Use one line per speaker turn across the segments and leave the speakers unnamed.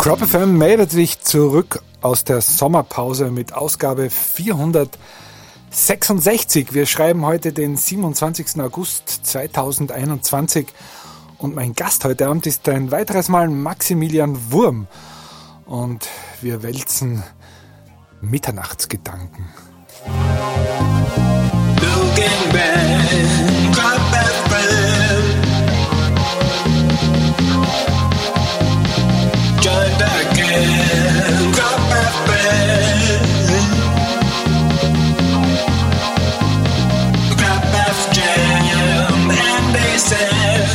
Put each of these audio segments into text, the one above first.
Crop FM meldet sich zurück aus der Sommerpause mit Ausgabe 466. Wir schreiben heute den 27. August 2021 und mein Gast heute Abend ist ein weiteres Mal Maximilian Wurm und wir wälzen Mitternachtsgedanken.
Looking back, Crop FM. Joined again, Crop FM. Crop F Jam, and they said,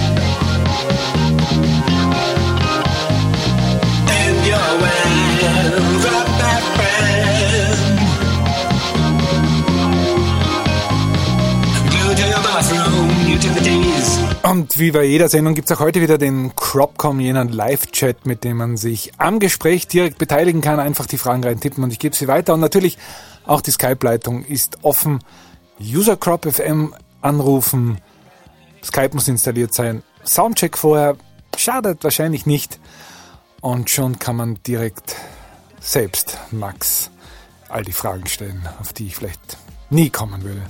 and you're well, Crop FM. Go to your bathroom, utilities.
Und wie bei jeder Sendung gibt es auch heute wieder den Cropcom, jenen Live-Chat, mit dem man sich am Gespräch direkt beteiligen kann. Einfach die Fragen reintippen und ich gebe sie weiter. Und natürlich auch die Skype-Leitung ist offen. User Crop FM anrufen. Skype muss installiert sein. Soundcheck vorher. Schadet wahrscheinlich nicht. Und schon kann man direkt selbst Max all die Fragen stellen, auf die ich vielleicht nie kommen würde.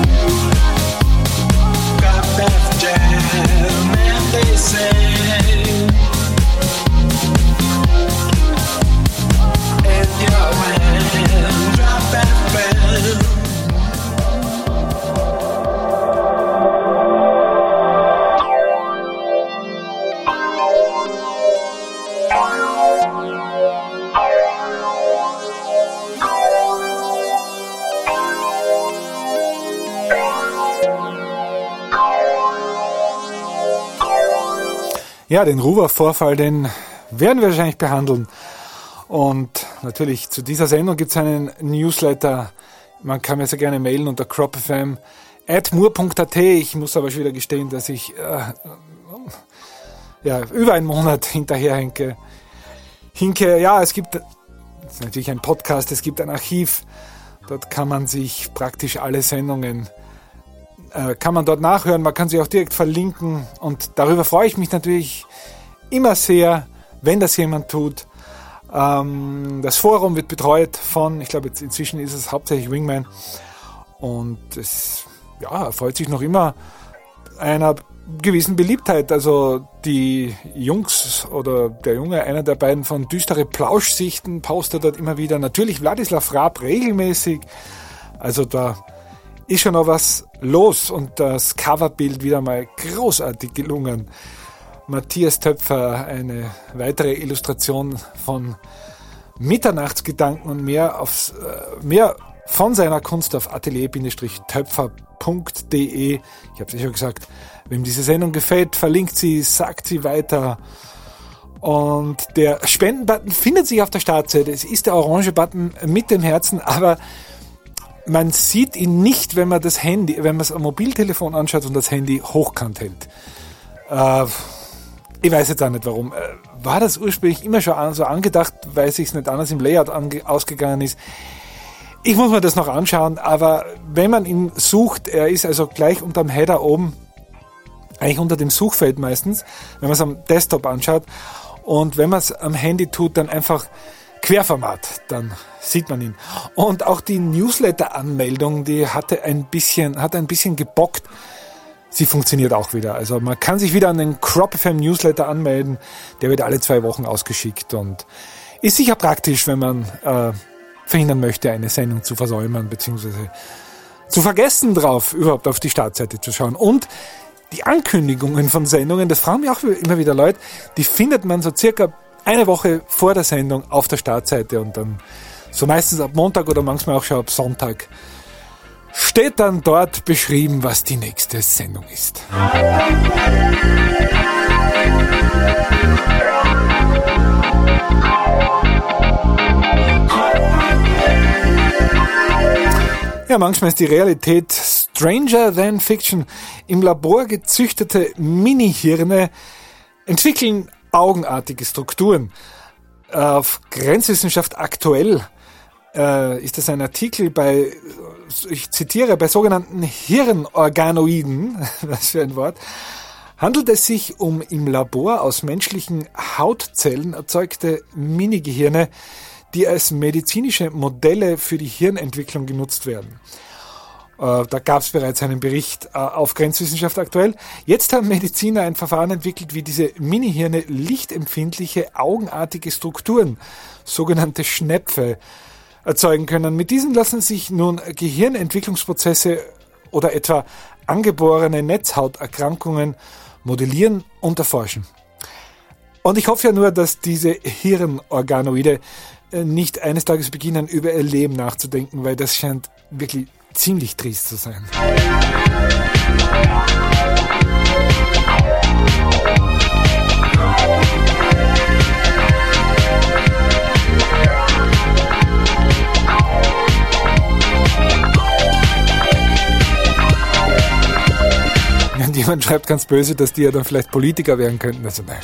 Crop F Jam, and they say, and you're well, Crop FM.
Ja, den Ruwer-Vorfall, den werden wir wahrscheinlich behandeln. Und natürlich zu dieser Sendung gibt es einen Newsletter. Man kann mir sehr gerne mailen unter cropfm@mur.at. Ich muss aber schon wieder gestehen, dass ich über einen Monat hinterher hinke. Ja, es gibt natürlich ein Podcast, es gibt ein Archiv. Dort kann man sich praktisch alle Sendungen kann man dort nachhören, man kann sie auch direkt verlinken und darüber freue ich mich natürlich immer sehr, wenn das jemand tut. Das Forum wird betreut von, ich glaube jetzt inzwischen ist es hauptsächlich Wingman und es erfreut sich noch immer einer gewissen Beliebtheit. Also die Jungs oder der Junge, einer der beiden von Düstere Plauschsichten, postet dort immer wieder. Natürlich Wladislav Raab regelmäßig, also da ist schon noch was los und das Coverbild wieder mal großartig gelungen. Matthias Töpfer, eine weitere Illustration von Mitternachtsgedanken und mehr von seiner Kunst auf atelier-töpfer.de. Ich habe es schon gesagt, wem diese Sendung gefällt, verlinkt sie, sagt sie weiter. Und der Spendenbutton findet sich auf der Startseite. Es ist der orange Button mit dem Herzen, aber man sieht ihn nicht, wenn man das Mobiltelefon anschaut und das Handy hochkant hält. Ich weiß jetzt auch nicht warum. War das ursprünglich immer schon so angedacht, weil es sich nicht anders im Layout ausgegangen ist? Ich muss mir das noch anschauen, aber wenn man ihn sucht, er ist also gleich unterm Header oben, eigentlich unter dem Suchfeld meistens, wenn man es am Desktop anschaut. Und wenn man es am Handy tut, dann einfach Querformat, dann sieht man ihn. Und auch die Newsletter-Anmeldung, die hat ein bisschen gebockt. Sie funktioniert auch wieder. Also man kann sich wieder an den Crop FM Newsletter anmelden. Der wird alle 2 Wochen ausgeschickt und ist sicher praktisch, wenn man verhindern möchte, eine Sendung zu versäumen beziehungsweise zu vergessen drauf, überhaupt auf die Startseite zu schauen. Und die Ankündigungen von Sendungen, das fragen mich auch immer wieder Leute, die findet man so circa eine Woche vor der Sendung auf der Startseite und dann so meistens ab Montag oder manchmal auch schon ab Sonntag steht dann dort beschrieben, was die nächste Sendung ist. Ja, manchmal ist die Realität stranger than fiction. Im Labor gezüchtete Mini-Hirne entwickeln augenartige Strukturen. Auf Grenzwissenschaft aktuell ist das ein Artikel ich zitiere, bei sogenannten Hirnorganoiden, was für ein Wort, handelt es sich um im Labor aus menschlichen Hautzellen erzeugte Minigehirne, die als medizinische Modelle für die Hirnentwicklung genutzt werden. Da gab es bereits einen Bericht auf Grenzwissenschaft aktuell. Jetzt haben Mediziner ein Verfahren entwickelt, wie diese Minihirne lichtempfindliche, augenartige Strukturen, sogenannte Schnepfe, erzeugen können. Mit diesen lassen sich nun Gehirnentwicklungsprozesse oder etwa angeborene Netzhauterkrankungen modellieren und erforschen. Und ich hoffe ja nur, dass diese Hirnorganoide nicht eines Tages beginnen, über ihr Leben nachzudenken, weil das scheint wirklich ziemlich trist zu sein. Und jemand schreibt ganz böse, dass die ja dann vielleicht Politiker werden könnten. Also nein.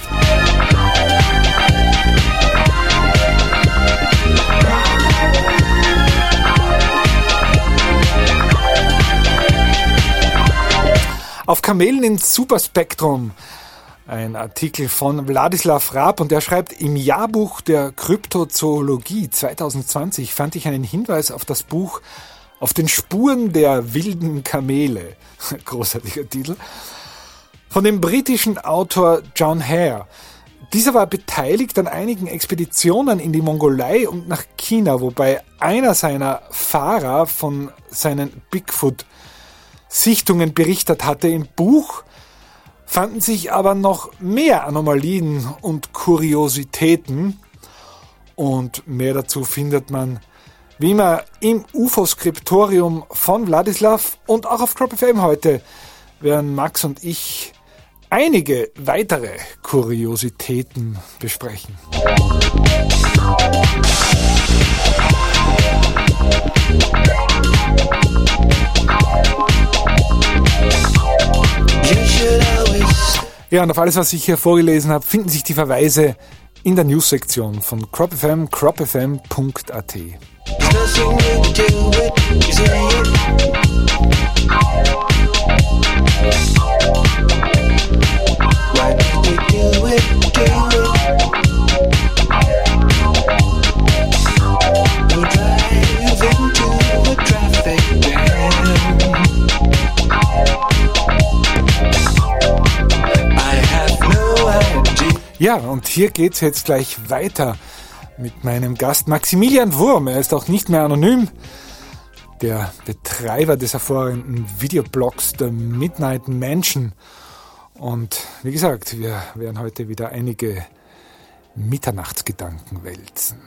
Auf Kamelen ins Superspektrum. Ein Artikel von Wladislav Raab und der schreibt, im Jahrbuch der Kryptozoologie 2020 fand ich einen Hinweis auf das Buch Auf den Spuren der wilden Kamele. Großartiger Titel. Von dem britischen Autor John Hare. Dieser war beteiligt an einigen Expeditionen in die Mongolei und nach China, wobei einer seiner Fahrer von seinen Bigfoot-Sichtungen berichtet hatte. Im Buch fanden sich aber noch mehr Anomalien und Kuriositäten. Und mehr dazu findet man wie immer im UFO-Skriptorium von Wladislav und auch auf Crop FM heute werden Max und ich einige weitere Kuriositäten besprechen. Ja, und auf alles, was ich hier vorgelesen habe, finden sich die Verweise in der News-Sektion von Crop FM, cropfm.at. Ja, und hier geht's jetzt gleich weiter mit meinem Gast Maximilian Wurm. Er ist auch nicht mehr anonym, der Betreiber des hervorragenden Videoblogs The Midnight Mansion. Und wie gesagt, wir werden heute wieder einige Mitternachtsgedanken wälzen.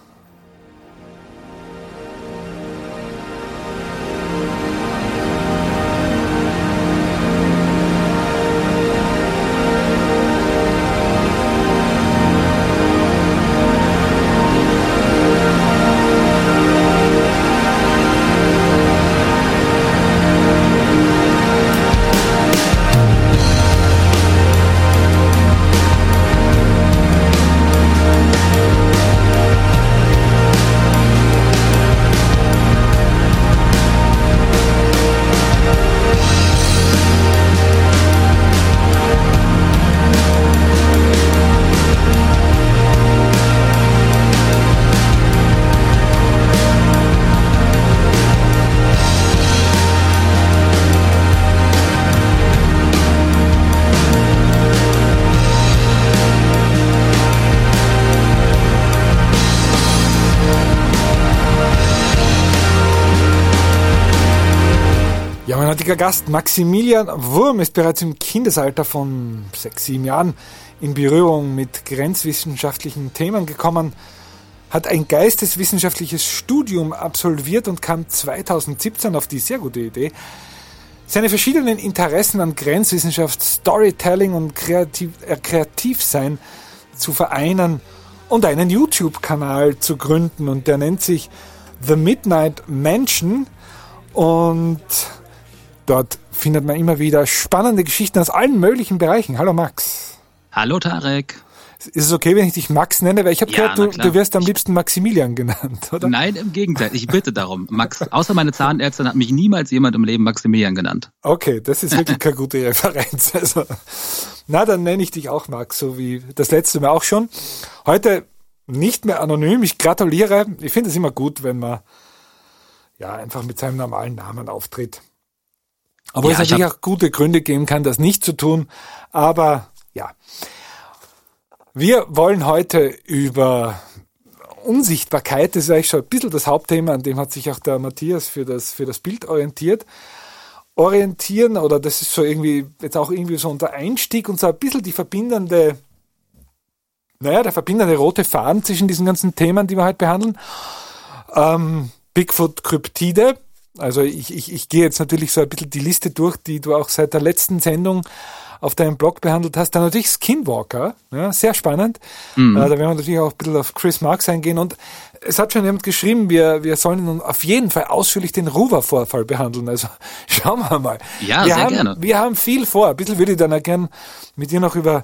Mein heutiger Gast Maximilian Wurm ist bereits im Kindesalter von 6, 7 Jahren in Berührung mit grenzwissenschaftlichen Themen gekommen, hat ein geisteswissenschaftliches Studium absolviert und kam 2017 auf die sehr gute Idee, seine verschiedenen Interessen an Grenzwissenschaft, Storytelling und Kreativsein zu vereinen und einen YouTube-Kanal zu gründen. Und der nennt sich The Midnight Mansion und dort findet man immer wieder spannende Geschichten aus allen möglichen Bereichen. Hallo Max.
Hallo Tarek.
Ist es okay, wenn ich dich Max nenne? Weil ich habe
Ja,
gehört, du wirst am liebsten Maximilian genannt, oder?
Nein, im Gegenteil. Ich bitte darum. Max, außer meine Zahnärztin hat mich niemals jemand im Leben Maximilian genannt.
Okay, das ist wirklich keine gute Referenz. Also, na, dann nenne ich dich auch Max, so wie das letzte Mal auch schon. Heute nicht mehr anonym. Ich gratuliere. Ich finde es immer gut, wenn man ja einfach mit seinem normalen Namen auftritt. Obwohl es natürlich auch gute Gründe geben kann, das nicht zu tun. Aber ja, wir wollen heute über Unsichtbarkeit, das ist eigentlich schon ein bisschen das Hauptthema, an dem hat sich auch der Matthias für das Bild orientieren, oder das ist so irgendwie, jetzt auch irgendwie so unter Einstieg und so ein bisschen der verbindende rote Faden zwischen diesen ganzen Themen, die wir heute behandeln. Bigfoot, Kryptide. Also ich gehe jetzt natürlich so ein bisschen die Liste durch, die du auch seit der letzten Sendung auf deinem Blog behandelt hast. Dann natürlich Skinwalker, ja, sehr spannend. Da werden wir natürlich auch ein bisschen auf Chris Marks eingehen. Und es hat schon jemand geschrieben, wir sollen nun auf jeden Fall ausführlich den Ruwer-Vorfall behandeln. Also schauen wir mal.
Ja, sehr gerne.
Wir haben viel vor. Ein bisschen würde ich dann auch gern mit dir noch über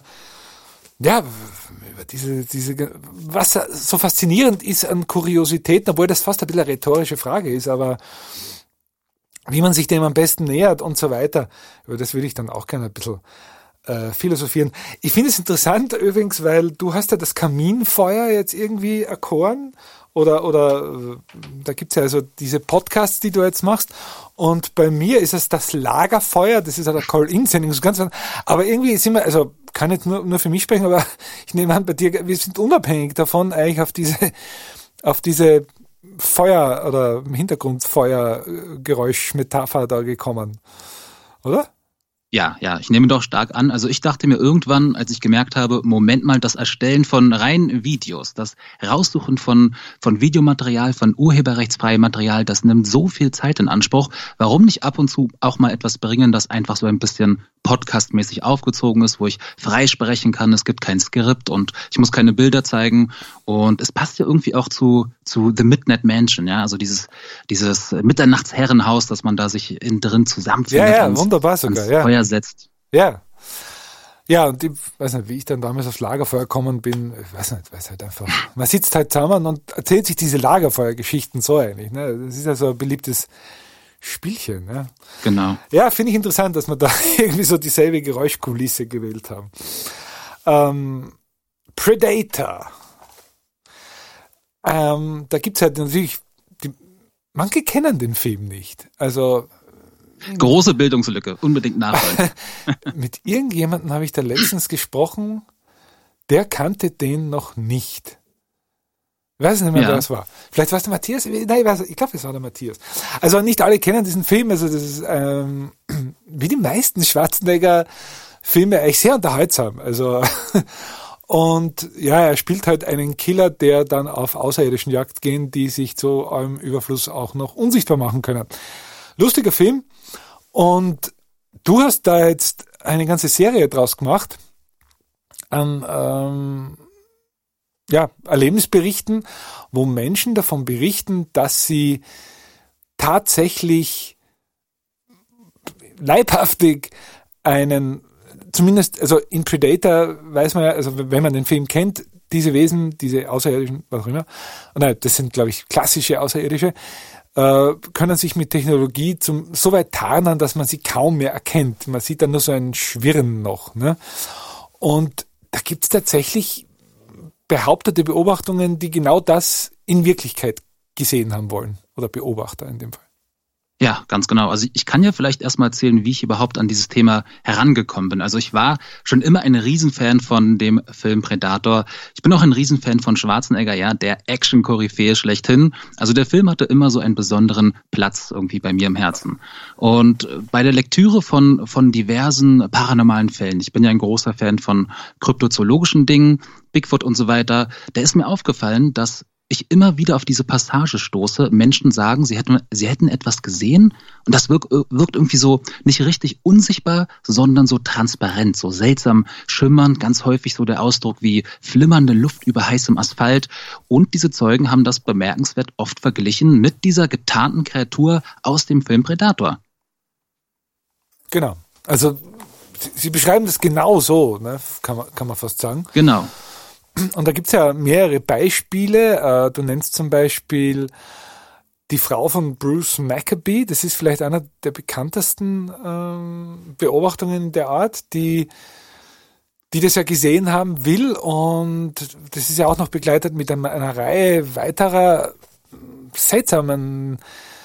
diese, was so faszinierend ist an Kuriositäten, obwohl das fast ein bisschen eine rhetorische Frage ist, aber wie man sich dem am besten nähert und so weiter, über das würde ich dann auch gerne ein bisschen philosophieren. Ich finde es interessant übrigens, weil du hast ja das Kaminfeuer jetzt irgendwie erkoren oder da gibt's ja also diese Podcasts, die du jetzt machst, und bei mir ist es das Lagerfeuer, das ist ja der Call-In-Sendung, so ganz, aber irgendwie sind wir, also kann jetzt nur für mich sprechen, aber ich nehme an, bei dir, wir sind unabhängig davon eigentlich auf diese Feuer- oder im Hintergrund Feuergeräusch-Metapher da gekommen, oder?
Ja, ich nehme doch stark an. Also ich dachte mir irgendwann, als ich gemerkt habe, Moment mal, das Erstellen von reinen Videos, das Raussuchen von Videomaterial, von urheberrechtsfreiem Material, das nimmt so viel Zeit in Anspruch. Warum nicht ab und zu auch mal etwas bringen, das einfach so ein bisschen podcastmäßig aufgezogen ist, wo ich frei sprechen kann, es gibt kein Skript und ich muss keine Bilder zeigen. Und es passt ja irgendwie auch zu The Midnight Mansion, ja, also dieses Mitternachtsherrenhaus, dass man da sich innen drin zusammenfindet.
Ja, wunderbar sogar, ja.
Feuer setzt.
Ja. Ja, und ich weiß nicht, wie ich dann damals aufs Lagerfeuer gekommen bin, ich weiß nicht, weiß halt einfach, man sitzt halt zusammen und erzählt sich diese Lagerfeuergeschichten so eigentlich, ne? Das ist ja so ein beliebtes Spielchen, ne? Genau. Ja, finde ich interessant, dass wir da irgendwie so dieselbe Geräuschkulisse gewählt haben. Predator. Da gibt's halt natürlich, manche kennen den Film nicht. Also
große Bildungslücke, unbedingt nachholen.
Mit irgendjemandem habe ich da letztens gesprochen, der kannte den noch nicht. Ich weiß nicht mehr, wer es war. Vielleicht war es der Matthias? Nein, ich glaube, es war der Matthias. Also nicht alle kennen diesen Film. Also das ist wie die meisten Schwarzenegger-Filme eigentlich sehr unterhaltsam. Also und ja, er spielt halt einen Killer, der dann auf außerirdischen Jagd gehen, die sich zu eurem Überfluss auch noch unsichtbar machen können. Lustiger Film. Und du hast da jetzt eine ganze Serie draus gemacht an Erlebnisberichten, wo Menschen davon berichten, dass sie tatsächlich leibhaftig zumindest, also in Predator weiß man ja, also wenn man den Film kennt, diese Wesen, diese Außerirdischen, was auch immer, nein, das sind, glaube ich, klassische Außerirdische, können sich mit Technologie so weit tarnen, dass man sie kaum mehr erkennt. Man sieht dann nur so ein Schwirren noch, ne? Und da gibt's tatsächlich behauptete Beobachtungen, die genau das in Wirklichkeit gesehen haben wollen. Oder Beobachter in dem Fall.
Ja, ganz genau. Also ich kann ja vielleicht erstmal erzählen, wie ich überhaupt an dieses Thema herangekommen bin. Also ich war schon immer ein Riesenfan von dem Film Predator. Ich bin auch ein Riesenfan von Schwarzenegger, ja, der Action-Koryphäe schlechthin. Also der Film hatte immer so einen besonderen Platz irgendwie bei mir im Herzen. Und bei der Lektüre von diversen paranormalen Fällen, ich bin ja ein großer Fan von kryptozoologischen Dingen, Bigfoot und so weiter, da ist mir aufgefallen, dass ich immer wieder auf diese Passage stoße. Menschen sagen, sie hätten etwas gesehen und das wirkt irgendwie so nicht richtig unsichtbar, sondern so transparent, so seltsam schimmernd, ganz häufig so der Ausdruck wie flimmernde Luft über heißem Asphalt. Und diese Zeugen haben das bemerkenswert oft verglichen mit dieser getarnten Kreatur aus dem Film Predator.
Genau. Also Sie beschreiben das genau so, ne? Kann man fast sagen.
Genau.
Und da gibt's ja mehrere Beispiele. Du nennst zum Beispiel die Frau von Bruce Maccabee. Das ist vielleicht einer der bekanntesten Beobachtungen der Art, die das ja gesehen haben will. Und das ist ja auch noch begleitet mit einer Reihe weiterer seltsamen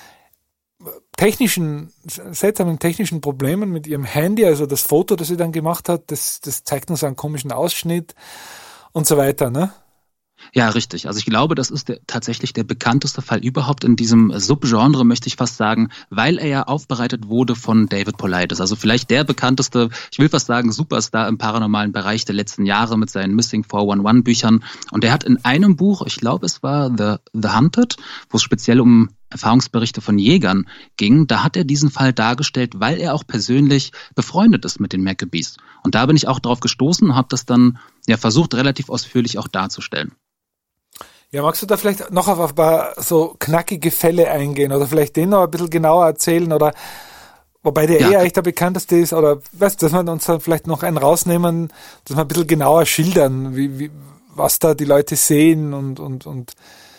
technischen Problemen mit ihrem Handy. Also das Foto, das sie dann gemacht hat, das zeigt nur so einen komischen Ausschnitt und so weiter, ne?
Ja, richtig. Also ich glaube, das ist tatsächlich der bekannteste Fall überhaupt in diesem Subgenre, möchte ich fast sagen, weil er ja aufbereitet wurde von David Paulides. Also vielleicht der bekannteste, ich will fast sagen, Superstar im paranormalen Bereich der letzten Jahre mit seinen Missing 411 Büchern. Und er hat in einem Buch, ich glaube es war The Hunted, wo es speziell um Erfahrungsberichte von Jägern ging, da hat er diesen Fall dargestellt, weil er auch persönlich befreundet ist mit den Maccabees. Und da bin ich auch drauf gestoßen und habe das dann versucht, relativ ausführlich auch darzustellen.
Ja, magst du da vielleicht noch auf ein paar so knackige Fälle eingehen oder vielleicht den noch ein bisschen genauer erzählen oder wobei der eigentlich der bekannteste ist oder weißt du, dass wir uns dann vielleicht noch einen rausnehmen, dass wir ein bisschen genauer schildern, wie was da die Leute sehen und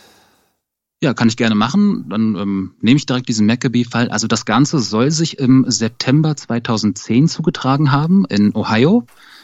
Ja, kann ich gerne machen. Dann nehme ich direkt diesen Maccabee-Fall. Also das Ganze soll sich im September 2010 zugetragen haben in Ohio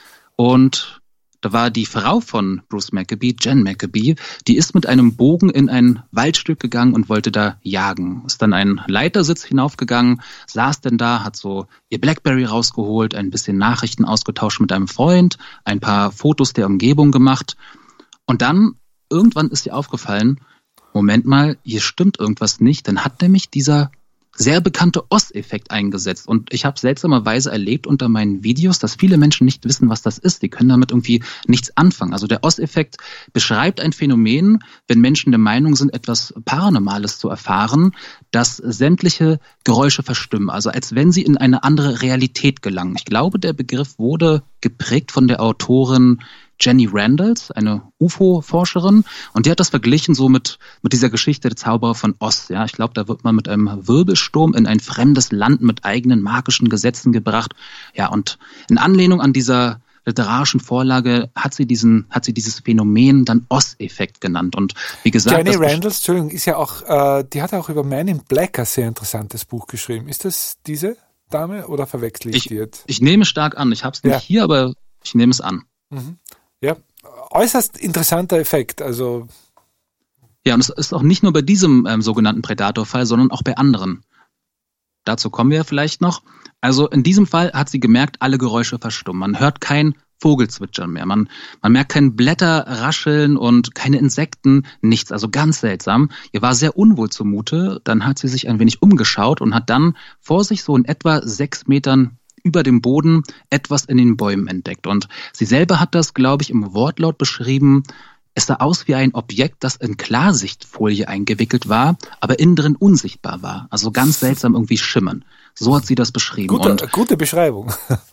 und da war die Frau von Bruce Maccabee, Jen Maccabee, die ist mit einem Bogen in ein Waldstück gegangen und wollte da jagen. Ist dann einen Leitersitz hinaufgegangen, saß denn da, hat so ihr Blackberry rausgeholt, ein bisschen Nachrichten ausgetauscht mit einem Freund, ein paar Fotos der Umgebung gemacht. Und dann, irgendwann ist ihr aufgefallen, Moment mal, hier stimmt irgendwas nicht. Dann hat nämlich dieser sehr bekannte Oz-Effekt eingesetzt. Und ich habe seltsamerweise erlebt unter meinen Videos, dass viele Menschen nicht wissen, was das ist. Die können damit irgendwie nichts anfangen. Also der Oz-Effekt beschreibt ein Phänomen, wenn Menschen der Meinung sind, etwas Paranormales zu erfahren, dass sämtliche Geräusche verstimmen. Also als wenn sie in eine andere Realität gelangen. Ich glaube, der Begriff wurde geprägt von der Autorin Jenny Randalls, eine UFO-Forscherin, und die hat das verglichen so mit dieser Geschichte der Zauberer von Oz. Ja, ich glaube, da wird man mit einem Wirbelsturm in ein fremdes Land mit eigenen magischen Gesetzen gebracht. Ja, und in Anlehnung an dieser literarischen Vorlage hat sie dieses Phänomen dann Oz-Effekt genannt. Und wie gesagt,
Jenny Randalls, Entschuldigung, ist ja auch, die hat auch über Man in Black ein sehr interessantes Buch geschrieben. Ist das diese Dame oder verwechsel ich die jetzt?
Ich nehme stark an. Ich habe es nicht hier, aber ich nehme es an.
Mhm. Ja, äußerst interessanter Effekt. Also
ja, und es ist auch nicht nur bei diesem sogenannten Predator-Fall, sondern auch bei anderen. Dazu kommen wir vielleicht noch. Also in diesem Fall hat sie gemerkt, alle Geräusche verstummen. Man hört kein Vogelzwitschern mehr. Man merkt kein Blätterrascheln und keine Insekten, nichts. Also ganz seltsam. Ihr war sehr unwohl zumute. Dann hat sie sich ein wenig umgeschaut und hat dann vor sich so in etwa 6 Metern über dem Boden etwas in den Bäumen entdeckt. Und sie selber hat das, glaube ich, im Wortlaut beschrieben. Es sah aus wie ein Objekt, das in Klarsichtfolie eingewickelt war, aber innen drin unsichtbar war. Also ganz seltsam irgendwie schimmern. So hat sie das beschrieben.
Gute Beschreibung.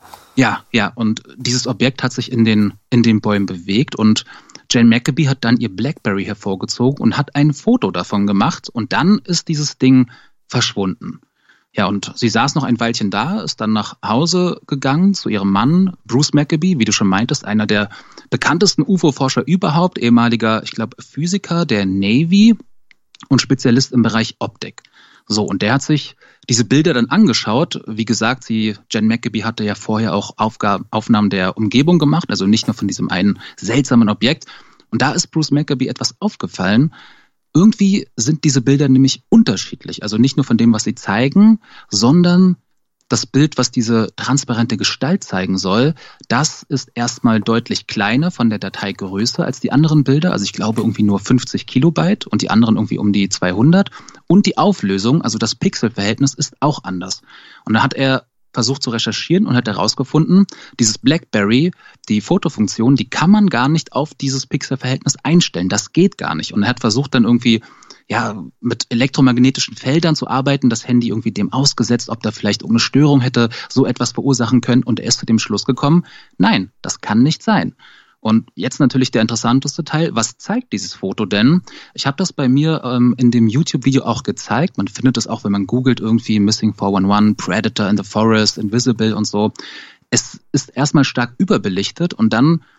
Ja, und dieses Objekt hat sich in den Bäumen bewegt und Jen Maccabee hat dann ihr Blackberry hervorgezogen und hat ein Foto davon gemacht und dann ist dieses Ding verschwunden. Ja, und sie saß noch ein Weilchen da, ist dann nach Hause gegangen zu ihrem Mann, Bruce Maccabee, wie du schon meintest, einer der bekanntesten UFO-Forscher überhaupt, ehemaliger, ich glaube, Physiker der Navy und Spezialist im Bereich Optik. So, und der hat sich diese Bilder dann angeschaut. Wie gesagt, Jen Maccabee hatte ja vorher auch Aufnahmen der Umgebung gemacht, also nicht nur von diesem einen seltsamen Objekt. Und da ist Bruce Maccabee etwas aufgefallen. Irgendwie sind diese Bilder nämlich unterschiedlich. Also nicht nur von dem, was sie zeigen, sondern das Bild, was diese transparente Gestalt zeigen soll, das ist erstmal deutlich kleiner von der Dateigröße als die anderen Bilder. Also ich glaube irgendwie nur 50 Kilobyte und die anderen irgendwie um die 200. Und die Auflösung, also das Pixelverhältnis, ist auch anders. Und da hat er versucht zu recherchieren und hat herausgefunden, dieses Blackberry, die Fotofunktion, die kann man gar nicht auf dieses Pixelverhältnis einstellen. Das geht gar nicht. Und er hat versucht dann irgendwie mit elektromagnetischen Feldern zu arbeiten, das Handy irgendwie dem ausgesetzt, ob da vielleicht irgendeine Störung hätte so etwas verursachen können. Und er ist zu dem Schluss gekommen, nein, das kann nicht sein. Und jetzt natürlich der interessanteste Teil, was zeigt dieses Foto denn? Ich habe das bei mir in dem YouTube-Video auch gezeigt. Man findet es auch, wenn man googelt, irgendwie Missing 411, Predator in the Forest, Invisible und so. Es ist erstmal stark überbelichtet und dann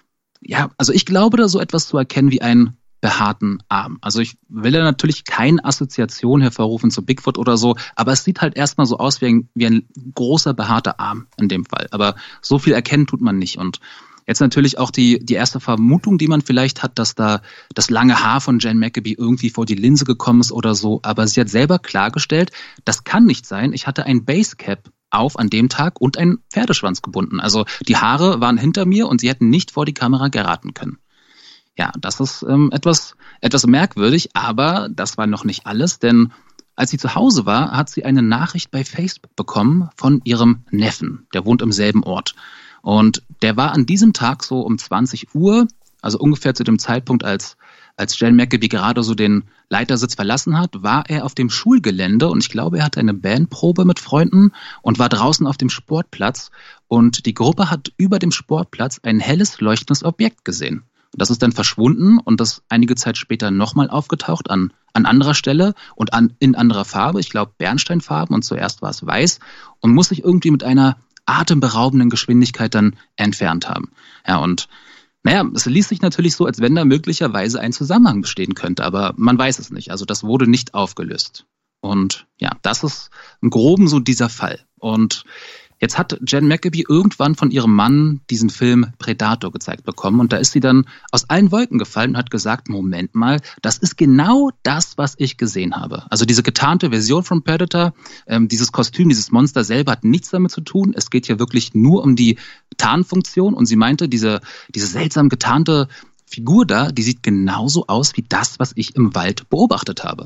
ja, also ich glaube, da so etwas zu erkennen wie einen behaarten Arm. Also ich will ja natürlich keine Assoziation hervorrufen zu Bigfoot oder so, aber es sieht halt erstmal so aus wie ein großer behaarter Arm in dem Fall. Aber so viel erkennen tut man nicht. Und jetzt natürlich auch die erste Vermutung, die man vielleicht hat, dass da das lange Haar von Jen McAbee irgendwie vor die Linse gekommen ist oder so. Aber sie hat selber klargestellt, das kann nicht sein. Ich hatte ein Basecap auf an dem Tag und einen Pferdeschwanz gebunden. Also die Haare waren hinter mir und sie hätten nicht vor die Kamera geraten können. Ja, das ist etwas merkwürdig, aber das war noch nicht alles, denn als sie zu Hause war, hat sie eine Nachricht bei Facebook bekommen von ihrem Neffen. Der wohnt im selben Ort. Und der war an diesem Tag so um 20 Uhr, also ungefähr zu dem Zeitpunkt, als Jen McAbee gerade so den Leitersitz verlassen hat, war er auf dem Schulgelände und ich glaube, er hatte eine Bandprobe mit Freunden und war draußen auf dem Sportplatz und die Gruppe hat über dem Sportplatz ein helles, leuchtendes Objekt gesehen. Das ist dann verschwunden und das einige Zeit später nochmal aufgetaucht an anderer Stelle und in anderer Farbe, ich glaube Bernsteinfarben und zuerst war es weiß und muss sich irgendwie mit einer atemberaubenden Geschwindigkeit dann entfernt haben. Ja, und naja, es liest sich natürlich so, als wenn da möglicherweise ein Zusammenhang bestehen könnte, aber man weiß es nicht. Also das wurde nicht aufgelöst. Und ja, das ist im Groben so dieser Fall. Und jetzt hat Jen McAbee irgendwann von ihrem Mann diesen Film Predator gezeigt bekommen und da ist sie dann aus allen Wolken gefallen und hat gesagt, Moment mal, das ist genau das, was ich gesehen habe. Also diese getarnte Version von Predator, dieses Kostüm, dieses Monster selber hat nichts damit zu tun. Es geht hier wirklich nur um die Tarnfunktion und sie meinte, diese seltsam getarnte Figur da, die sieht genauso aus wie das, was ich im Wald beobachtet habe.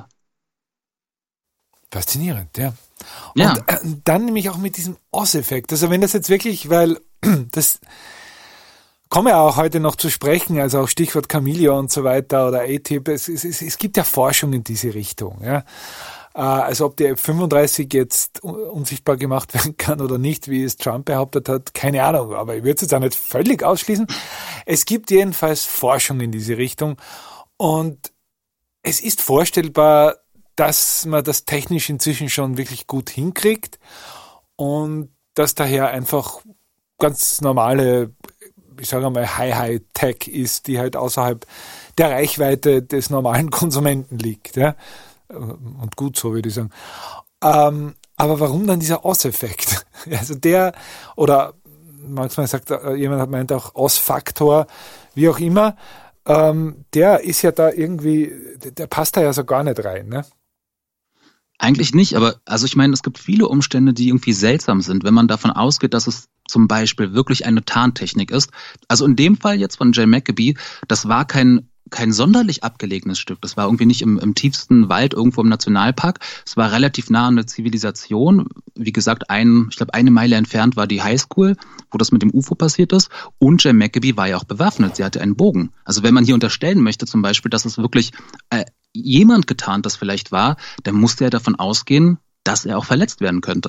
Faszinierend, ja.
Ja.
Und dann nämlich auch mit diesem Oz-Effekt. Also wenn das jetzt wirklich, weil das kommen wir auch heute noch zu sprechen, also auch Stichwort Chameleon und so weiter oder A-Tip, es gibt ja Forschung in diese Richtung. Ja. Also ob die F-35 jetzt unsichtbar gemacht werden kann oder nicht, wie es Trump behauptet hat, keine Ahnung, aber ich würde es jetzt auch nicht völlig ausschließen. Es gibt jedenfalls Forschung in diese Richtung und es ist vorstellbar, dass man das technisch inzwischen schon wirklich gut hinkriegt und dass daher einfach ganz normale, ich sage mal, High-Tech ist, die halt außerhalb der Reichweite des normalen Konsumenten liegt. Ja? Und gut so, würde ich sagen. Aber warum dann dieser Oz-Effekt? Also oder manchmal sagt jemand, hat meint auch Oz-Faktor, wie auch immer, der ist ja da irgendwie, der passt da ja so gar nicht rein, ne?
Eigentlich nicht, aber also ich meine, es gibt viele Umstände, die irgendwie seltsam sind, wenn man davon ausgeht, dass es zum Beispiel wirklich eine Tarntechnik ist. Also in dem Fall jetzt von Jen McAbee, das war kein sonderlich abgelegenes Stück. Das war irgendwie nicht im tiefsten Wald irgendwo im Nationalpark. Es war relativ nah an der Zivilisation. Wie gesagt, ich glaube, eine Meile entfernt war die Highschool, wo das mit dem UFO passiert ist. Und Jen McAbee war ja auch bewaffnet. Sie hatte einen Bogen. Also wenn man hier unterstellen möchte zum Beispiel, dass es wirklich jemand getarnt das vielleicht war, dann musste er davon ausgehen, dass er auch verletzt werden könnte.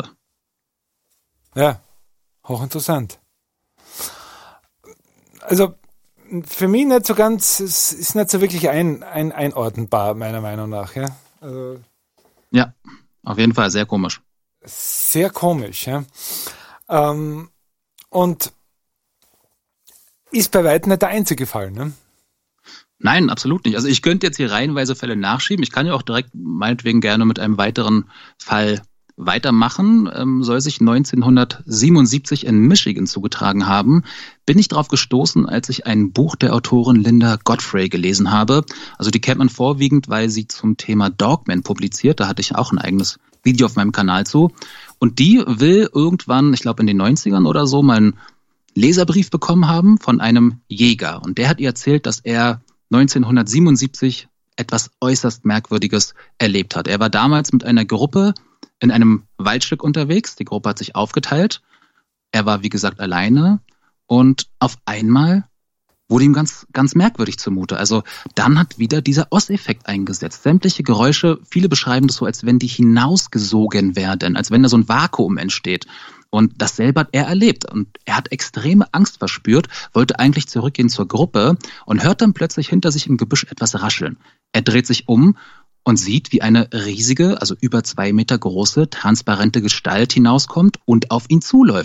Ja, hochinteressant. Also für mich nicht so ganz, es ist nicht so wirklich einordnbar, meiner Meinung nach. Ja, also,
ja, auf jeden Fall sehr komisch.
Sehr komisch, ja. Und ist bei weitem nicht der einzige Fall, ne?
Nein, absolut nicht. Also ich könnte jetzt hier reihenweise Fälle nachschieben. Ich kann ja auch direkt meinetwegen gerne mit einem weiteren Fall weitermachen. Soll sich 1977 in Michigan zugetragen haben. Bin ich darauf gestoßen, als ich ein Buch der Autorin Linda Godfrey gelesen habe. Also die kennt man vorwiegend, weil sie zum Thema Dogman publiziert. Da hatte ich auch ein eigenes Video auf meinem Kanal zu. Und die will irgendwann, ich glaube in den 90ern oder so, mal einen Leserbrief bekommen haben von einem Jäger. Und der hat ihr erzählt, dass er 1977 etwas äußerst Merkwürdiges erlebt hat. Er war damals mit einer Gruppe in einem Waldstück unterwegs. Die Gruppe hat sich aufgeteilt. Er war, wie gesagt, alleine. Und auf einmal wurde ihm ganz, ganz merkwürdig zumute. Also dann hat wieder dieser Oz-Effekt eingesetzt. Sämtliche Geräusche, viele beschreiben das so, als wenn die hinausgesogen werden, als wenn da so ein Vakuum entsteht. Und dasselbe hat er erlebt. Und er hat extreme Angst verspürt, wollte eigentlich zurückgehen zur Gruppe und hört dann plötzlich hinter sich im Gebüsch etwas rascheln. Er dreht sich um und sieht, wie eine riesige, also über 2 Meter große, transparente Gestalt hinauskommt und auf ihn zuläuft.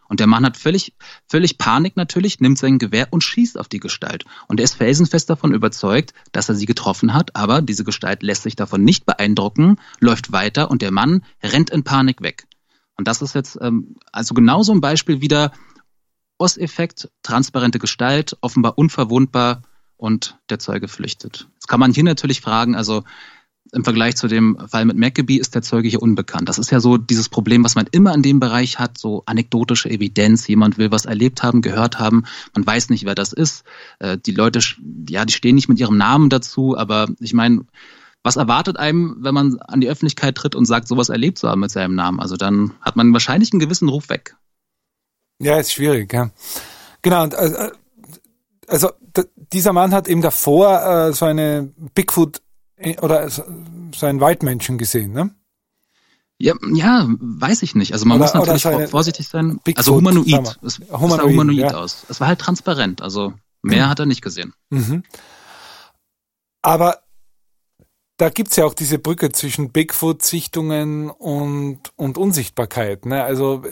Und der Mann hat völlig Panik natürlich, nimmt sein Gewehr und schießt auf die Gestalt. Und er ist felsenfest davon überzeugt, dass er sie getroffen hat, aber diese Gestalt lässt sich davon nicht beeindrucken, läuft weiter und der Mann rennt in Panik weg. Und das ist jetzt also genau so ein Beispiel wieder Oz-Effekt, transparente Gestalt, offenbar unverwundbar und der Zeuge flüchtet. Jetzt kann man hier natürlich fragen, also im Vergleich zu dem Fall mit Maccabee ist der Zeuge hier unbekannt. Das ist ja so dieses Problem, was man immer in dem Bereich hat, so anekdotische Evidenz. Jemand will was erlebt haben, gehört haben. Man weiß nicht, wer das ist. Die Leute, ja, die stehen nicht mit ihrem Namen dazu. Aber ich meine, was erwartet einem, wenn man an die Öffentlichkeit tritt und sagt, sowas erlebt zu haben mit seinem Namen? Also dann hat man wahrscheinlich einen gewissen Ruf weg.
Ja, ist schwierig, ja. Genau, und also dieser Mann hat eben davor so eine Bigfoot oder so einen Waldmenschen gesehen, ne?
Ja, weiß ich nicht. Also man muss natürlich vorsichtig sein.
Bigfoot,
also humanoid. Es sah humanoid
ja.
aus. Es war halt transparent. Also mehr hat er nicht gesehen.
Mhm. Aber da gibt's ja auch diese Brücke zwischen Bigfoot-Sichtungen und Unsichtbarkeit, ne? Also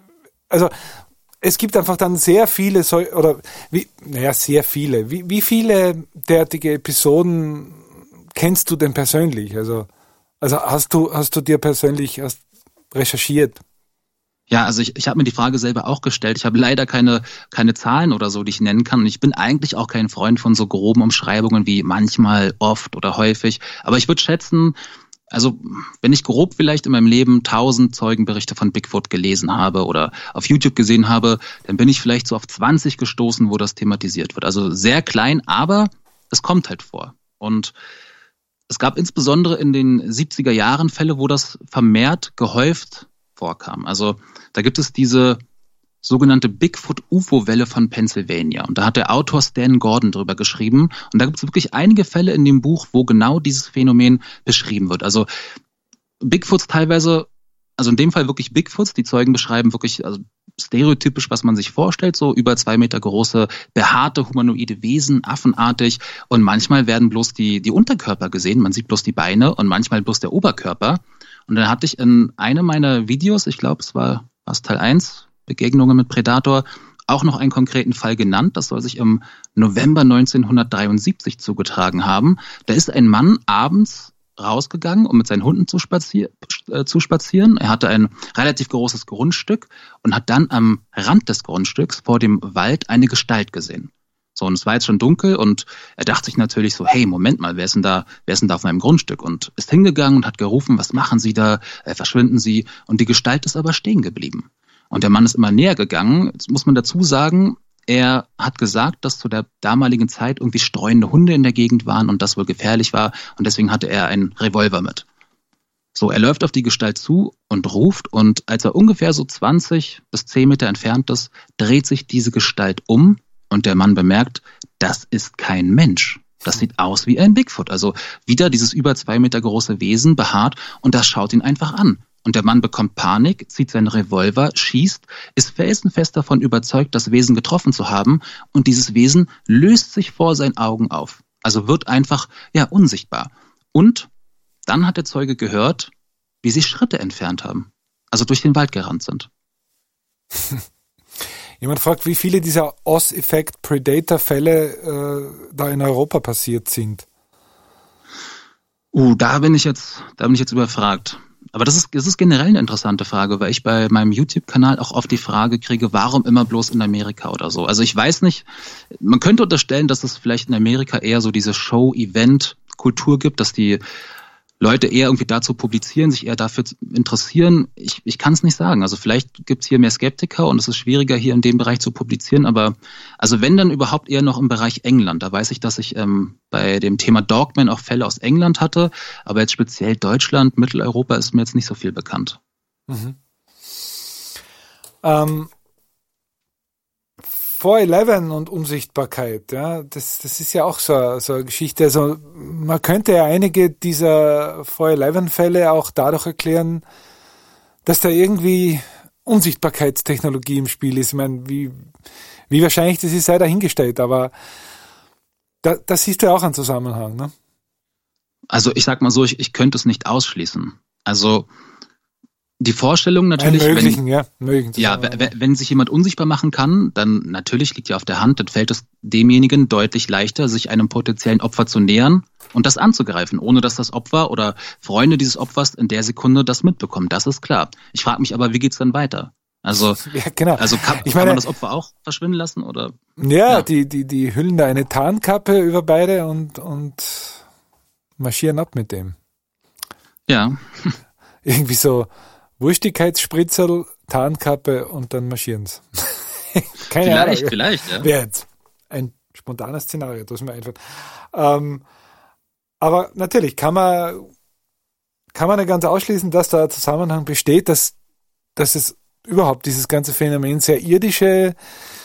es gibt einfach dann sehr viele, sehr viele. Wie viele derartige Episoden kennst du denn persönlich? Also hast du dir persönlich recherchiert?
Ja, also ich habe mir die Frage selber auch gestellt. Ich habe leider keine Zahlen oder so, die ich nennen kann. Und ich bin eigentlich auch kein Freund von so groben Umschreibungen wie manchmal, oft oder häufig. Aber ich würde schätzen, also wenn ich grob vielleicht in meinem Leben 1000 Zeugenberichte von Bigfoot gelesen habe oder auf YouTube gesehen habe, dann bin ich vielleicht so auf 20 gestoßen, wo das thematisiert wird. Also sehr klein, aber es kommt halt vor. Und es gab insbesondere in den 70er Jahren Fälle, wo das vermehrt gehäuft vorkam. Also da gibt es diese sogenannte Bigfoot-UFO-Welle von Pennsylvania. Und da hat der Autor Stan Gordon drüber geschrieben. Und da gibt es wirklich einige Fälle in dem Buch, wo genau dieses Phänomen beschrieben wird. Also Bigfoots teilweise, also in dem Fall wirklich Bigfoots, die Zeugen beschreiben wirklich also stereotypisch, was man sich vorstellt, so über 2 Meter große, behaarte, humanoide Wesen, affenartig. Und manchmal werden bloß die Unterkörper gesehen, man sieht bloß die Beine und manchmal bloß der Oberkörper. Und dann hatte ich in einem meiner Videos, ich glaube, es war Teil 1, Begegnungen mit Predator, auch noch einen konkreten Fall genannt. Das soll sich im November 1973 zugetragen haben. Da ist ein Mann abends rausgegangen, um mit seinen Hunden zu spazieren. Er hatte ein relativ großes Grundstück und hat dann am Rand des Grundstücks vor dem Wald eine Gestalt gesehen. So, und es war jetzt schon dunkel und er dachte sich natürlich so, hey, Moment mal, wer ist denn da auf meinem Grundstück? Und ist hingegangen und hat gerufen, was machen Sie da? Verschwinden Sie? Und die Gestalt ist aber stehen geblieben. Und der Mann ist immer näher gegangen. Jetzt muss man dazu sagen, er hat gesagt, dass zu der damaligen Zeit irgendwie streunende Hunde in der Gegend waren und das wohl gefährlich war. Und deswegen hatte er einen Revolver mit. So, er läuft auf die Gestalt zu und ruft. Und als er ungefähr so 20 bis 10 Meter entfernt ist, dreht sich diese Gestalt um. Und der Mann bemerkt, das ist kein Mensch. Das sieht aus wie ein Bigfoot. Also wieder dieses über 2 Meter große Wesen, behaart. Und das schaut ihn einfach an. Und der Mann bekommt Panik, zieht seinen Revolver, schießt, ist felsenfest davon überzeugt, das Wesen getroffen zu haben. Und dieses Wesen löst sich vor seinen Augen auf. Also wird einfach, unsichtbar. Und dann hat der Zeuge gehört, wie sie Schritte entfernt haben. Also durch den Wald gerannt sind.
Jemand fragt, wie viele dieser Oz-Effekt-Predator-Fälle da in Europa passiert sind.
Da bin ich jetzt überfragt. Aber das ist generell eine interessante Frage, weil ich bei meinem YouTube-Kanal auch oft die Frage kriege, warum immer bloß in Amerika oder so. Also ich weiß nicht, man könnte unterstellen, dass es vielleicht in Amerika eher so diese Show-Event-Kultur gibt, dass die Leute eher irgendwie dazu publizieren, sich eher dafür interessieren. Ich kann es nicht sagen. Also vielleicht gibt es hier mehr Skeptiker und es ist schwieriger, hier in dem Bereich zu publizieren. Aber also wenn, dann überhaupt eher noch im Bereich England. Da weiß ich, dass ich bei dem Thema Dogman auch Fälle aus England hatte. Aber jetzt speziell Deutschland, Mitteleuropa ist mir jetzt nicht so viel bekannt.
Mhm. 4/11 und Unsichtbarkeit, ja, das ist ja auch so eine Geschichte. Also man könnte ja einige dieser 4/11-Fälle auch dadurch erklären, dass da irgendwie Unsichtbarkeitstechnologie im Spiel ist. Ich meine, wie wahrscheinlich das ist, sei dahingestellt, aber da siehst du ja auch einen Zusammenhang, ne?
Also ich sag mal so, ich könnte es nicht ausschließen. Also Die Vorstellung natürlich, wenn sich jemand unsichtbar machen kann, dann natürlich liegt ja auf der Hand, dann fällt es demjenigen deutlich leichter, sich einem potenziellen Opfer zu nähern und das anzugreifen, ohne dass das Opfer oder Freunde dieses Opfers in der Sekunde das mitbekommen. Das ist klar. Ich frage mich aber, wie geht's dann weiter? Also,
genau.
Kann man das Opfer auch verschwinden lassen? Oder?
Ja. Die hüllen da eine Tarnkappe über beide und marschieren ab mit dem.
Ja.
Irgendwie so Wurstigkeitsspritzel, Tarnkappe und dann marschieren sie. Keine Ahnung.
Vielleicht, ja.
Wäre jetzt ein spontanes Szenario, das mir einfällt. Aber natürlich kann man nicht ganz ausschließen, dass da ein Zusammenhang besteht, dass es überhaupt dieses ganze Phänomen sehr irdische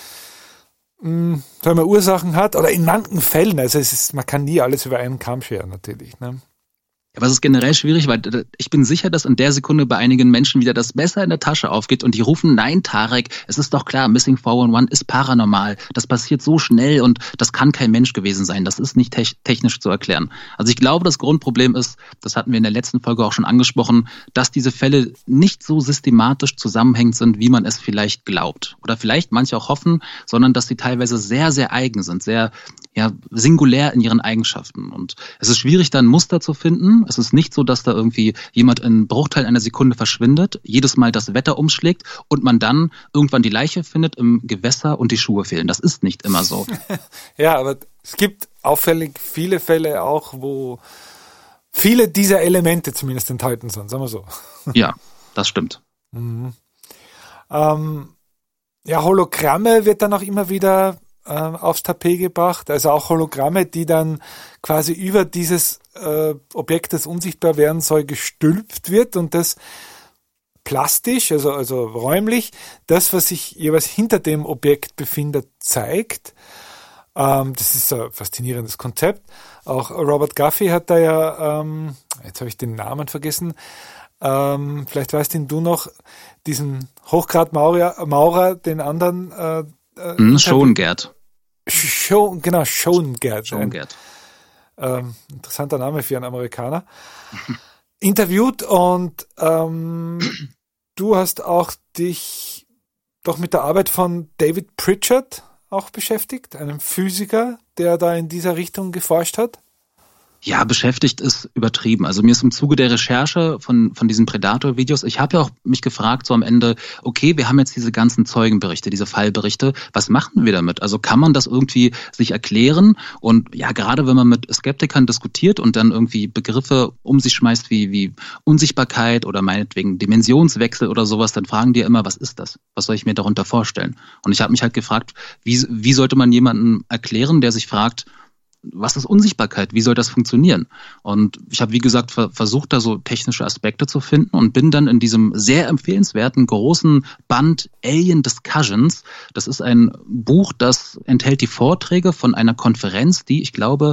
Ursachen hat, oder in manchen Fällen, also man kann nie alles über einen Kamm scheren, natürlich, ne?
Aber es ist generell schwierig, weil ich bin sicher, dass in der Sekunde bei einigen Menschen wieder das Messer in der Tasche aufgeht und die rufen, nein, Tarek, es ist doch klar, Missing 411 ist paranormal. Das passiert so schnell und das kann kein Mensch gewesen sein. Das ist nicht technisch zu erklären. Also ich glaube, das Grundproblem ist, das hatten wir in der letzten Folge auch schon angesprochen, dass diese Fälle nicht so systematisch zusammenhängend sind, wie man es vielleicht glaubt. Oder vielleicht manche auch hoffen, sondern dass sie teilweise sehr, sehr eigen sind, sehr singulär in ihren Eigenschaften. Und es ist schwierig, da ein Muster zu finden. Es ist nicht so, dass da irgendwie jemand in einem Bruchteil einer Sekunde verschwindet, jedes Mal das Wetter umschlägt und man dann irgendwann die Leiche findet im Gewässer und die Schuhe fehlen. Das ist nicht immer so.
Ja, aber es gibt auffällig viele Fälle auch, wo viele dieser Elemente zumindest enthalten sind, sagen wir so.
Ja, das stimmt.
Mhm. Hologramme wird dann auch immer wieder aufs Tapet gebracht, also auch Hologramme, die dann quasi über dieses Objekt, das unsichtbar werden soll, gestülpt wird und das plastisch, also räumlich, das, was sich jeweils hinter dem Objekt befindet, zeigt. Das ist ein faszinierendes Konzept. Auch Robert Guffey hat da ja, jetzt habe ich den Namen vergessen, vielleicht weißt ihn du noch, diesen Hochgrad-Maurer, den anderen
Schoengert.
Schoengert. Interessanter Name für einen Amerikaner. Interviewt und du hast auch dich doch mit der Arbeit von David Pritchard auch beschäftigt, einem Physiker, der da in dieser Richtung geforscht hat.
Ja, beschäftigt ist übertrieben. Also mir ist im Zuge der Recherche von diesen Predator-Videos, ich habe ja auch mich gefragt so am Ende, okay, wir haben jetzt diese ganzen Zeugenberichte, diese Fallberichte, was machen wir damit? Also kann man das irgendwie sich erklären? Und ja, gerade wenn man mit Skeptikern diskutiert und dann irgendwie Begriffe um sich schmeißt wie Unsichtbarkeit oder meinetwegen Dimensionswechsel oder sowas, dann fragen die ja immer, was ist das? Was soll ich mir darunter vorstellen? Und ich habe mich halt gefragt, wie sollte man jemandem erklären, der sich fragt, was ist Unsichtbarkeit? Wie soll das funktionieren? Und ich habe, wie gesagt, versucht, da so technische Aspekte zu finden und bin dann in diesem sehr empfehlenswerten großen Band Alien Discussions. Das ist ein Buch, das enthält die Vorträge von einer Konferenz, die, ich glaube,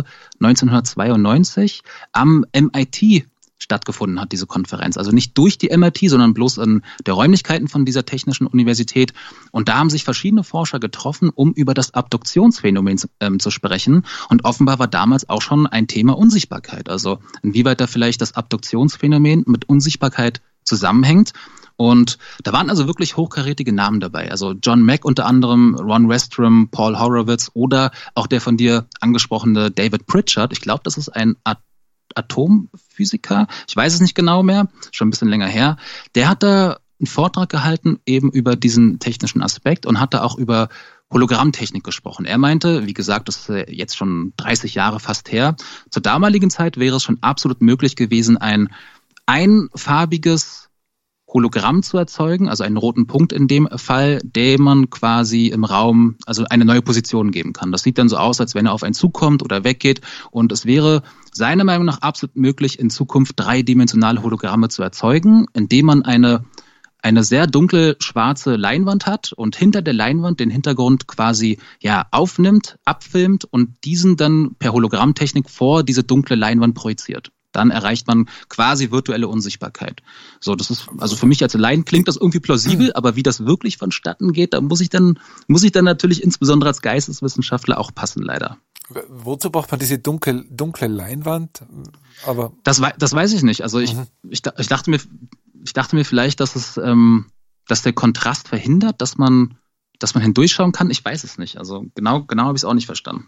1992 am MIT stattgefunden hat, diese Konferenz. Also nicht durch die MIT, sondern bloß in der Räumlichkeiten von dieser technischen Universität. Und da haben sich verschiedene Forscher getroffen, um über das Abduktionsphänomen zu sprechen. Und offenbar war damals auch schon ein Thema Unsichtbarkeit. Also inwieweit da vielleicht das Abduktionsphänomen mit Unsichtbarkeit zusammenhängt. Und da waren also wirklich hochkarätige Namen dabei. Also John Mack unter anderem, Ron Westrom, Paul Horowitz oder auch der von dir angesprochene David Pritchard. Ich glaube, das ist ein Atomphysiker, ich weiß es nicht genau mehr, schon ein bisschen länger her, der hat da einen Vortrag gehalten eben über diesen technischen Aspekt und hat da auch über Hologrammtechnik gesprochen. Er meinte, wie gesagt, das ist jetzt schon 30 Jahre fast her, zur damaligen Zeit wäre es schon absolut möglich gewesen, ein einfarbiges Hologramm zu erzeugen, also einen roten Punkt in dem Fall, dem man quasi im Raum also eine neue Position geben kann. Das sieht dann so aus, als wenn er auf einen zukommt oder weggeht. Und es wäre seiner Meinung nach absolut möglich, in Zukunft dreidimensionale Hologramme zu erzeugen, indem man eine sehr dunkel schwarze Leinwand hat und hinter der Leinwand den Hintergrund quasi aufnimmt, abfilmt und diesen dann per Hologrammtechnik vor diese dunkle Leinwand projiziert. Dann erreicht man quasi virtuelle Unsichtbarkeit. So, das ist, also für mich als Laien klingt das irgendwie plausibel, aber wie das wirklich vonstatten geht, da muss ich dann natürlich insbesondere als Geisteswissenschaftler auch passen, leider.
Wozu braucht man diese dunkle Leinwand? Aber
das weiß ich nicht. Also ich dachte mir, ich dachte mir vielleicht, dass der Kontrast verhindert, dass man hindurchschauen kann. Ich weiß es nicht. Also genau habe ich es auch nicht verstanden.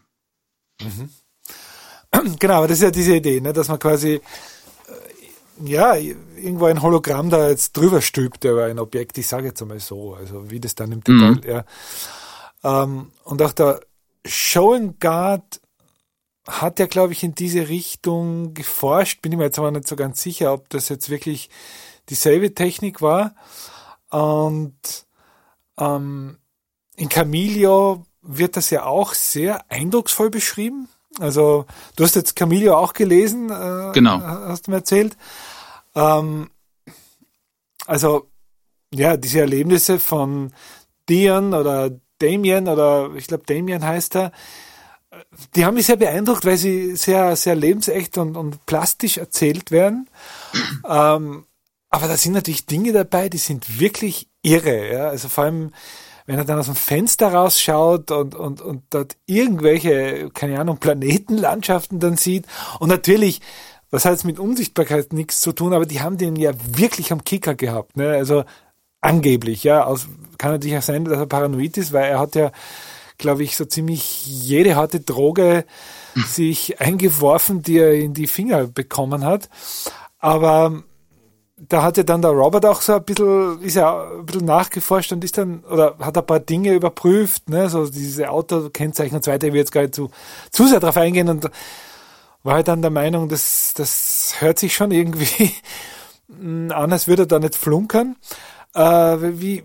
Genau, aber das ist ja diese Idee, ne, dass man quasi irgendwo ein Hologramm da jetzt drüber stülpt über ein Objekt. Ich sage jetzt einmal so, also wie das dann im Detail, und auch der Showing Guard hat ja, glaube ich, in diese Richtung geforscht. Bin ich mir jetzt aber nicht so ganz sicher, ob das jetzt wirklich dieselbe Technik war. Und in Camillo wird das ja auch sehr eindrucksvoll beschrieben. Also du hast jetzt Camillo auch gelesen,
genau.
Hast du mir erzählt. Also ja, diese Erlebnisse von Dion oder Damien, oder ich glaube Damien heißt er, die haben mich sehr beeindruckt, weil sie sehr, sehr lebensecht und plastisch erzählt werden. Aber da sind natürlich Dinge dabei, die sind wirklich irre. Ja? Also vor allem, wenn er dann aus dem Fenster rausschaut und dort irgendwelche, keine Ahnung, Planetenlandschaften dann sieht. Und natürlich, das hat jetzt mit Unsichtbarkeit nichts zu tun, aber die haben den ja wirklich am Kicker gehabt. Ne? Also angeblich, ja. Kann natürlich auch sein, dass er paranoid ist, weil er hat ja, glaube ich, so ziemlich jede harte Droge sich eingeworfen, die er in die Finger bekommen hat. Aber da hat ja dann der Robert auch so ein bisschen nachgeforscht und ist dann, oder hat ein paar Dinge überprüft, ne, so diese Autokennzeichen und so weiter. Ich will jetzt gar nicht zu sehr drauf eingehen, und war halt dann der Meinung, das hört sich schon irgendwie an, als würde er da nicht flunkern. Wie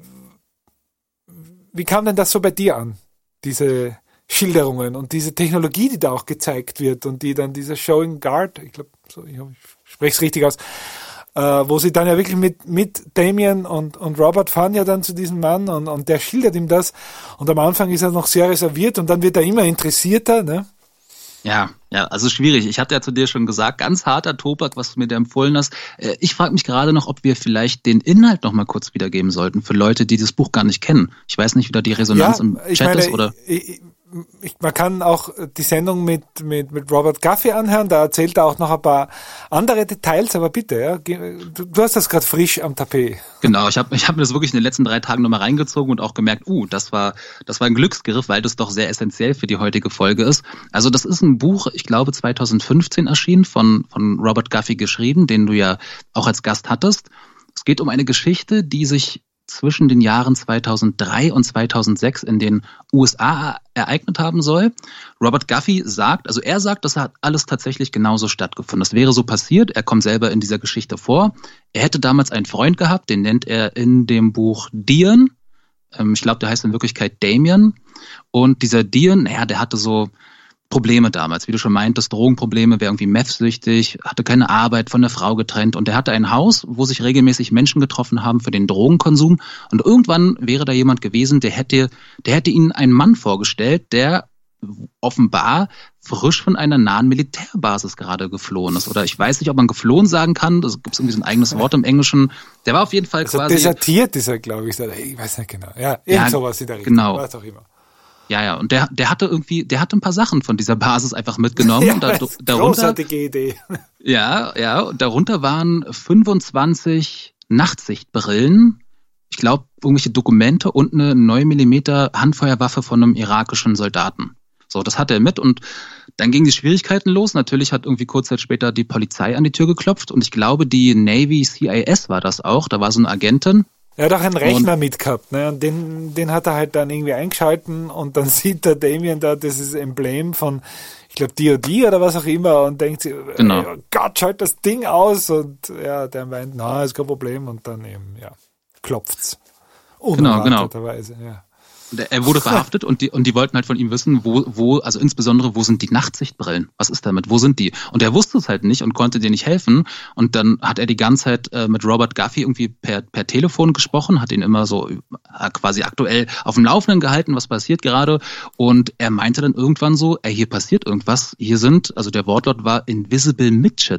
kam denn das so bei dir an? Diese Schilderungen und diese Technologie, die da auch gezeigt wird und die dann dieser Showing Guard, ich glaube, so, ich spreche es richtig aus, wo sie dann ja wirklich mit Damien und Robert fahren ja dann zu diesem Mann und der schildert ihm das, und am Anfang ist er noch sehr reserviert und dann wird er immer interessierter, ne?
Ja, also schwierig. Ich hatte ja zu dir schon gesagt, ganz harter Tobak, was du mir da empfohlen hast. Ich frage mich gerade noch, ob wir vielleicht den Inhalt noch mal kurz wiedergeben sollten für Leute, die das Buch gar nicht kennen. Ich weiß nicht, wie da die Resonanz im Chat ist, oder?
Man kann auch die Sendung mit Robert Guffey anhören, da erzählt er auch noch ein paar andere Details, aber bitte, ja, du hast das gerade frisch am Tapet.
Genau, ich hab mir das wirklich in den letzten 3 Tagen nochmal reingezogen und auch gemerkt, das war ein Glücksgriff, weil das doch sehr essentiell für die heutige Folge ist. Also das ist ein Buch, ich glaube 2015 erschienen, von Robert Guffey geschrieben, den du ja auch als Gast hattest. Es geht um eine Geschichte, die sich zwischen den Jahren 2003 und 2006 in den USA ereignet haben soll. Robert Guffey sagt, das hat alles tatsächlich genauso stattgefunden. Das wäre so passiert. Er kommt selber in dieser Geschichte vor. Er hätte damals einen Freund gehabt, den nennt er in dem Buch Dion. Ich glaube, der heißt in Wirklichkeit Damien. Und dieser Dion, der hatte so Probleme damals, wie du schon meintest, Drogenprobleme, wäre irgendwie methsüchtig, hatte keine Arbeit, von der Frau getrennt, und er hatte ein Haus, wo sich regelmäßig Menschen getroffen haben für den Drogenkonsum, und irgendwann wäre da jemand gewesen, der hätte ihnen einen Mann vorgestellt, der offenbar frisch von einer nahen Militärbasis gerade geflohen ist, oder ich weiß nicht, ob man geflohen sagen kann, das gibt irgendwie so ein eigenes Wort im Englischen, der war auf jeden Fall quasi...
Desertiert ist er, glaube ich, ich weiß nicht genau, sowas in der Richtung,
genau.
Was auch immer.
Ja, und der hatte ein paar Sachen von dieser Basis einfach mitgenommen.
Ja,
und darunter,
großartige Idee.
Ja, und darunter waren 25 Nachtsichtbrillen, ich glaube, irgendwelche Dokumente und eine 9 mm Handfeuerwaffe von einem irakischen Soldaten. So, das hatte er mit, und dann gingen die Schwierigkeiten los. Natürlich hat irgendwie kurz Zeit später die Polizei an die Tür geklopft, und ich glaube, die Navy CIS war das auch. Da war so eine Agentin.
Er hat auch einen Rechner mitgehabt, ne? Und den hat er halt dann irgendwie eingeschalten, und dann sieht der Damien da dieses Emblem von, ich glaube, DOD oder was auch immer, und denkt sich,
genau.
Oh Gott, schalt das Ding aus, und ja, der meint, ist kein Problem, und dann eben, klopft's. Unerwarteterweise,
genau. Ja. Er wurde verhaftet, und die wollten halt von ihm wissen, also insbesondere, wo sind die Nachtsichtbrillen? Was ist damit? Wo sind die? Und er wusste es halt nicht und konnte dir nicht helfen. Und dann hat er die ganze Zeit mit Robert Guffey irgendwie per Telefon gesprochen, hat ihn immer so quasi aktuell auf dem Laufenden gehalten, was passiert gerade. Und er meinte dann irgendwann so, hier passiert irgendwas. Hier sind, also der Wortlaut war Invisible Midgets.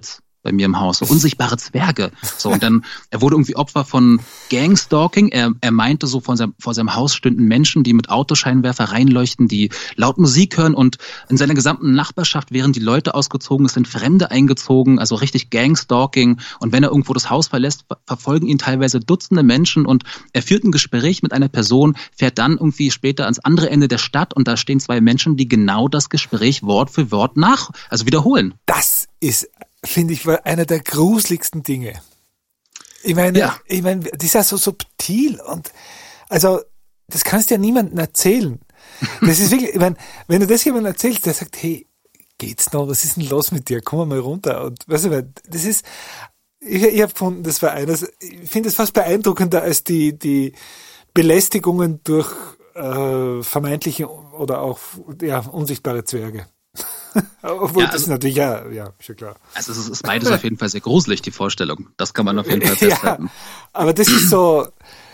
bei mir im Haus, so unsichtbare Zwerge. So, und dann, er wurde irgendwie Opfer von Gangstalking. Er meinte so, vor seinem Haus stünden Menschen, die mit Autoscheinwerfer reinleuchten, die laut Musik hören, und in seiner gesamten Nachbarschaft, während die Leute ausgezogen sind Fremde eingezogen, also richtig Gangstalking. Und wenn er irgendwo das Haus verlässt, verfolgen ihn teilweise Dutzende Menschen, und er führt ein Gespräch mit einer Person, fährt dann irgendwie später ans andere Ende der Stadt, und da stehen zwei Menschen, die genau das Gespräch Wort für Wort wiederholen.
Das ist, finde ich, einer der gruseligsten Dinge. Ich meine, das ist ja so subtil, und also das kannst du ja niemandem erzählen. Das ist wirklich, ich meine, wenn du das jemandem erzählst, der sagt, hey, geht's noch? Was ist denn los mit dir? Komm mal runter. Und weißt du, das ist, ich habe gefunden, das war eines, ich finde es fast beeindruckender als die Belästigungen durch vermeintliche oder auch unsichtbare Zwerge. Obwohl das natürlich, ja, schon klar.
Also es ist beides auf jeden Fall sehr gruselig, die Vorstellung. Das kann man auf jeden Fall festhalten.
Ja, aber das ist so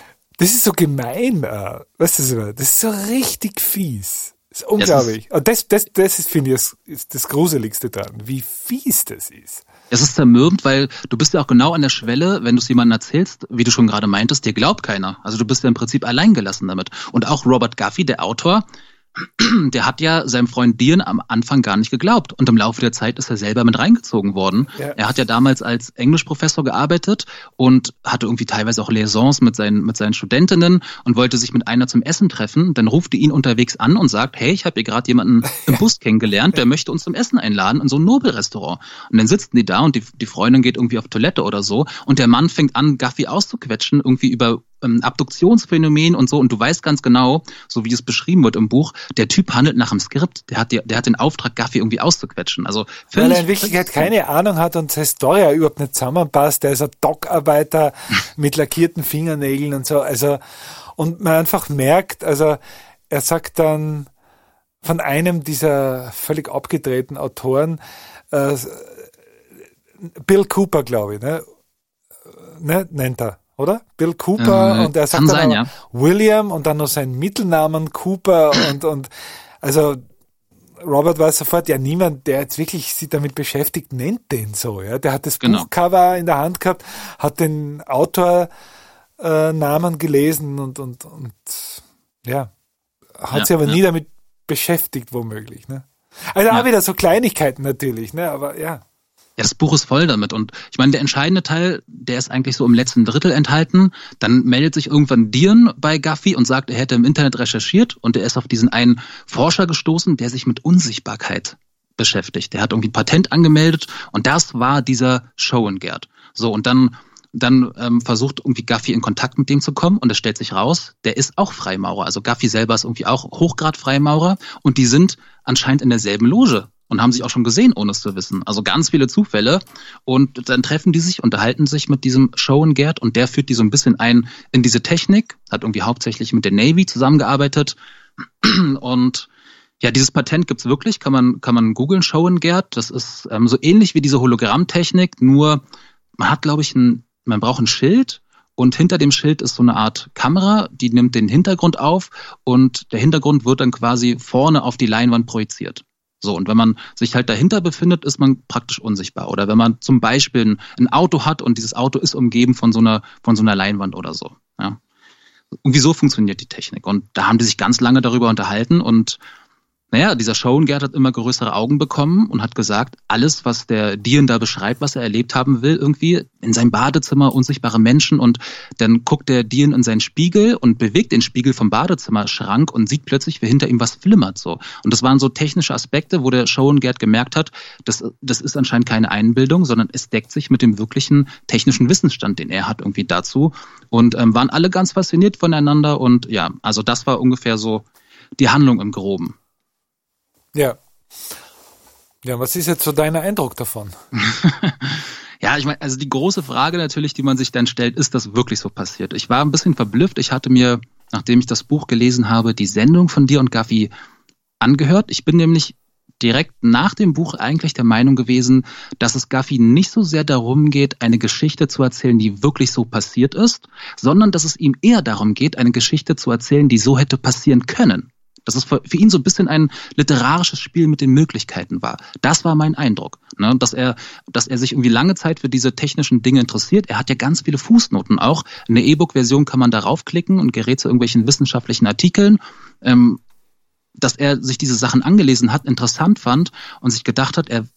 gemein. Weißt du, das ist so richtig fies. Das ist unglaublich. Und das ist, finde ich, ist das Gruseligste daran, wie fies das ist.
Es ist zermürbend, weil du bist ja auch genau an der Schwelle, wenn du es jemandem erzählst, wie du schon gerade meintest, dir glaubt keiner. Also du bist ja im Prinzip alleingelassen damit. Und auch Robert Guffey, der Autor, der hat ja seinem Freund Dean am Anfang gar nicht geglaubt. Und im Laufe der Zeit ist er selber mit reingezogen worden. Ja. Er hat ja damals als Englischprofessor gearbeitet und hatte irgendwie teilweise auch Liaisons mit seinen Studentinnen und wollte sich mit einer zum Essen treffen. Dann ruft die ihn unterwegs an und sagt, hey, ich habe hier gerade jemanden im Bus kennengelernt, der möchte uns zum Essen einladen in so ein Nobelrestaurant. Und dann sitzen die da, und die Freundin geht irgendwie auf Toilette oder so, und der Mann fängt an, Guffey auszuquetschen, irgendwie über Abduktionsphänomen und so, und du weißt ganz genau, so wie es beschrieben wird im Buch, der Typ handelt nach dem Skript, der hat den Auftrag, Guffey irgendwie auszuquetschen. Also
weil er in Wirklichkeit keine Ahnung hat und seine Story überhaupt nicht zusammenpasst, der ist ein Dockarbeiter mit lackierten Fingernägeln und so, also, und man einfach merkt, also er sagt dann von einem dieser völlig abgedrehten Autoren, Bill Cooper, glaube ich, ne, nennt er. Oder? Bill Cooper, und er sagt dann sein, William und dann noch seinen Mittelnamen Cooper und also Robert weiß sofort, ja, niemand, der jetzt wirklich sich damit beschäftigt, nennt den so, ja. Der hat das Buchcover in der Hand gehabt, hat den Autornamen gelesen und ja, hat sich aber nie damit beschäftigt, womöglich, ne. Also auch wieder so Kleinigkeiten natürlich, ne, aber ja.
Ja, das Buch ist voll damit, und ich meine, der entscheidende Teil, der ist eigentlich so im letzten Drittel enthalten. Dann meldet sich irgendwann Dean bei Guffey und sagt, er hätte im Internet recherchiert, und er ist auf diesen einen Forscher gestoßen, der sich mit Unsichtbarkeit beschäftigt. Der hat irgendwie ein Patent angemeldet, und das war dieser Schoengert. So, und dann versucht irgendwie Guffey in Kontakt mit dem zu kommen, und es stellt sich raus, der ist auch Freimaurer. Also Guffey selber ist irgendwie auch Hochgrad-Freimaurer, und die sind anscheinend in derselben Loge und haben sich auch schon gesehen, ohne es zu wissen. Also ganz viele Zufälle. Und dann treffen die sich, unterhalten sich mit diesem Schoengert, und der führt die so ein bisschen ein in diese Technik, hat irgendwie hauptsächlich mit der Navy zusammengearbeitet. Und ja, dieses Patent gibt's wirklich, kann man googeln, Schoengert. Das ist so ähnlich wie diese Hologrammtechnik, nur man hat, glaube ich, man braucht ein Schild, und hinter dem Schild ist so eine Art Kamera, die nimmt den Hintergrund auf, und der Hintergrund wird dann quasi vorne auf die Leinwand projiziert. So, und wenn man sich halt dahinter befindet, ist man praktisch unsichtbar. Oder wenn man zum Beispiel ein Auto hat, und dieses Auto ist umgeben von so einer Leinwand oder so. Ja. Irgendwie so funktioniert die Technik. Und da haben die sich ganz lange darüber unterhalten, und naja, dieser Schoengert hat immer größere Augen bekommen und hat gesagt, alles, was der Dean da beschreibt, was er erlebt haben will, irgendwie in seinem Badezimmer, unsichtbare Menschen, und dann guckt der Dean in seinen Spiegel und bewegt den Spiegel vom Badezimmerschrank und sieht plötzlich, wie hinter ihm was flimmert, so. Und das waren so technische Aspekte, wo der Schoengert gemerkt hat, das ist anscheinend keine Einbildung, sondern es deckt sich mit dem wirklichen technischen Wissensstand, den er hat irgendwie dazu, und waren alle ganz fasziniert voneinander, und ja, also das war ungefähr so die Handlung im Groben.
Ja. Ja, was ist jetzt so dein Eindruck davon?
Ja, ich meine, also die große Frage natürlich, die man sich dann stellt, ist das wirklich so passiert? Ich war ein bisschen verblüfft. Ich hatte mir, nachdem ich das Buch gelesen habe, die Sendung von dir und Guffey angehört. Ich bin nämlich direkt nach dem Buch eigentlich der Meinung gewesen, dass es Guffey nicht so sehr darum geht, eine Geschichte zu erzählen, die wirklich so passiert ist, sondern dass es ihm eher darum geht, eine Geschichte zu erzählen, die so hätte passieren können. Dass es für ihn so ein bisschen ein literarisches Spiel mit den Möglichkeiten war. Das war mein Eindruck. Ne? Dass er sich irgendwie lange Zeit für diese technischen Dinge interessiert. Er hat ja ganz viele Fußnoten auch. In der E-Book-Version kann man darauf klicken und gerät zu irgendwelchen wissenschaftlichen Artikeln. Dass er sich diese Sachen angelesen hat, interessant fand und sich gedacht hat, er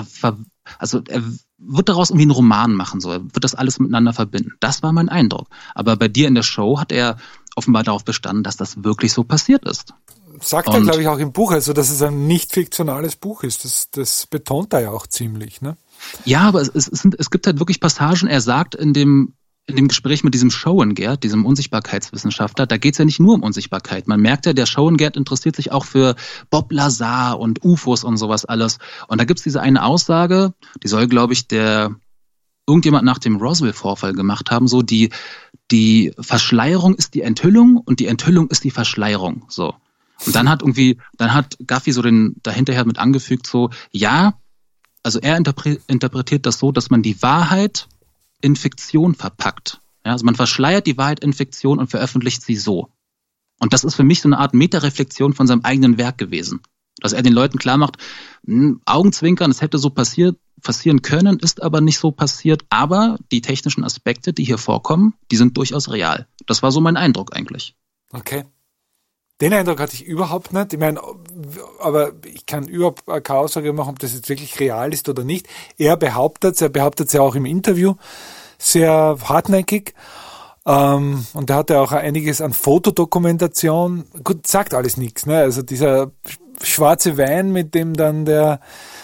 wird daraus irgendwie einen Roman machen, so. Er wird das alles miteinander verbinden. Das war mein Eindruck. Aber bei dir in der Show hat er offenbar darauf bestanden, dass das wirklich so passiert ist.
Sagt er, glaube ich, auch im Buch, also dass es ein nicht fiktionales Buch ist. Das betont er ja auch ziemlich, ne?
Ja, aber es gibt halt wirklich Passagen, er sagt in dem Gespräch mit diesem Schoengert, diesem Unsichtbarkeitswissenschaftler, da geht's ja nicht nur um Unsichtbarkeit. Man merkt ja, der Schoengert interessiert sich auch für Bob Lazar und UFOs und sowas alles. Und da gibt's diese eine Aussage, die soll, glaube ich, irgendjemand nach dem Roswell-Vorfall gemacht haben, so die Verschleierung ist die Enthüllung und die Enthüllung ist die Verschleierung, so. Und dann hat Gaffy so dahinterher mit angefügt, so, ja, also er interpretiert das so, dass man die Wahrheit in Fiktion verpackt. Ja, also man verschleiert die Wahrheit in Fiktion und veröffentlicht sie so. Und das ist für mich so eine Art Metareflexion von seinem eigenen Werk gewesen. Dass er den Leuten klar macht, Augenzwinkern, es hätte so passieren können, ist aber nicht so passiert. Aber die technischen Aspekte, die hier vorkommen, die sind durchaus real. Das war so mein Eindruck eigentlich.
Okay. Den Eindruck hatte ich überhaupt nicht. Ich meine, aber ich kann überhaupt keine Aussage machen, ob das jetzt wirklich real ist oder nicht. Er behauptet es ja auch im Interview sehr hartnäckig. Und da hat er auch einiges an Fotodokumentation. Gut, sagt alles nichts, ne? Also dieser schwarze Wein, mit dem dann der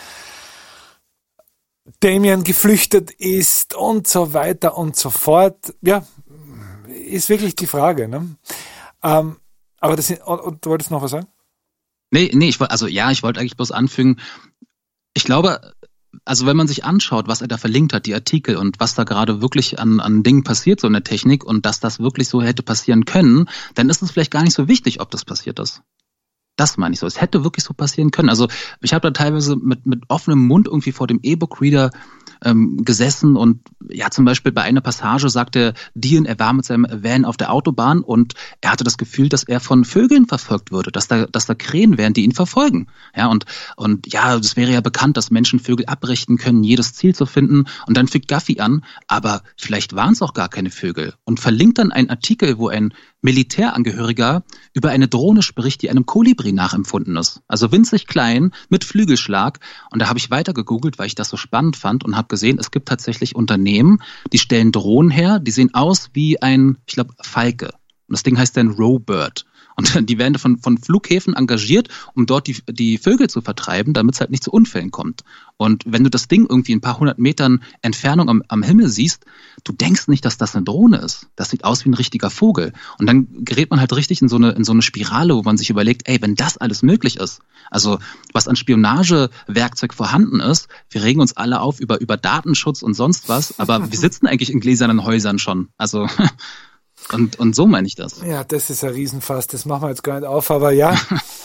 Damien geflüchtet ist und so weiter und so fort. Ja, ist wirklich die Frage, ne? Aber du wolltest noch was sagen?
Nee, ich wollte eigentlich bloß anfügen, ich glaube, also wenn man sich anschaut, was er da verlinkt hat, die Artikel und was da gerade wirklich an Dingen passiert, so in der Technik und dass das wirklich so hätte passieren können, dann ist es vielleicht gar nicht so wichtig, ob das passiert ist. Das meine ich so. Es hätte wirklich so passieren können. Also ich habe da teilweise mit offenem Mund irgendwie vor dem E-Book-Reader gesessen und ja, zum Beispiel bei einer Passage sagte Dean, er war mit seinem Van auf der Autobahn und er hatte das Gefühl, dass er von Vögeln verfolgt würde, dass da Krähen wären, die ihn verfolgen. Ja, und ja, das wäre ja bekannt, dass Menschen Vögel abrichten können, jedes Ziel zu finden. Und dann fängt Gaffy an, aber vielleicht waren es auch gar keine Vögel und verlinkt dann einen Artikel, wo ein Militärangehöriger über eine Drohne spricht, die einem Kolibri nachempfunden ist. Also winzig klein, mit Flügelschlag. Und da habe ich weiter gegoogelt, weil ich das so spannend fand und habe gesehen, es gibt tatsächlich Unternehmen, die stellen Drohnen her, die sehen aus wie ein, ich glaube, Falke. Und das Ding heißt dann Rowbird. Und die werden von Flughäfen engagiert, um dort die Vögel zu vertreiben, damit es halt nicht zu Unfällen kommt. Und wenn du das Ding irgendwie ein paar hundert Metern Entfernung am Himmel siehst, du denkst nicht, dass das eine Drohne ist. Das sieht aus wie ein richtiger Vogel. Und dann gerät man halt richtig in so eine Spirale, wo man sich überlegt, ey, wenn das alles möglich ist, also was an Spionagewerkzeug vorhanden ist, wir regen uns alle auf über Datenschutz und sonst was, aber wir sitzen eigentlich in gläsernen Häusern schon. Also und so meine ich das.
Ja, das ist ein Riesenfass, das machen wir jetzt gar nicht auf, aber ja.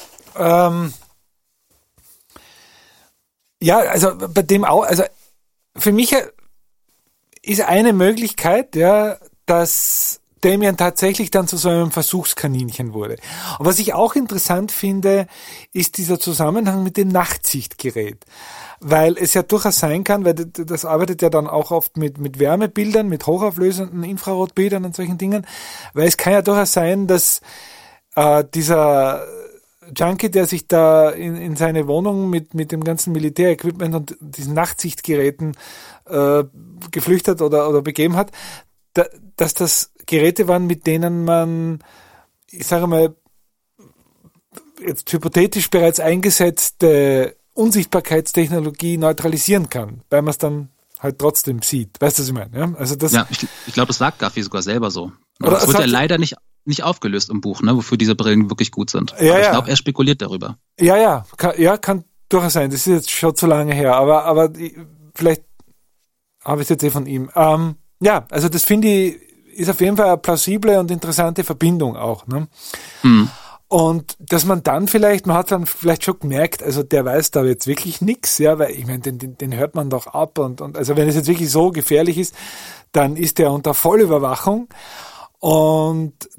Ja, also bei dem auch, also für mich ist eine Möglichkeit, ja, dass Damien tatsächlich dann zu so einem Versuchskaninchen wurde. Und was ich auch interessant finde, ist dieser Zusammenhang mit dem Nachtsichtgerät. Weil es ja durchaus sein kann, weil das arbeitet ja dann auch oft mit Wärmebildern, mit hochauflösenden Infrarotbildern und solchen Dingen, weil es kann ja durchaus sein, dass dieser Junkie, der sich da in seine Wohnung mit dem ganzen Militärequipment und diesen Nachtsichtgeräten geflüchtet oder begeben hat, dass das Geräte waren, mit denen man, ich sage mal, jetzt hypothetisch bereits eingesetzte Unsichtbarkeitstechnologie neutralisieren kann, weil man es dann halt trotzdem sieht. Weißt du, was ich meine? Ja, also das,
ja, ich glaube, das sagt Gaffy sogar selber so. Aber das wird ja leider nicht aufgelöst im Buch, ne, wofür diese Brillen wirklich gut sind.
Ja,
aber ich glaube, er spekuliert darüber.
Ja, kann durchaus sein. Das ist jetzt schon zu lange her, aber vielleicht habe ich es jetzt von ihm. Ja, also das finde ich, ist auf jeden Fall eine plausible und interessante Verbindung auch. Ne? Mhm. Und dass man dann man hat dann vielleicht schon gemerkt, also der weiß da jetzt wirklich nichts, ja, weil ich meine, den hört man doch ab und also wenn es jetzt wirklich so gefährlich ist, dann ist der unter Vollüberwachung und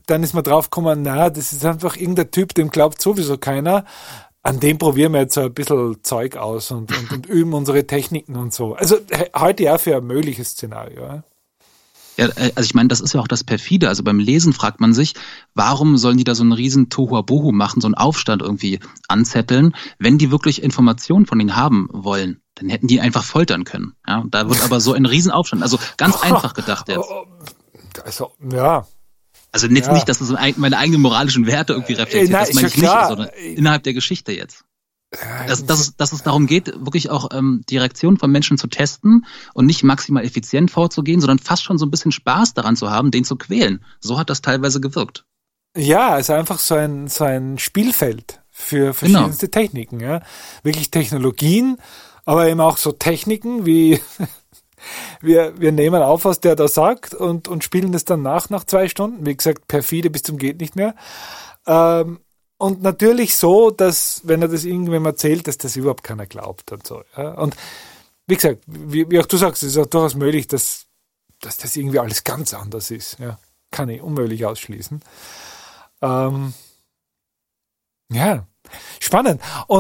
dann ist man draufgekommen, das ist einfach irgendein Typ, dem glaubt sowieso keiner. An dem probieren wir jetzt so ein bisschen Zeug aus und üben unsere Techniken und so. Also heute ja für ein mögliches Szenario. Ja.
Ja, also ich meine, das ist ja auch das Perfide. Also beim Lesen fragt man sich, warum sollen die da so einen riesen Tohuwabohu machen, so einen Aufstand irgendwie anzetteln, wenn die wirklich Informationen von ihnen haben wollen? Dann hätten die einfach foltern können. Ja, und da wird aber so ein Riesenaufstand. Also ganz einfach gedacht jetzt.
Also, ja.
Also jetzt nicht, dass es meine eigenen moralischen Werte irgendwie reflektiert, das meine ich nicht, sondern innerhalb der Geschichte jetzt. Dass es darum geht, wirklich auch die Reaktion von Menschen zu testen und nicht maximal effizient vorzugehen, sondern fast schon so ein bisschen Spaß daran zu haben, den zu quälen. So hat das teilweise gewirkt.
Ja, also einfach so ein Spielfeld für verschiedenste Techniken. Ja. Wirklich Technologien, aber eben auch so Techniken wie wir nehmen auf, was der da sagt und spielen das dann nach 2 Stunden. Wie gesagt, perfide bis zum geht nicht mehr. Und natürlich so, dass, wenn er das irgendwem erzählt, dass das überhaupt keiner glaubt und so. Ja. Und wie gesagt, wie auch du sagst, es ist auch durchaus möglich, dass das irgendwie alles ganz anders ist. Ja. Kann ich unmöglich ausschließen. Ja, spannend.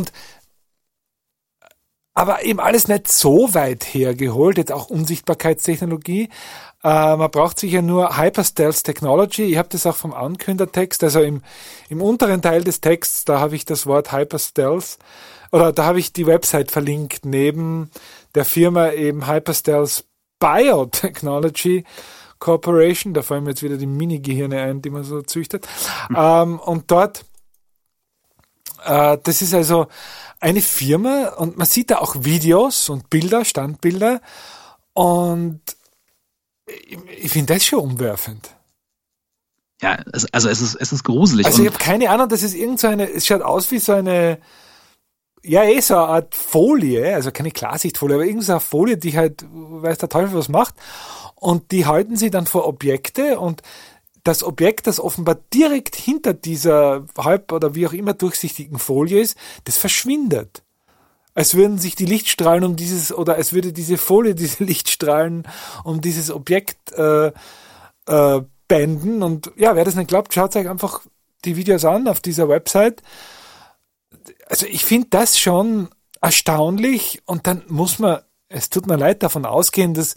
Aber eben alles nicht so weit hergeholt, jetzt auch Unsichtbarkeitstechnologie. Man braucht sicher nur Hyperstealth Technology. Ich habe das auch vom Ankündertext, also im unteren Teil des Texts, da habe ich das Wort Hyperstealth, oder da habe ich die Website verlinkt, neben der Firma eben Hyperstealth Biotechnology Corporation. Da fallen mir jetzt wieder die Mini-Gehirne ein, die man so züchtet. Und dort, das ist also eine Firma und man sieht da auch Videos und Bilder, Standbilder und ich finde das schon umwerfend.
Ja, also es ist gruselig.
Also ich habe keine Ahnung, das ist es schaut aus wie so eine, so eine Art Folie, also keine Klarsichtfolie, aber irgendeine Folie, die halt, weiß der Teufel was macht und die halten sie dann vor Objekte und das Objekt, das offenbar direkt hinter dieser halb oder wie auch immer durchsichtigen Folie ist, das verschwindet. Als würden sich die Lichtstrahlen als würde diese Folie diese Lichtstrahlen um dieses Objekt bänden. Und ja, wer das nicht glaubt, schaut euch einfach die Videos an auf dieser Website. Also ich finde das schon erstaunlich und dann muss man, es tut mir leid, davon ausgehen, dass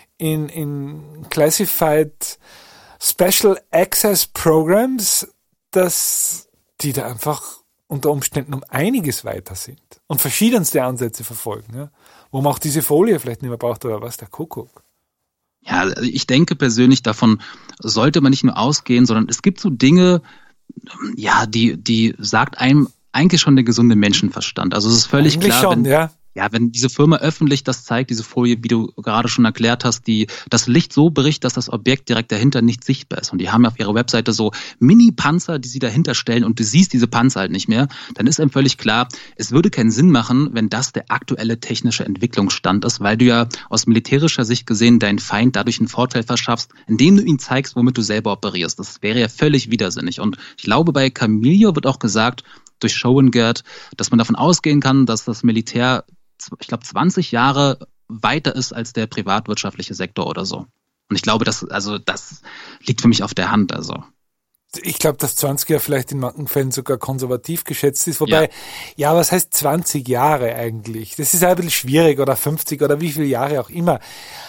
in Classified Special Access Programs, dass die da einfach unter Umständen um einiges weiter sind und verschiedenste Ansätze verfolgen, ja? Wo man auch diese Folie vielleicht nicht mehr braucht oder was, der Kuckuck.
Ja, ich denke persönlich, davon sollte man nicht nur ausgehen, sondern es gibt so Dinge, ja, die sagt einem eigentlich schon der gesunde Menschenverstand. Also es ist völlig
eigentlich
klar,
schon,
wenn diese Firma öffentlich das zeigt, diese Folie, wie du gerade schon erklärt hast, die das Licht so bricht, dass das Objekt direkt dahinter nicht sichtbar ist. Und die haben ja auf ihrer Webseite so Mini-Panzer, die sie dahinter stellen und du siehst diese Panzer halt nicht mehr. Dann ist einem völlig klar, es würde keinen Sinn machen, wenn das der aktuelle technische Entwicklungsstand ist, weil du ja aus militärischer Sicht gesehen deinen Feind dadurch einen Vorteil verschaffst, indem du ihn zeigst, womit du selber operierst. Das wäre ja völlig widersinnig. Und ich glaube, bei Camillo wird auch gesagt, durch Schoengert, dass man davon ausgehen kann, dass das Militär, ich glaube, 20 Jahre weiter ist als der privatwirtschaftliche Sektor oder so. Und ich glaube, das liegt für mich auf der Hand. Also.
Ich glaube, dass 20 Jahre vielleicht in manchen Fällen sogar konservativ geschätzt ist. Wobei, was heißt 20 Jahre eigentlich? Das ist ein bisschen schwierig oder 50 oder wie viele Jahre auch immer.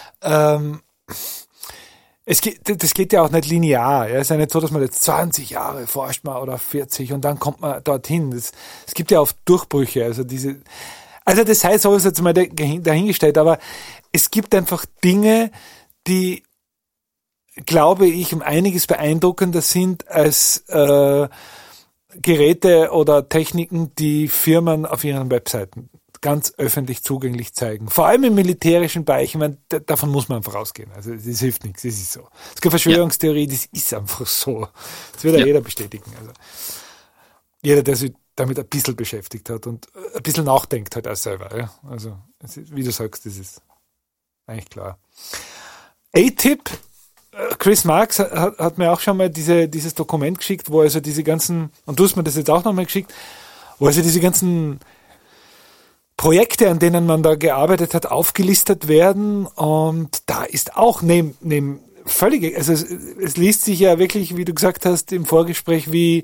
Das geht ja auch nicht linear. Ja. Es ist ja nicht so, dass man jetzt 20 Jahre forscht mal oder 40 und dann kommt man dorthin. Es gibt ja oft Durchbrüche. Also das heißt, so ist jetzt mal dahingestellt, aber es gibt einfach Dinge, die, glaube ich, um einiges beeindruckender sind als Geräte oder Techniken, die Firmen auf ihren Webseiten ganz öffentlich zugänglich zeigen. Vor allem im militärischen Bereich. Ich meine, davon muss man einfach ausgehen. Also das hilft nichts, das ist so. Es ist keine Verschwörungstheorie, das ist einfach so. Das wird ja jeder bestätigen. Also jeder, der sich damit ein bisschen beschäftigt hat und ein bisschen nachdenkt halt auch selber. Ja? Also wie du sagst, das ist eigentlich klar. A-Tip, Chris Marks hat mir auch schon mal dieses Dokument geschickt, wo also diese ganzen, und du hast mir das jetzt auch nochmal geschickt, wo also diese ganzen Projekte, an denen man da gearbeitet hat, aufgelistet werden und da ist auch neben völlig, also es liest sich ja wirklich, wie du gesagt hast im Vorgespräch, wie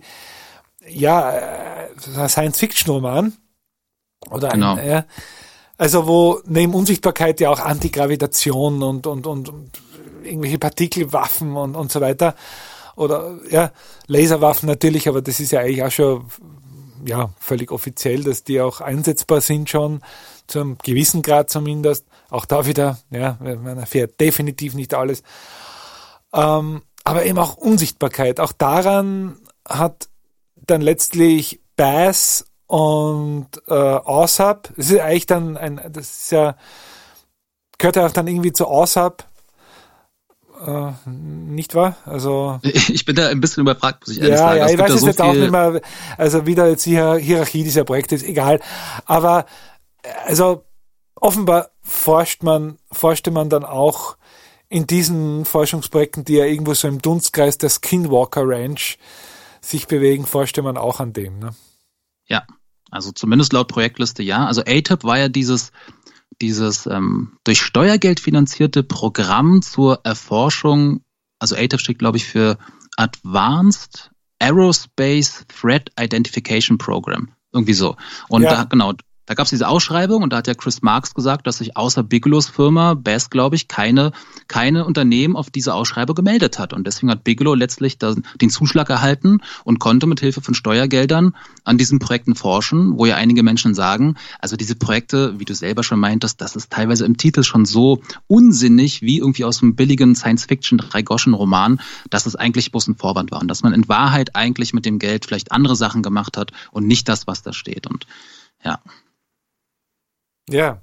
ein Science-Fiction-Roman oder
Genau.
also wo neben Unsichtbarkeit ja auch Antigravitation und irgendwelche Partikelwaffen und so weiter oder Laserwaffen natürlich, aber das ist ja eigentlich auch schon völlig offiziell, dass die auch einsetzbar sind schon, zu einem gewissen Grad zumindest. Auch da wieder, man erfährt definitiv nicht alles. Aber eben auch Unsichtbarkeit. Auch daran hat dann letztlich Bass und ASAP, das ist eigentlich dann gehört ja auch dann irgendwie zu ASAP, nicht wahr? Also
Ich bin da ein bisschen überfragt, muss ich ehrlich sagen.
Ja, ich weiß es jetzt auch nicht mehr, also wieder jetzt die Hierarchie dieser Projekte ist egal, aber also offenbar forschte man dann auch in diesen Forschungsprojekten, die ja irgendwo so im Dunstkreis der Skinwalker Ranch sich bewegen, forschte man auch an dem, ne?
Ja, also zumindest laut Projektliste ja. Also ATIP war ja dieses durch Steuergeld finanzierte Programm zur Erforschung, also ATIP steht, glaube ich, für Advanced Aerospace Threat Identification Program, irgendwie so. Und da gab es diese Ausschreibung und da hat ja Chris Marks gesagt, dass sich außer Bigelows Firma, Bass, glaube ich, keine Unternehmen auf diese Ausschreibung gemeldet hat. Und deswegen hat Bigelow letztlich den Zuschlag erhalten und konnte mit Hilfe von Steuergeldern an diesen Projekten forschen, wo ja einige Menschen sagen, also diese Projekte, wie du selber schon meintest, das ist teilweise im Titel schon so unsinnig, wie irgendwie aus einem billigen Science-Fiction-Drei-Groschen-Roman, dass es eigentlich bloß ein Vorwand war und dass man in Wahrheit eigentlich mit dem Geld vielleicht andere Sachen gemacht hat und nicht das, was da steht. Und ja.
Ja.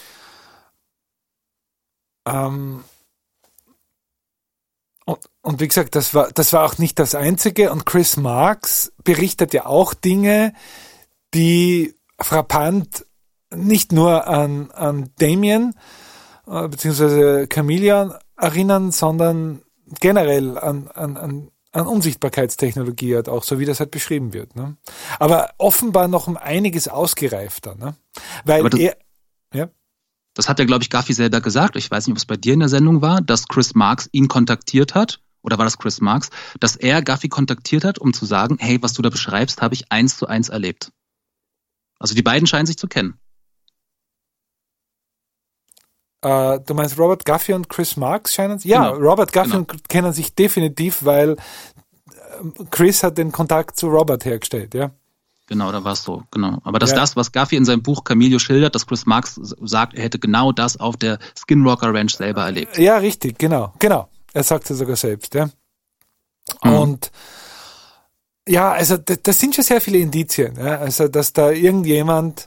Und wie gesagt, das war auch nicht das Einzige. Und Chris Marks berichtet ja auch Dinge, die frappant nicht nur an Damien beziehungsweise Chameleon erinnern, sondern generell an Unsichtbarkeitstechnologie halt auch, so wie das halt beschrieben wird. Ne? Aber offenbar noch um einiges ausgereifter. Ne? Weil
Das hat ja, glaube ich, Gaffy selber gesagt. Ich weiß nicht, ob es bei dir in der Sendung war, dass Chris Marks ihn kontaktiert hat. Oder war das Chris Marks? Dass er Gaffy kontaktiert hat, um zu sagen, hey, was du da beschreibst, habe ich 1:1 erlebt. Also die beiden scheinen sich zu kennen.
Du meinst Robert Gaffy und Chris Marks scheinen sich? Ja, genau. Robert Gaffy kennen sich definitiv, weil Chris hat den Kontakt zu Robert hergestellt, ja.
Genau, da war es so, genau. Aber das, was Gaffy in seinem Buch Camillo schildert, dass Chris Marks sagt, er hätte genau das auf der Skinwalker Ranch selber erlebt.
Ja, richtig, genau. Er sagt es sogar selbst, ja. Und ja, also das sind schon sehr viele Indizien, ja. Also, dass da irgendjemand,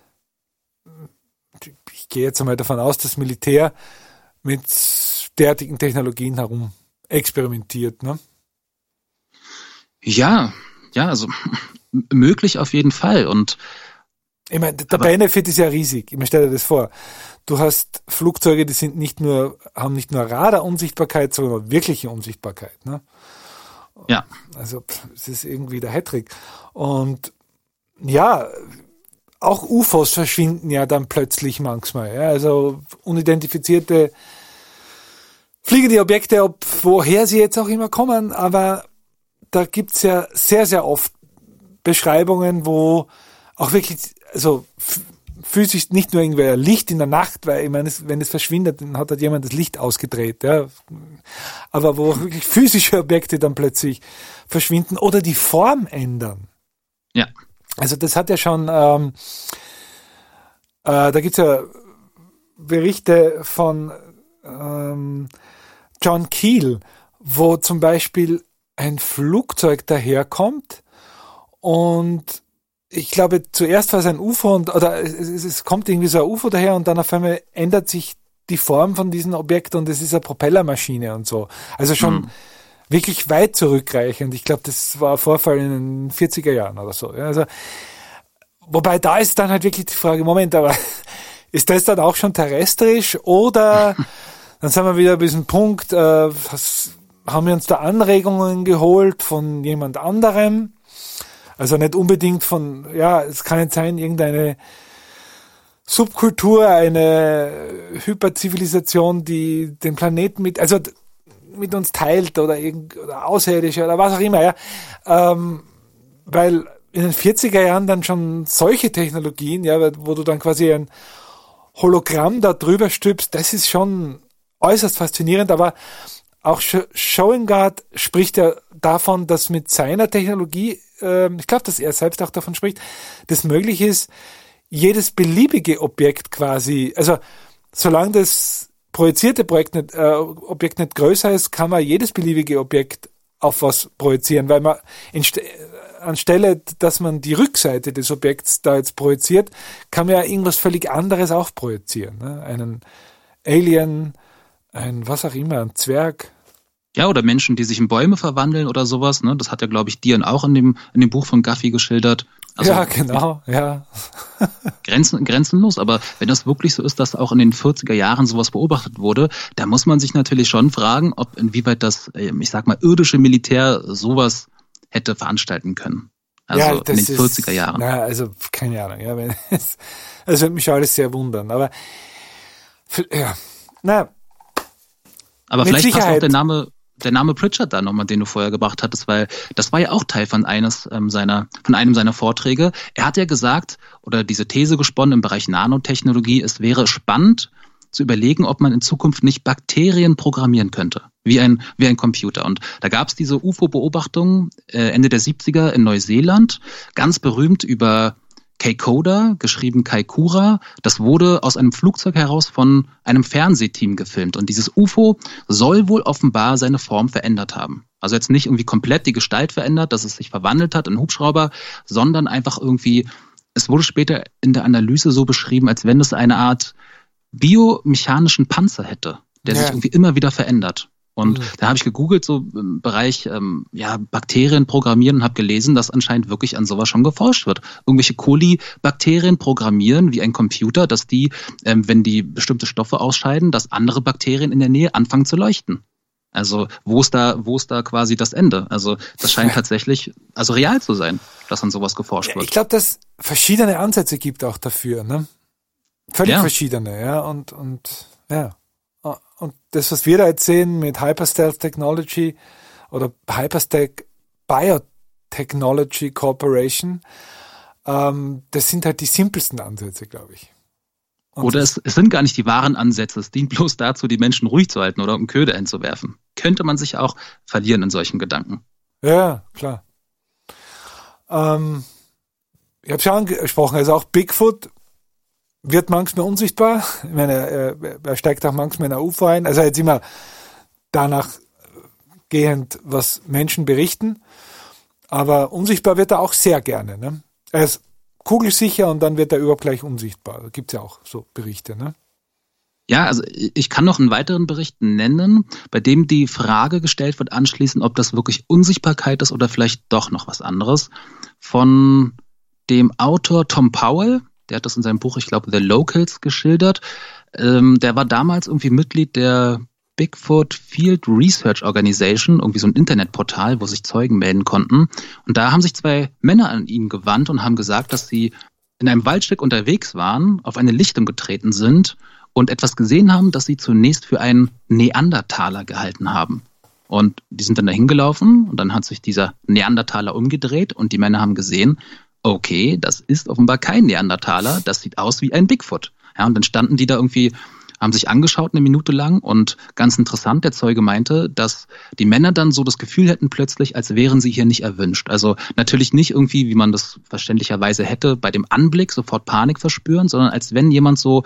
ich gehe jetzt einmal davon aus, das Militär mit derartigen Technologien herum experimentiert, ne?
Ja, also möglich auf jeden Fall. Und
ich meine, der Benefit ist ja riesig. Ich meine, stell dir das vor. Du hast Flugzeuge, die haben nicht nur Radar-Unsichtbarkeit, sondern wirkliche Unsichtbarkeit, ne?
Ja.
Also, es ist irgendwie der Hattrick. Und ja, auch UFOs verschwinden ja dann plötzlich manchmal. Ja? Also unidentifizierte fliegende Objekte, woher sie jetzt auch immer kommen, aber da gibt's ja sehr, sehr oft Beschreibungen, wo auch wirklich, also physisch nicht nur irgendwie Licht in der Nacht, weil ich meine, wenn es verschwindet, dann hat halt jemand das Licht ausgedreht, ja. Aber wo auch wirklich physische Objekte dann plötzlich verschwinden oder die Form ändern.
Ja.
Also das hat ja schon, da gibt's ja Berichte von John Keel, wo zum Beispiel ein Flugzeug daherkommt und ich glaube, zuerst war es ein UFO oder es kommt irgendwie so ein UFO daher und dann auf einmal ändert sich die Form von diesem Objekt und es ist eine Propellermaschine und so. Also schon wirklich weit zurückreichend. Ich glaube, das war ein Vorfall in den 40er Jahren oder so. Also, wobei da ist dann halt wirklich die Frage, Moment, aber ist das dann auch schon terrestrisch oder dann sind wir wieder bei diesem Punkt, haben wir uns da Anregungen geholt von jemand anderem? Also nicht unbedingt es kann nicht sein, irgendeine Subkultur, eine Hyperzivilisation, die den Planeten also mit uns teilt oder Außerirdische oder was auch immer, ja. Weil in den 40er Jahren dann schon solche Technologien, ja, wo du dann quasi ein Hologramm da drüber stülpst, das ist schon äußerst faszinierend, aber auch Schoengard spricht ja davon, dass mit seiner Technologie, ich glaube, dass er selbst auch davon spricht, dass möglich ist, jedes beliebige Objekt quasi, also solange das projizierte Objekt nicht größer ist, kann man jedes beliebige Objekt auf was projizieren, weil man anstelle, dass man die Rückseite des Objekts da jetzt projiziert, kann man ja irgendwas völlig anderes auch projizieren. Ne? Einen Alien, ein was auch immer, ein Zwerg.
Ja, oder Menschen, die sich in Bäume verwandeln oder sowas. Ne? Das hat ja, glaube ich, Dian auch in dem Buch von Guffey geschildert. Also,
ja, genau, ja.
Grenzenlos, aber wenn das wirklich so ist, dass auch in den 40er Jahren sowas beobachtet wurde, da muss man sich natürlich schon fragen, ob inwieweit das, ich sag mal, irdische Militär sowas hätte veranstalten können. Also
ja,
in den 40er Jahren.
Na, also keine Ahnung, ja, das würde mich alles sehr wundern, aber ja, na.
Aber vielleicht passt auch der Name Pritchard da nochmal, den du vorher gebracht hattest, weil das war ja auch Teil von einem seiner Vorträge. Er hat ja gesagt, oder diese These gesponnen im Bereich Nanotechnologie, es wäre spannend zu überlegen, ob man in Zukunft nicht Bakterien programmieren könnte, wie ein Computer. Und da gab es diese UFO-Beobachtungen Ende der 70er in Neuseeland, ganz berühmt über Keikoda, geschrieben Kaikoura. Das wurde aus einem Flugzeug heraus von einem Fernsehteam gefilmt. Und dieses UFO soll wohl offenbar seine Form verändert haben. Also jetzt nicht irgendwie komplett die Gestalt verändert, dass es sich verwandelt hat in einen Hubschrauber, sondern einfach irgendwie, es wurde später in der Analyse so beschrieben, als wenn es eine Art biomechanischen Panzer hätte, der sich irgendwie immer wieder verändert. Und da habe ich gegoogelt, so im Bereich Bakterien programmieren und habe gelesen, dass anscheinend wirklich an sowas schon geforscht wird. Irgendwelche Kolibakterien programmieren wie ein Computer, dass die, wenn die bestimmte Stoffe ausscheiden, dass andere Bakterien in der Nähe anfangen zu leuchten. Also wo ist da quasi das Ende? Also das scheint tatsächlich real zu sein, dass an sowas geforscht wird.
Ich glaube, dass es verschiedene Ansätze gibt auch dafür, ne? Völlig verschiedene, ja. Und ja. Und das, was wir da jetzt sehen mit Hyperstealth Technology oder Hyperstack Biotechnology Corporation, das sind halt die simpelsten Ansätze, glaube ich. Und
oder es sind gar nicht die wahren Ansätze, es dient bloß dazu, die Menschen ruhig zu halten oder um Köder einzuwerfen. Könnte man sich auch verlieren in solchen Gedanken.
Ja, klar. Ich habe es ja angesprochen, also auch Bigfoot wird manchmal unsichtbar. Ich meine, er steigt auch manchmal in ein UFO ein. Also jetzt immer danach gehend, was Menschen berichten. Aber unsichtbar wird er auch sehr gerne. Ne? Er ist kugelsicher und dann wird er überhaupt gleich unsichtbar. Da gibt es ja auch so Berichte. Ne?
Ja, also ich kann noch einen weiteren Bericht nennen, bei dem die Frage gestellt wird anschließend, ob das wirklich Unsichtbarkeit ist oder vielleicht doch noch was anderes. Von dem Autor Tom Powell. Der hat das in seinem Buch, ich glaube, The Locals geschildert. Der war damals irgendwie Mitglied der Bigfoot Field Research Organization, irgendwie so ein Internetportal, wo sich Zeugen melden konnten. Und da haben sich zwei Männer an ihn gewandt und haben gesagt, dass sie in einem Waldstück unterwegs waren, auf eine Lichtung getreten sind und etwas gesehen haben, das sie zunächst für einen Neandertaler gehalten haben. Und die sind dann dahin gelaufen und dann hat sich dieser Neandertaler umgedreht und die Männer haben gesehen, okay, das ist offenbar kein Neandertaler, das sieht aus wie ein Bigfoot. Ja, und dann standen die da irgendwie, haben sich angeschaut eine Minute lang und ganz interessant, der Zeuge meinte, dass die Männer dann so das Gefühl hätten plötzlich, als wären sie hier nicht erwünscht. Also natürlich nicht irgendwie, wie man das verständlicherweise hätte, bei dem Anblick sofort Panik verspüren, sondern als wenn jemand so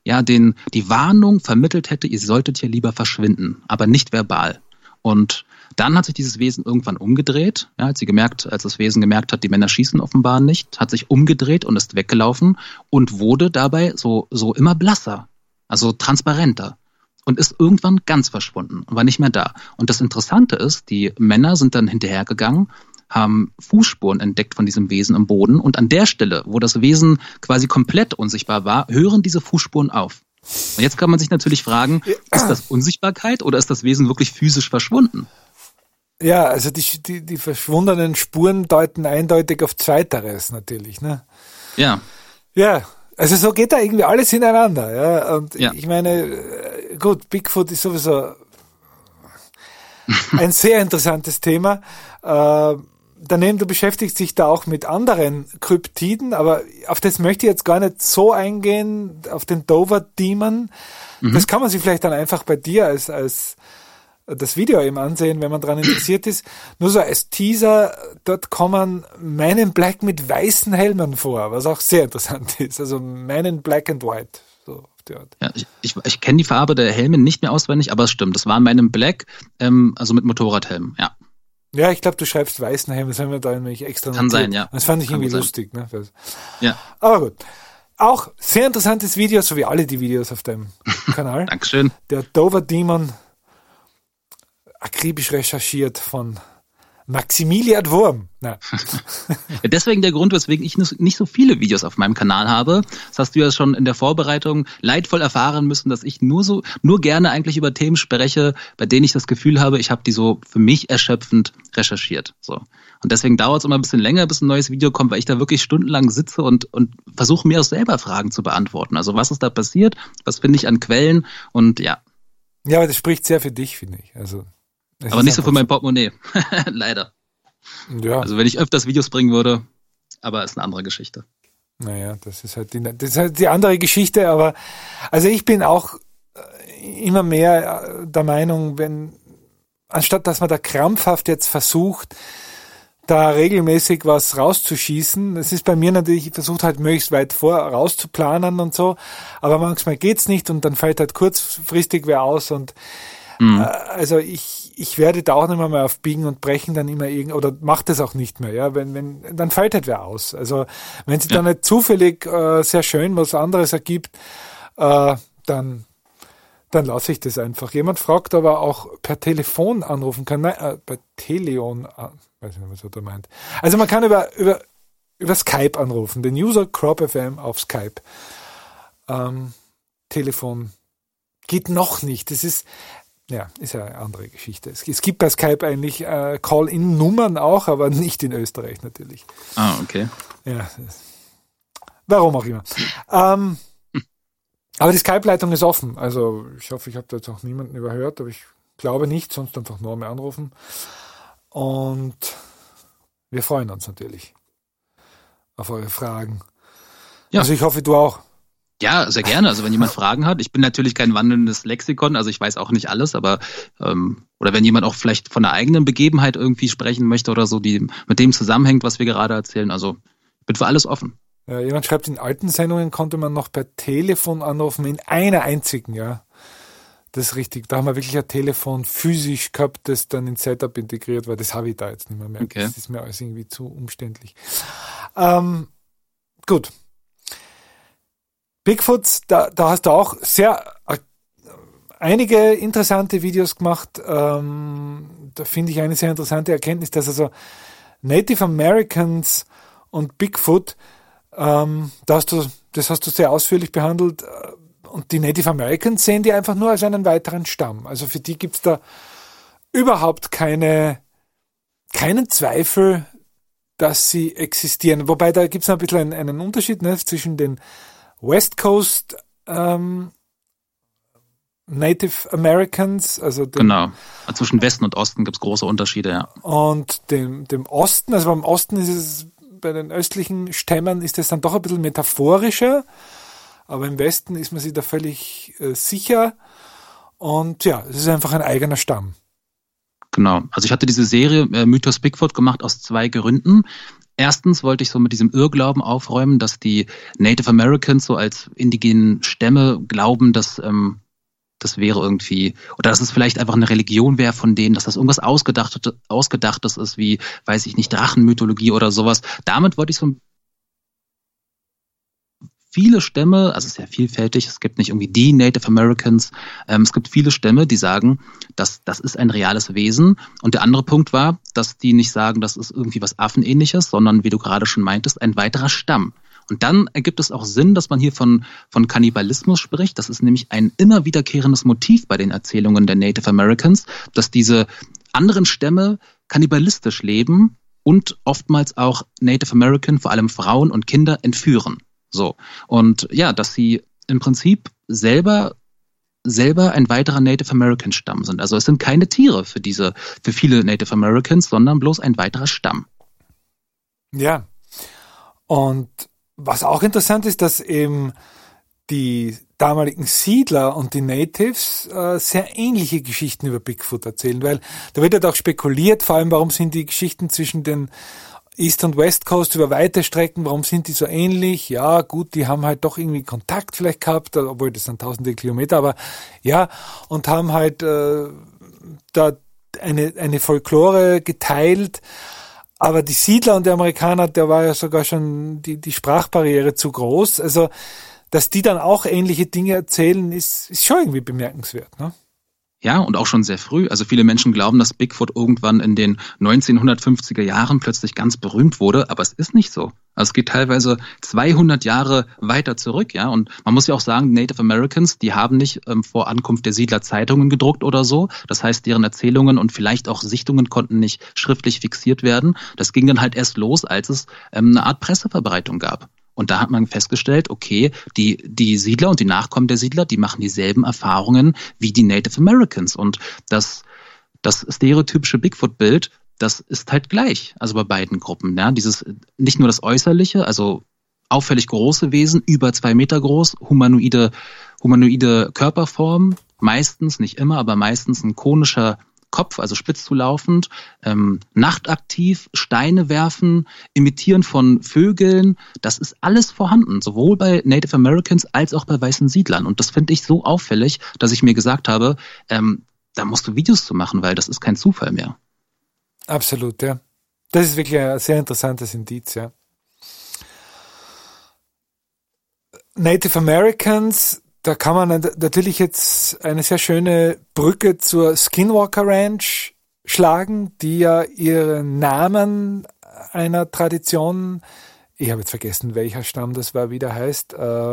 die Warnung vermittelt hätte, ihr solltet hier lieber verschwinden, aber nicht verbal. Und dann hat sich dieses Wesen irgendwann umgedreht, ja, als das Wesen gemerkt hat, die Männer schießen offenbar nicht, hat sich umgedreht und ist weggelaufen und wurde dabei so immer blasser, also transparenter und ist irgendwann ganz verschwunden und war nicht mehr da. Und das Interessante ist, die Männer sind dann hinterhergegangen, haben Fußspuren entdeckt von diesem Wesen im Boden und an der Stelle, wo das Wesen quasi komplett unsichtbar war, hören diese Fußspuren auf. Und jetzt kann man sich natürlich fragen, ist das Unsichtbarkeit oder ist das Wesen wirklich physisch verschwunden?
Ja, also die verschwundenen Spuren deuten eindeutig auf Zweiteres natürlich, ne?
Ja.
Ja, also so geht da irgendwie alles ineinander, ja. Und ich meine, gut, Bigfoot ist sowieso, ein sehr interessantes Thema. Daneben, du beschäftigst dich da auch mit anderen Kryptiden, aber auf das möchte ich jetzt gar nicht so eingehen, auf den Dover Demon. Das kann man sich vielleicht dann einfach bei dir als das Video eben ansehen, wenn man daran interessiert ist. Nur so als Teaser, dort kommen Men in Black mit weißen Helmen vor, was auch sehr interessant ist. Also Men in Black and White. So auf die Art.
Ja, ich kenne die Farbe der Helme nicht mehr auswendig, aber es stimmt. Das war Men in Black, also mit Motorradhelm, ja.
Ja, ich glaube, du schreibst weißen Helm, das haben wir da nämlich extra
Kann
notiert.
sein, ja.
Das fand ich
Kann
irgendwie
sein.
lustig. Ne?
Ja.
Aber gut. Auch sehr interessantes Video, so wie alle die Videos auf deinem Kanal.
Dankeschön.
Der Dover Demon, akribisch recherchiert von Maximilian Wurm. Ja.
Ja, deswegen der Grund, weswegen ich nicht so viele Videos auf meinem Kanal habe. Das hast du ja schon in der Vorbereitung leidvoll erfahren müssen, dass ich nur gerne eigentlich über Themen spreche, bei denen ich das Gefühl habe, ich habe die so für mich erschöpfend recherchiert. So. Und deswegen dauert es immer ein bisschen länger, bis ein neues Video kommt, weil ich da wirklich stundenlang sitze und versuche mir auch selber Fragen zu beantworten. Also was ist da passiert? Was finde ich an Quellen? Und ja.
Ja, aber das spricht sehr für dich, finde ich. Also,
aber nicht so für mein Portemonnaie. Leider.
Ja.
Also wenn ich öfters Videos bringen würde, aber ist eine andere Geschichte.
Naja, das ist halt die andere Geschichte, aber also ich bin auch immer mehr der Meinung, anstatt dass man da krampfhaft jetzt versucht, da regelmäßig was rauszuschießen, es ist bei mir natürlich, ich versuche halt möglichst weit rauszuplanen und so, aber manchmal geht's nicht und dann fällt halt kurzfristig wer aus und also ich werde da auch nicht mehr auf Biegen und Brechen dann immer oder mache das auch nicht mehr, ja, wenn dann fällt halt wer aus. Also wenn sich dann nicht zufällig sehr schön was anderes ergibt, dann lasse ich das einfach. Jemand fragt aber auch per Telefon anrufen kann, nein, bei Teleon, weiß nicht, was er meint. Also man kann über Skype anrufen, den User CropFM auf Skype. Telefon geht noch nicht. Das ist ja eine andere Geschichte. Es gibt bei Skype eigentlich Call-in-Nummern auch, aber nicht in Österreich natürlich.
Ah, okay.
Ja, warum auch immer. Aber die Skype-Leitung ist offen. Also ich hoffe, ich habe da jetzt auch niemanden überhört, aber ich glaube nicht, sonst einfach nur mehr anrufen. Und wir freuen uns natürlich auf eure Fragen.
Ja.
Also ich hoffe, du auch.
Ja, sehr gerne. Also wenn jemand Fragen hat, ich bin natürlich kein wandelndes Lexikon, also ich weiß auch nicht alles, aber oder wenn jemand auch vielleicht von einer eigenen Begebenheit irgendwie sprechen möchte oder so, die mit dem zusammenhängt, was wir gerade erzählen, also ich bin für alles offen.
Ja, jemand schreibt, in alten Sendungen konnte man noch per Telefon anrufen, in einer einzigen, ja. Das ist richtig. Da haben wir wirklich ein Telefon physisch gehabt, das dann ins Setup integriert war. Das habe ich da jetzt nicht mehr.
Okay.
Das ist mir alles irgendwie zu umständlich. Gut. Bigfoots, da hast du auch einige interessante Videos gemacht. Da finde ich eine sehr interessante Erkenntnis, dass also Native Americans und Bigfoot, das hast du sehr ausführlich behandelt, und die Native Americans sehen die einfach nur als einen weiteren Stamm. Also für die gibt's da überhaupt keinen Zweifel, dass sie existieren. Wobei da gibt's noch ein bisschen einen Unterschied, ne, zwischen den West Coast Native Americans, also
genau. Zwischen Westen und Osten gibt's große Unterschiede, ja.
Und dem Osten, also beim Osten ist es, bei den östlichen Stämmen ist es dann doch ein bisschen metaphorischer, aber im Westen ist man sich da völlig sicher und ja, es ist einfach ein eigener Stamm.
Genau, also ich hatte diese Serie Mythos Bigfoot gemacht aus 2 Gründen. Erstens wollte ich so mit diesem Irrglauben aufräumen, dass die Native Americans so als indigenen Stämme glauben, dass das wäre irgendwie, oder dass es vielleicht einfach eine Religion wäre von denen, dass das irgendwas Ausgedachtes ist, wie, weiß ich nicht, Drachenmythologie oder sowas. Damit wollte ich so viele Stämme, also es ist ja vielfältig, es gibt nicht irgendwie die Native Americans, es gibt viele Stämme, die sagen, das ist ein reales Wesen. Und der andere Punkt war, dass die nicht sagen, das ist irgendwie was Affenähnliches, sondern, wie du gerade schon meintest, ein weiterer Stamm. Und dann ergibt es auch Sinn, dass man hier von Kannibalismus spricht. Das ist nämlich ein immer wiederkehrendes Motiv bei den Erzählungen der Native Americans, dass diese anderen Stämme kannibalistisch leben und oftmals auch Native American, vor allem Frauen und Kinder, entführen. So. Und ja, dass sie im Prinzip selber selber ein weiterer Native American Stamm sind. Also es sind keine Tiere für viele Native Americans, sondern bloß ein weiterer Stamm.
Ja. Und was auch interessant ist, dass eben die damaligen Siedler und die Natives sehr ähnliche Geschichten über Bigfoot erzählen, weil da wird halt auch spekuliert, vor allem warum sind die Geschichten zwischen den East und West Coast über weite Strecken, warum sind die so ähnlich? Ja, gut, die haben halt doch irgendwie Kontakt vielleicht gehabt, obwohl das sind tausende Kilometer, aber ja, und haben halt da eine Folklore geteilt. Aber die Siedler und die Amerikaner, da war ja sogar schon die Sprachbarriere zu groß. Also, dass die dann auch ähnliche Dinge erzählen, ist schon irgendwie bemerkenswert, ne?
Ja, und auch schon sehr früh. Also viele Menschen glauben, dass Bigfoot irgendwann in den 1950er Jahren plötzlich ganz berühmt wurde, aber es ist nicht so. Also es geht teilweise 200 Jahre weiter zurück, ja. Und man muss ja auch sagen, Native Americans, die haben nicht vor Ankunft der Siedler Zeitungen gedruckt oder so. Das heißt, deren Erzählungen und vielleicht auch Sichtungen konnten nicht schriftlich fixiert werden. Das ging dann halt erst los, als es eine Art Presseverbreitung gab. Und da hat man festgestellt, okay, die Siedler und die Nachkommen der Siedler, die machen dieselben Erfahrungen wie die Native Americans. Und das stereotypische Bigfoot-Bild, das ist halt gleich, also bei beiden Gruppen. Ja? Dieses, nicht nur das Äußerliche, also auffällig große Wesen, über 2 Meter groß, humanoide Körperform, meistens, nicht immer, aber meistens ein konischer Kopf, also spitz zulaufend, nachtaktiv, Steine werfen, imitieren von Vögeln, das ist alles vorhanden, sowohl bei Native Americans als auch bei weißen Siedlern. Und das finde ich so auffällig, dass ich mir gesagt habe, da musst du Videos zu machen, weil das ist kein Zufall mehr.
Absolut, ja. Das ist wirklich ein sehr interessantes Indiz, ja. Native Americans, da kann man natürlich jetzt eine sehr schöne Brücke zur Skinwalker Ranch schlagen, die ja ihren Namen einer Tradition, ich habe jetzt vergessen, welcher Stamm das war, wie der heißt.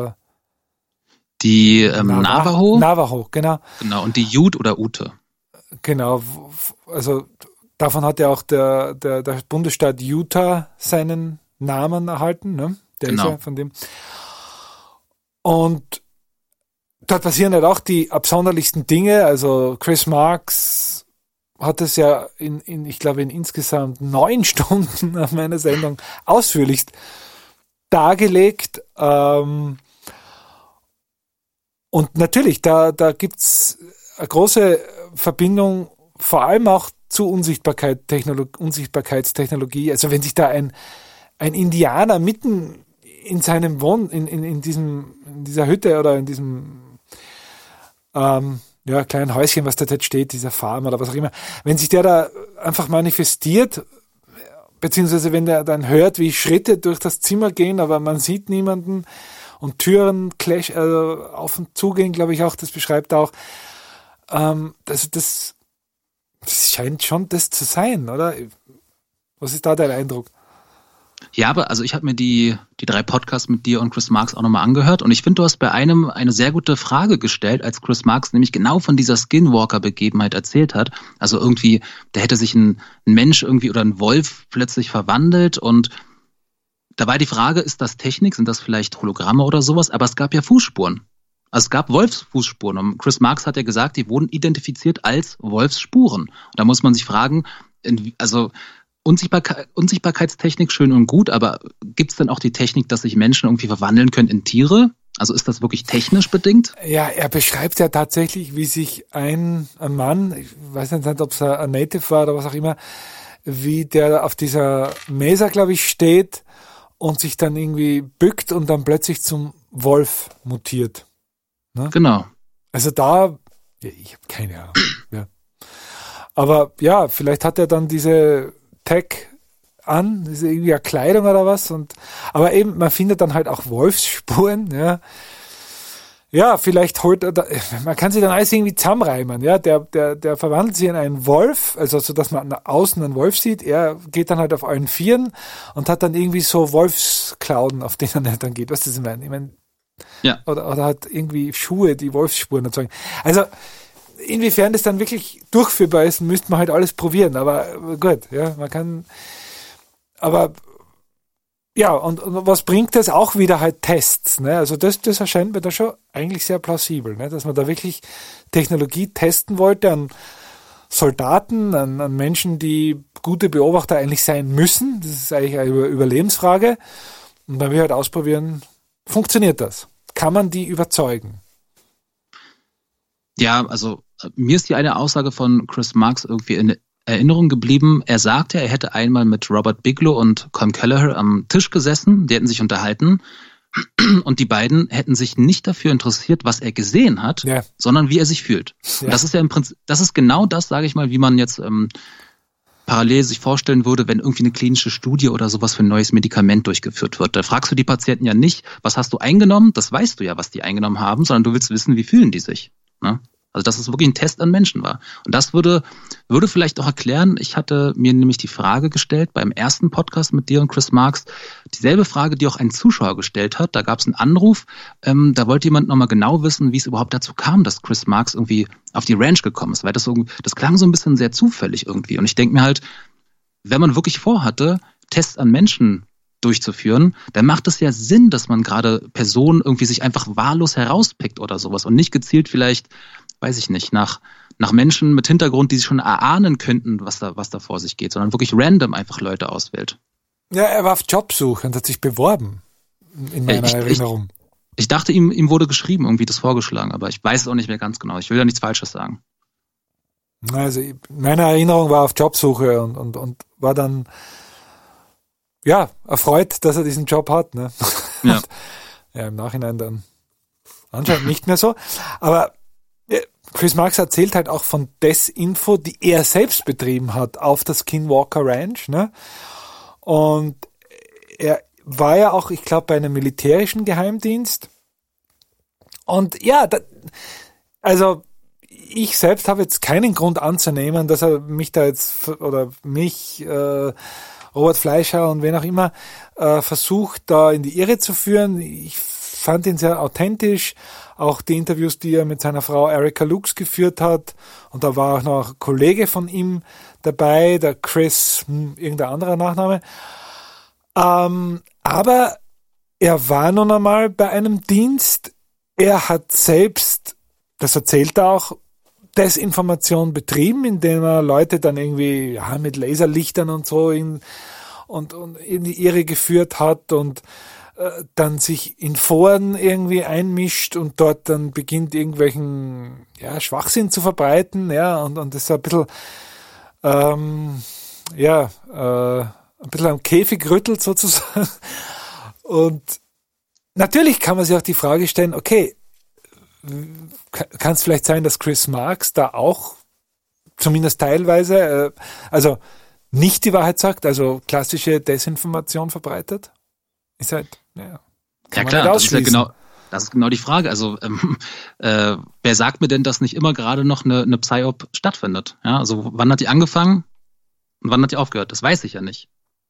Die Navajo?
Navajo, genau.
Genau, und die Ute oder Ute.
Genau, also davon hat ja auch der Bundesstaat Utah seinen Namen erhalten, ne? Der
genau.
Ist ja von dem. Und dort passieren halt auch die absonderlichsten Dinge. Also Chris Marks hat es ja ich glaube in insgesamt 9 Stunden auf meiner Sendung ausführlichst dargelegt. Und natürlich, da gibt's eine große Verbindung, vor allem auch zu Unsichtbarkeitstechnologie. Also wenn sich da ein Indianer mitten in seinem in dieser Hütte oder in diesem kleinen Häuschen, was da jetzt steht, dieser Farm oder was auch immer, wenn sich der da einfach manifestiert, beziehungsweise wenn der dann hört, wie Schritte durch das Zimmer gehen, aber man sieht niemanden und Türen auf und zugehen, glaube ich auch, das beschreibt auch, das scheint schon das zu sein, oder? Was ist da dein Eindruck?
Ja, aber also ich habe mir die 3 Podcasts mit dir und Chris Marks auch nochmal angehört und ich finde, du hast bei einem eine sehr gute Frage gestellt, als Chris Marks nämlich genau von dieser Skinwalker-Begebenheit erzählt hat. Also irgendwie, da hätte sich ein Mensch irgendwie oder ein Wolf plötzlich verwandelt und da war die Frage, ist das Technik, sind das vielleicht Hologramme oder sowas? Aber es gab ja Fußspuren. Also es gab Wolfsfußspuren und Chris Marks hat ja gesagt, die wurden identifiziert als Wolfsspuren. Und da muss man sich fragen, also Unsichtbarkeitstechnik schön und gut, aber gibt es denn auch die Technik, dass sich Menschen irgendwie verwandeln können in Tiere? Also ist das wirklich technisch bedingt?
Ja, er beschreibt ja tatsächlich, wie sich ein Mann, ich weiß nicht, ob es ein Native war oder was auch immer, wie der auf dieser Mesa, glaube ich, steht und sich dann irgendwie bückt und dann plötzlich zum Wolf mutiert. Ne?
Genau.
Also ich habe keine Ahnung. Ja. Aber ja, vielleicht hat er dann diese Tag an, ist irgendwie eine Kleidung oder was. Aber eben, man findet dann halt auch Wolfsspuren, ja. Ja, vielleicht man kann sich dann alles irgendwie zusammenreimen, ja. Der verwandelt sich in einen Wolf, also so, dass man außen einen Wolf sieht. Er geht dann halt auf allen Vieren und hat dann irgendwie so Wolfsklauen, auf denen er dann geht. Was das ich meine?
Ja.
Oder hat irgendwie Schuhe, die Wolfsspuren erzeugen. Also, inwiefern das dann wirklich durchführbar ist, müsste man halt alles probieren. Aber gut, ja, man kann. Aber ja, und was bringt das? Auch wieder halt Tests. Ne? Also das erscheint mir da schon eigentlich sehr plausibel, ne? Dass man da wirklich Technologie testen wollte an Soldaten, an Menschen, die gute Beobachter eigentlich sein müssen. Das ist eigentlich eine Überlebensfrage. Und dann will ich halt ausprobieren, funktioniert das? Kann man die überzeugen?
Ja, also mir ist die eine Aussage von Chris Marks irgendwie in Erinnerung geblieben. Er sagte, er hätte einmal mit Robert Bigelow und Colm Kelleher am Tisch gesessen, die hätten sich unterhalten und die beiden hätten sich nicht dafür interessiert, was er gesehen hat, sondern wie er sich fühlt. Ja. Und das ist ja im Prinzip, das ist genau das, sage ich mal, wie man jetzt parallel sich vorstellen würde, wenn irgendwie eine klinische Studie oder sowas für ein neues Medikament durchgeführt wird. Da fragst du die Patienten ja nicht, was hast du eingenommen? Das weißt du ja, was die eingenommen haben, sondern du willst wissen, wie fühlen die sich. Ne? Also dass es wirklich ein Test an Menschen war. Und das würde vielleicht auch erklären, ich hatte mir nämlich die Frage gestellt beim ersten Podcast mit dir und Chris Marks, dieselbe Frage, die auch ein Zuschauer gestellt hat. Da gab es einen Anruf, da wollte jemand nochmal genau wissen, wie es überhaupt dazu kam, dass Chris Marks irgendwie auf die Ranch gekommen ist. Weil das klang so ein bisschen sehr zufällig irgendwie. Und ich denke mir halt, wenn man wirklich vorhatte, Tests an Menschen durchzuführen, dann macht es ja Sinn, dass man gerade Personen irgendwie sich einfach wahllos herauspickt oder sowas und nicht gezielt vielleicht, weiß ich nicht, nach Menschen mit Hintergrund, die sich schon erahnen könnten, was da vor sich geht, sondern wirklich random einfach Leute auswählt.
Ja, er war auf Jobsuche und hat sich beworben, in meiner Erinnerung.
Ich dachte, ihm wurde geschrieben, irgendwie das vorgeschlagen, aber ich weiß es auch nicht mehr ganz genau. Ich will ja nichts Falsches sagen.
Also meine Erinnerung war auf Jobsuche und war dann erfreut, dass er diesen Job hat. Ne?
Ja.
Ja, im Nachhinein dann anscheinend nicht mehr so. Aber Chris Marks erzählt halt auch von Desinfo, die er selbst betrieben hat auf der Skinwalker Ranch. Ne? Und er war ja auch, ich glaube, bei einem militärischen Geheimdienst. Und ja, also ich selbst habe jetzt keinen Grund anzunehmen, dass er mich da jetzt, oder mich, Robert Fleischer und wen auch immer, versucht, da in die Irre zu führen. Ich fand ihn sehr authentisch. Auch die Interviews, die er mit seiner Frau Erica Lux geführt hat. Und da war auch noch ein Kollege von ihm dabei, der Chris, irgendein anderer Nachname. Aber er war nun einmal bei einem Dienst. Er hat selbst, das erzählt er auch, Desinformation betrieben, indem er Leute dann irgendwie mit Laserlichtern und so in die Irre geführt hat und dann sich in Foren irgendwie einmischt und dort dann beginnt irgendwelchen Schwachsinn zu verbreiten, und das ist ein bisschen ein bisschen am Käfig rüttelt sozusagen. Und natürlich kann man sich auch die Frage stellen, okay, kann es vielleicht sein, dass Chris Marks da auch zumindest teilweise, also nicht die Wahrheit sagt, also klassische Desinformation verbreitet? Ist halt,
kann man klar, das ist genau die Frage. Also wer sagt mir denn, dass nicht immer gerade noch eine Psyop stattfindet? Ja, also wann hat die angefangen und wann hat die aufgehört? Das weiß ich ja nicht.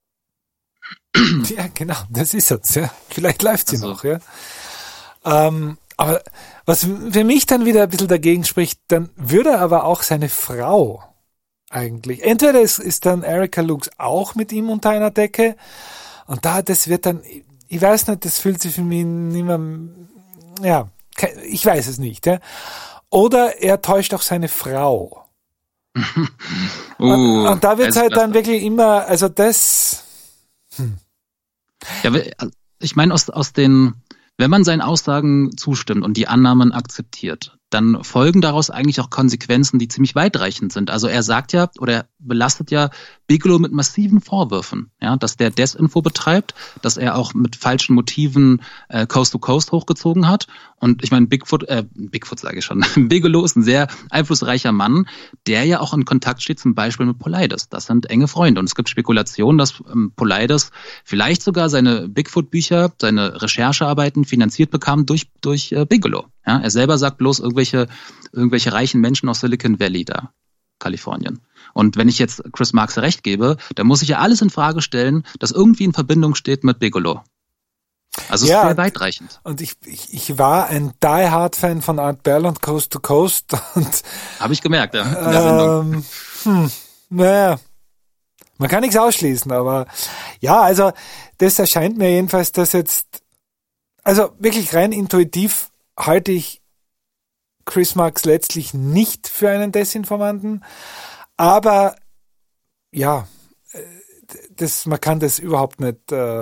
Ja, genau, das ist es. Ja. Vielleicht läuft sie noch. Ja. Aber was für mich dann wieder ein bisschen dagegen spricht, dann würde aber auch seine Frau eigentlich, entweder ist dann Erica Lux auch mit ihm unter einer Decke und das wird dann, ich weiß nicht, das fühlt sich für mich nicht mehr, ich weiß es nicht. Ja. Oder er täuscht auch seine Frau. Und da wird es halt dann wirklich immer, also das...
Ja, ich meine, aus den, wenn man seinen Aussagen zustimmt und die Annahmen akzeptiert, dann folgen daraus eigentlich auch Konsequenzen, die ziemlich weitreichend sind. Also er sagt ja, oder er belastet ja Bigelow mit massiven Vorwürfen, ja, dass der Desinfo betreibt, dass er auch mit falschen Motiven Coast to Coast hochgezogen hat. Und ich meine, Bigfoot sage ich schon, Bigelow ist ein sehr einflussreicher Mann, der ja auch in Kontakt steht, zum Beispiel mit Paulides. Das sind enge Freunde. Und es gibt Spekulationen, dass Paulides vielleicht sogar seine Bigfoot-Bücher, seine Recherchearbeiten finanziert bekam durch Bigelow. Ja, er selber sagt bloß irgendwelche reichen Menschen aus Silicon Valley da, Kalifornien. Und wenn ich jetzt Chris Marks recht gebe, dann muss ich ja alles in Frage stellen, das irgendwie in Verbindung steht mit Bigelow. Also es ist sehr weitreichend.
Und ich war ein Die-Hard-Fan von Art Bell und Coast to Coast.
Habe ich gemerkt, ja.
Naja, man kann nichts ausschließen, aber ja, also das erscheint mir jedenfalls, dass jetzt, also wirklich rein intuitiv halte ich Chris Marks letztlich nicht für einen Desinformanten, aber ja, man kann das überhaupt nicht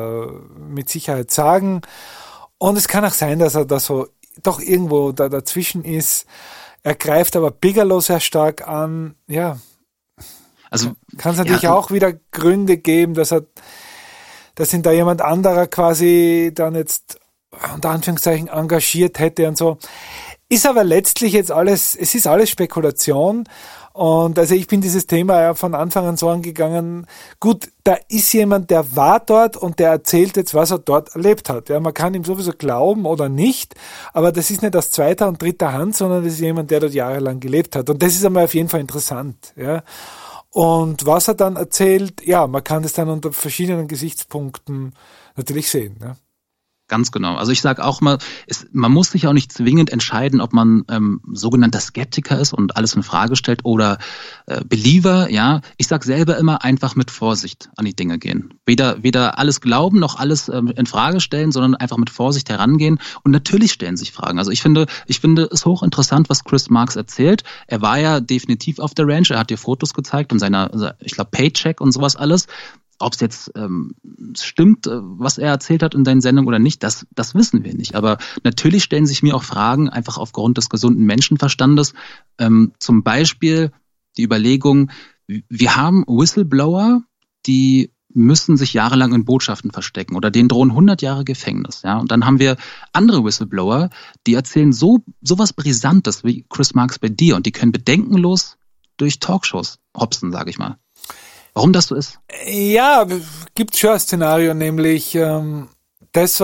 mit Sicherheit sagen. Und es kann auch sein, dass er da so doch irgendwo dazwischen ist. Er greift aber Bigelow sehr stark an. Ja, also kann es natürlich auch wieder Gründe geben, dass ihn da jemand anderer quasi dann jetzt unter Anführungszeichen engagiert hätte und so. Ist aber letztlich jetzt es ist alles Spekulation. Und also ich bin dieses Thema ja von Anfang an so angegangen, gut, da ist jemand, der war dort und der erzählt jetzt, was er dort erlebt hat. Ja, man kann ihm sowieso glauben oder nicht, aber das ist nicht aus zweiter und dritter Hand, sondern das ist jemand, der dort jahrelang gelebt hat. Und das ist einmal auf jeden Fall interessant. Ja. Und was er dann erzählt, ja, man kann das dann unter verschiedenen Gesichtspunkten natürlich sehen. Ja.
Ganz genau. Also ich sage auch mal, man muss sich auch nicht zwingend entscheiden, ob man sogenannter Skeptiker ist und alles in Frage stellt oder Believer. Ja, ich sage selber immer einfach mit Vorsicht an die Dinge gehen. Weder alles glauben noch alles in Frage stellen, sondern einfach mit Vorsicht herangehen. Und natürlich stellen sich Fragen. Also ich finde es hochinteressant, was Chris Marks erzählt. Er war ja definitiv auf der Ranch. Er hat dir Fotos gezeigt und ich glaube, Paycheck und sowas alles. Ob es jetzt stimmt, was er erzählt hat in seinen Sendungen oder nicht, das wissen wir nicht. Aber natürlich stellen sich mir auch Fragen, einfach aufgrund des gesunden Menschenverstandes. Zum Beispiel die Überlegung, wir haben Whistleblower, die müssen sich jahrelang in Botschaften verstecken oder denen drohen 100 Jahre Gefängnis. Ja? Und dann haben wir andere Whistleblower, die erzählen sowas Brisantes wie Chris Marks bei dir und die können bedenkenlos durch Talkshows hopsen, sage ich mal. Warum das so ist?
Ja, gibt schon ein Szenario, nämlich das,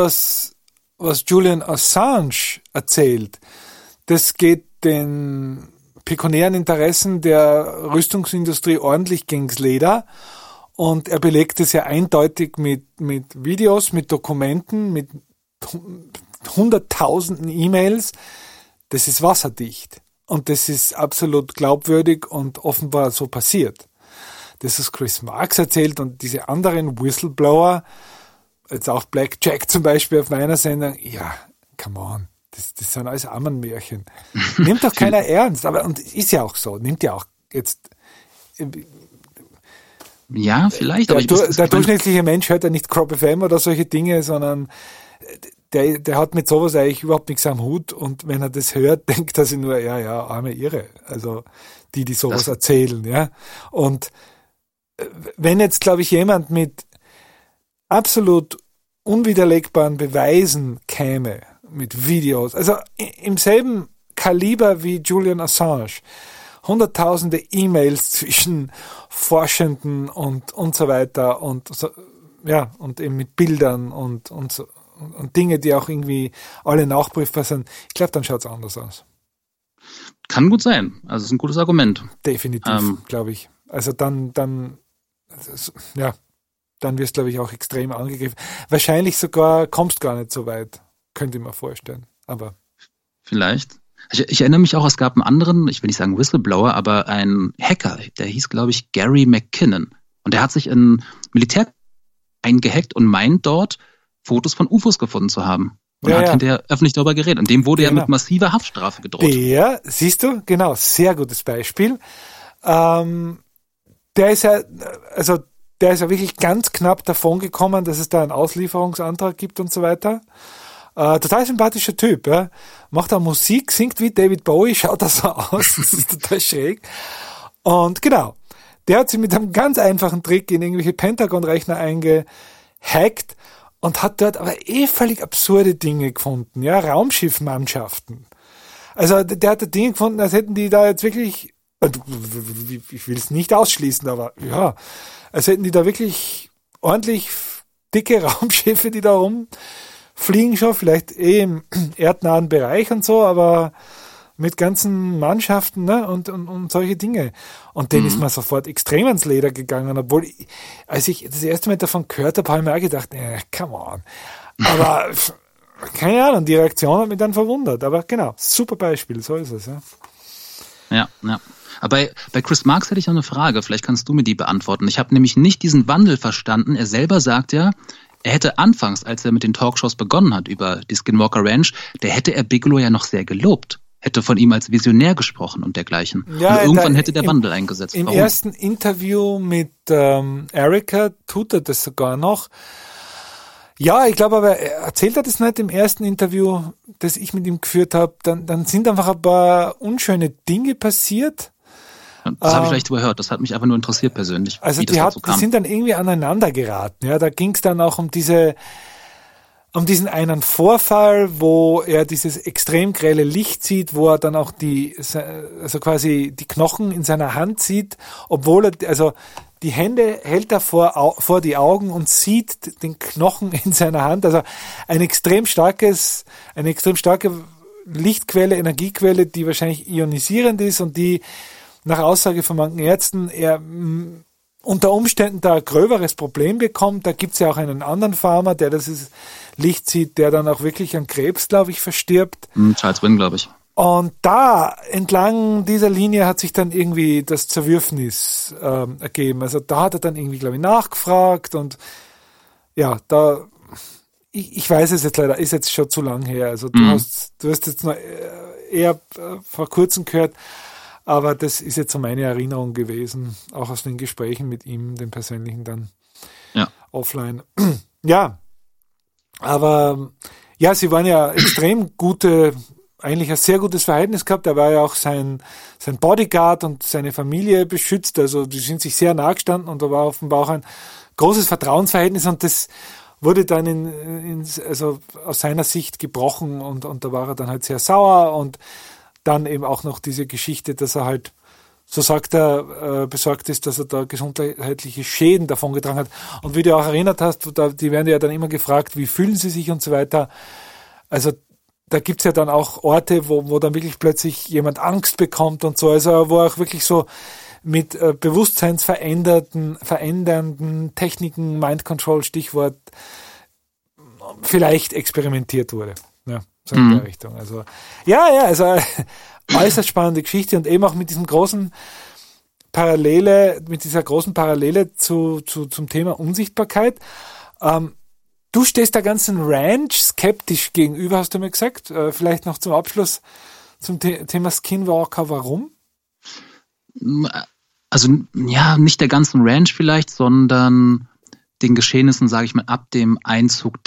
was Julian Assange erzählt, das geht den pekuniären Interessen der Rüstungsindustrie ordentlich gegens Leder und er belegt es ja eindeutig mit Videos, mit Dokumenten, mit hunderttausenden E-Mails. Das ist wasserdicht und das ist absolut glaubwürdig und offenbar so passiert. Das ist Chris Marks erzählt und diese anderen Whistleblower, jetzt auch Black Jack zum Beispiel auf meiner Sendung, ja, come on, das sind alles Ammenmärchen. Nimmt doch keiner ernst, und ist ja auch so, nimmt ja auch jetzt...
Ja, vielleicht.
Der durchschnittliche Mensch hört ja nicht Crop FM oder solche Dinge, sondern der hat mit sowas eigentlich überhaupt nichts am Hut und wenn er das hört, denkt er sich nur, ja, arme Irre, also die sowas erzählen, ja, und wenn jetzt, glaube ich, jemand mit absolut unwiderlegbaren Beweisen käme, mit Videos, also im selben Kaliber wie Julian Assange, hunderttausende E-Mails zwischen Forschenden und so weiter und so, ja, und eben mit Bildern und so, und Dinge, die auch irgendwie alle nachprüfbar sind, ich glaube, dann schaut es anders aus.
Kann gut sein. Also es ist ein gutes Argument.
Definitiv, glaube ich. Also dann wirst du, glaube ich, auch extrem angegriffen. Wahrscheinlich sogar kommst gar nicht so weit, könnte ich mir vorstellen. Aber
vielleicht. Ich erinnere mich auch, es gab einen anderen, ich will nicht sagen Whistleblower, aber einen Hacker, der hieß, glaube ich, Gary McKinnon. Und der hat sich in Militär eingehackt und meint dort, Fotos von UFOs gefunden zu haben. Und hat hinterher öffentlich darüber geredet. Und dem wurde ja mit massiver Haftstrafe gedroht.
Siehst du, genau, sehr gutes Beispiel. Der ist ja wirklich ganz knapp davon gekommen, dass es da einen Auslieferungsantrag gibt und so weiter. Total sympathischer Typ, ja. Macht auch Musik, singt wie David Bowie, schaut da so aus, das ist total schräg. Und genau, der hat sich mit einem ganz einfachen Trick in irgendwelche Pentagon-Rechner eingehackt und hat dort aber völlig absurde Dinge gefunden, ja, Raumschiffmannschaften. Also der hat da Dinge gefunden, als hätten die da jetzt wirklich, ich will es nicht ausschließen, aber ja, als hätten die da wirklich ordentlich dicke Raumschiffe, die da rumfliegen schon, vielleicht im erdnahen Bereich und so, aber mit ganzen Mannschaften, ne, und solche Dinge. Und denen ist man sofort extrem ans Leder gegangen, obwohl, als ich das erste Mal davon gehört habe, habe ich mir auch gedacht, come on. Aber keine Ahnung, die Reaktion hat mich dann verwundert. Aber genau, super Beispiel, so ist es.
Ja. Aber bei Chris Marks hätte ich noch eine Frage, vielleicht kannst du mir die beantworten. Ich habe nämlich nicht diesen Wandel verstanden. Er selber sagt ja, er hätte anfangs, als er mit den Talkshows begonnen hat über die Skinwalker Ranch, der hätte er Bigelow ja noch sehr gelobt. Hätte von ihm als Visionär gesprochen und dergleichen.
Ja,
und irgendwann hätte der Wandel eingesetzt.
Im ersten Interview mit Erika tut er das sogar noch. Ja, ich glaube aber, erzählt er das nicht im ersten Interview, das ich mit ihm geführt habe, dann sind einfach ein paar unschöne Dinge passiert.
Das habe ich vielleicht überhört, das hat mich aber nur interessiert persönlich.
Also
wie
die sind dann irgendwie aneinander geraten. Ja, da ging es dann auch um diesen einen Vorfall, wo er dieses extrem grelle Licht sieht, wo er dann auch also quasi die Knochen in seiner Hand sieht, obwohl er, also die Hände hält er vor die Augen und sieht den Knochen in seiner Hand. Also eine extrem starke Lichtquelle, Energiequelle, die wahrscheinlich ionisierend ist und die nach Aussage von manchen Ärzten er unter Umständen da ein gröberes Problem bekommt. Da gibt's ja auch einen anderen Farmer, der das Licht sieht, der dann auch wirklich an Krebs, glaube ich, verstirbt.
Charles Wynn, glaube ich.
Und da, entlang dieser Linie hat sich dann irgendwie das Zerwürfnis ergeben. Also da hat er dann irgendwie, glaube ich, nachgefragt und ja, ich weiß es jetzt leider, ist jetzt schon zu lang her. Also du hast jetzt noch eher vor kurzem gehört, aber das ist jetzt so meine Erinnerung gewesen, auch aus den Gesprächen mit ihm, den persönlichen dann offline. Ja, aber ja, sie waren ja extrem eigentlich ein sehr gutes Verhältnis gehabt. Er war ja auch sein Bodyguard und seine Familie beschützt. Also die sind sich sehr nahe gestanden und da war offenbar auch ein großes Vertrauensverhältnis und das wurde dann also aus seiner Sicht gebrochen und da war er dann halt sehr sauer und dann eben auch noch diese Geschichte, dass er halt, so sagt er, besorgt ist, dass er da gesundheitliche Schäden davongetragen hat. Und wie du auch erinnert hast, die werden ja dann immer gefragt, wie fühlen sie sich und so weiter. Also da gibt's ja dann auch Orte, wo dann wirklich plötzlich jemand Angst bekommt und so. Also wo auch wirklich so mit bewusstseinsverändernden Techniken, Mind Control, Stichwort, vielleicht experimentiert wurde. Ja, so in der Richtung. Also also äußerst spannende Geschichte und eben auch mit dieser großen Parallele zum Thema Unsichtbarkeit. Du stehst der ganzen Ranch skeptisch gegenüber, hast du mir gesagt. Vielleicht noch zum Abschluss zum Thema Skinwalker. Warum?
Also ja, nicht der ganzen Ranch vielleicht, sondern den Geschehnissen, sage ich mal, ab dem Einzug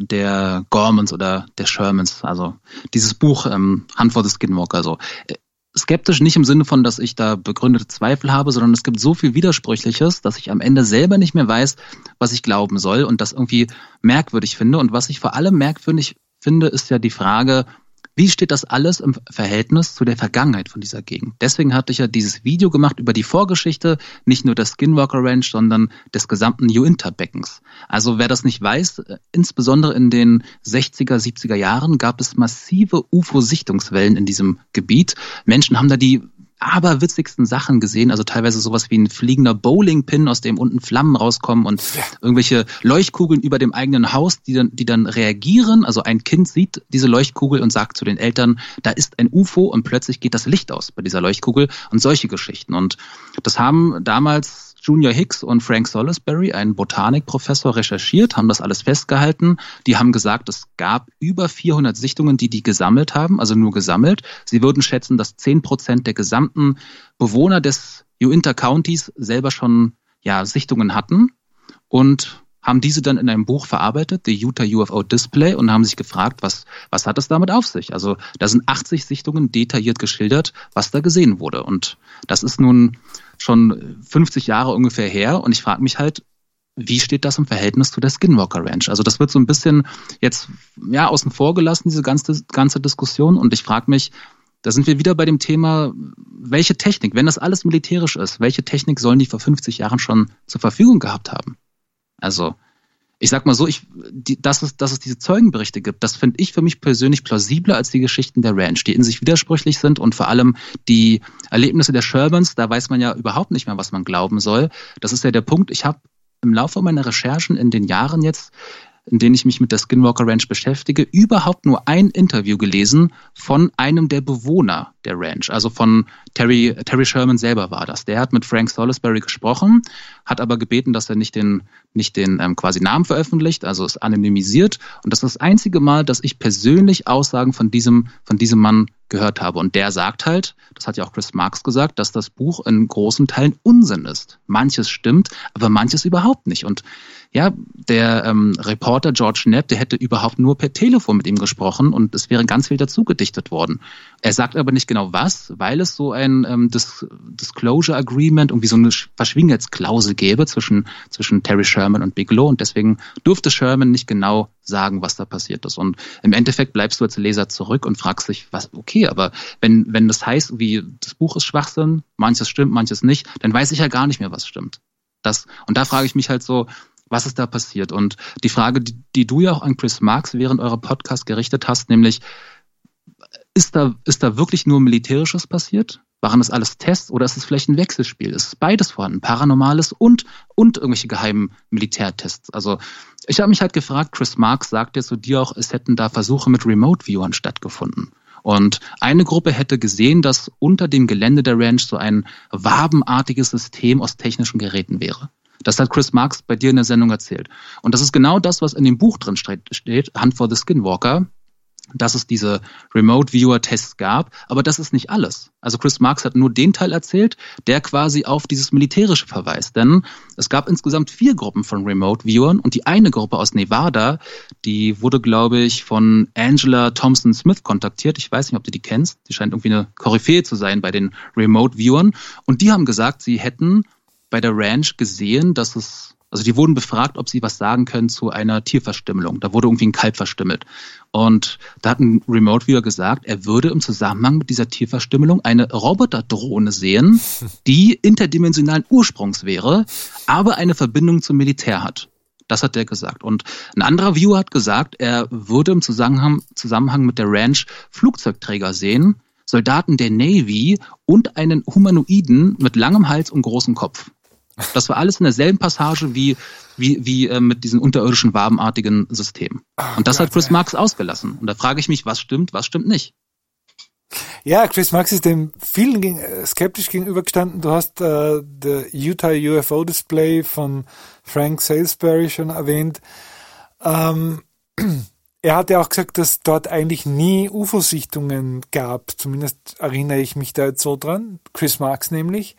der Gormans oder der Shermans. Also dieses Buch Hunt for the Skinwalker. Also skeptisch nicht im Sinne von, dass ich da begründete Zweifel habe, sondern es gibt so viel Widersprüchliches, dass ich am Ende selber nicht mehr weiß, was ich glauben soll und das irgendwie merkwürdig finde. Und was ich vor allem merkwürdig finde, ist ja die Frage, wie steht das alles im Verhältnis zu der Vergangenheit von dieser Gegend? Deswegen hatte ich ja dieses Video gemacht über die Vorgeschichte, nicht nur der Skinwalker Ranch, sondern des gesamten Uinta-Beckens. Also wer das nicht weiß, insbesondere in den 60er, 70er Jahren gab es massive UFO-Sichtungswellen in diesem Gebiet. Menschen haben da die aberwitzigsten Sachen gesehen, also teilweise sowas wie ein fliegender Bowling-Pin, aus dem unten Flammen rauskommen und irgendwelche Leuchtkugeln über dem eigenen Haus, die dann reagieren. Also ein Kind sieht diese Leuchtkugel und sagt zu den Eltern, da ist ein UFO und plötzlich geht das Licht aus bei dieser Leuchtkugel und solche Geschichten. Und das haben damals Junior Hicks und Frank Salisbury, ein Botanikprofessor, recherchiert, haben das alles festgehalten. Die haben gesagt, es gab über 400 Sichtungen, die gesammelt haben, also nur gesammelt. Sie würden schätzen, dass 10% der gesamten Bewohner des Uinta Countys selber schon Sichtungen hatten und haben diese dann in einem Buch verarbeitet, The Utah UFO Display, und haben sich gefragt, was hat es damit auf sich? Also da sind 80 Sichtungen detailliert geschildert, was da gesehen wurde. Und das ist nun schon 50 Jahre ungefähr her. Und ich frage mich halt, wie steht das im Verhältnis zu der Skinwalker Ranch? Also das wird so ein bisschen jetzt außen vor gelassen, diese ganze Diskussion. Und ich frage mich, da sind wir wieder bei dem Thema, welche Technik, wenn das alles militärisch ist, welche Technik sollen die vor 50 Jahren schon zur Verfügung gehabt haben? Also ich sag mal so, dass es diese Zeugenberichte gibt, das finde ich für mich persönlich plausibler als die Geschichten der Ranch, die in sich widersprüchlich sind, und vor allem die Erlebnisse der Shermans, da weiß man ja überhaupt nicht mehr, was man glauben soll. Das ist ja der Punkt. Ich habe im Laufe meiner Recherchen in den Jahren jetzt in denen ich mich mit der Skinwalker Ranch beschäftige, überhaupt nur ein Interview gelesen von einem der Bewohner der Ranch, also von Terry Sherman selber war das. Der hat mit Frank Salisbury gesprochen, hat aber gebeten, dass er nicht den quasi Namen veröffentlicht, also es anonymisiert. Und das ist das einzige Mal, dass ich persönlich Aussagen von diesem Mann gehört habe. Und der sagt halt, das hat ja auch Chris Marks gesagt, dass das Buch in großen Teilen Unsinn ist. Manches stimmt, aber manches überhaupt nicht. Und ja, der Reporter George Knapp, der hätte überhaupt nur per Telefon mit ihm gesprochen und es wäre ganz viel dazu gedichtet worden. Er sagt aber nicht genau was, weil es so ein Disclosure Agreement, irgendwie so eine Verschwiegenheitsklausel gäbe zwischen Terry Sherman und Bigelow und deswegen durfte Sherman nicht genau sagen, was da passiert ist. Und im Endeffekt bleibst du als Leser zurück und fragst dich, was, okay, aber wenn das heißt, wie das Buch ist Schwachsinn, manches stimmt, manches nicht, dann weiß ich ja gar nicht mehr, was stimmt. Und da frage ich mich halt so, was ist da passiert? Und die Frage, die du ja auch an Chris Marks während eurer Podcast gerichtet hast, nämlich, ist da wirklich nur Militärisches passiert? Waren das alles Tests oder ist es vielleicht ein Wechselspiel? Ist es beides vorhanden? Paranormales und irgendwelche geheimen Militärtests? Also ich habe mich halt gefragt, Chris Marks sagt ja zu dir auch, es hätten da Versuche mit Remote-Viewern stattgefunden. Und eine Gruppe hätte gesehen, dass unter dem Gelände der Ranch so ein wabenartiges System aus technischen Geräten wäre. Das hat Chris Marks bei dir in der Sendung erzählt. Und das ist genau das, was in dem Buch drin steht, Hunt for the Skinwalker, dass es diese Remote-Viewer-Tests gab, aber das ist nicht alles. Also Chris Marks hat nur den Teil erzählt, der quasi auf dieses Militärische verweist. Denn es gab insgesamt 4 Gruppen von Remote-Viewern und die eine Gruppe aus Nevada, die wurde, glaube ich, von Angela Thompson-Smith kontaktiert. Ich weiß nicht, ob du die kennst. Die scheint irgendwie eine Koryphäe zu sein bei den Remote-Viewern. Und die haben gesagt, sie hätten bei der Ranch gesehen, also die wurden befragt, ob sie was sagen können zu einer Tierverstümmelung. Da wurde irgendwie ein Kalb verstümmelt. Und da hat ein Remote-Viewer gesagt, er würde im Zusammenhang mit dieser Tierverstümmelung eine Roboterdrohne sehen, die interdimensionalen Ursprungs wäre, aber eine Verbindung zum Militär hat. Das hat der gesagt. Und ein anderer Viewer hat gesagt, er würde im Zusammenhang mit der Ranch Flugzeugträger sehen, Soldaten der Navy und einen Humanoiden mit langem Hals und großem Kopf. Das war alles in derselben Passage wie mit diesen unterirdischen wabenartigen Systemen. Und das hat Chris Marks ausgelassen. Und da frage ich mich, was stimmt nicht?
Ja, Chris Marks ist dem vielen skeptisch gegenübergestanden. Du hast der Utah UFO Display von Frank Salisbury schon erwähnt. Er hat ja auch gesagt, dass dort eigentlich nie UFO-Sichtungen gab. Zumindest erinnere ich mich da jetzt so dran. Chris Marks nämlich.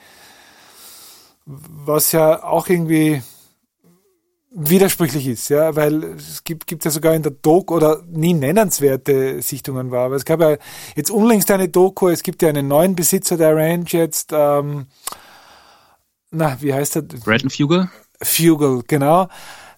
Was ja auch irgendwie widersprüchlich ist, ja, weil es gibt ja sogar in der Doku oder nie nennenswerte Sichtungen war. Aber es gab ja jetzt unlängst eine Doku, es gibt ja einen neuen Besitzer der Ranch jetzt, wie heißt der?
Brandon Fugal?
Fugal, genau.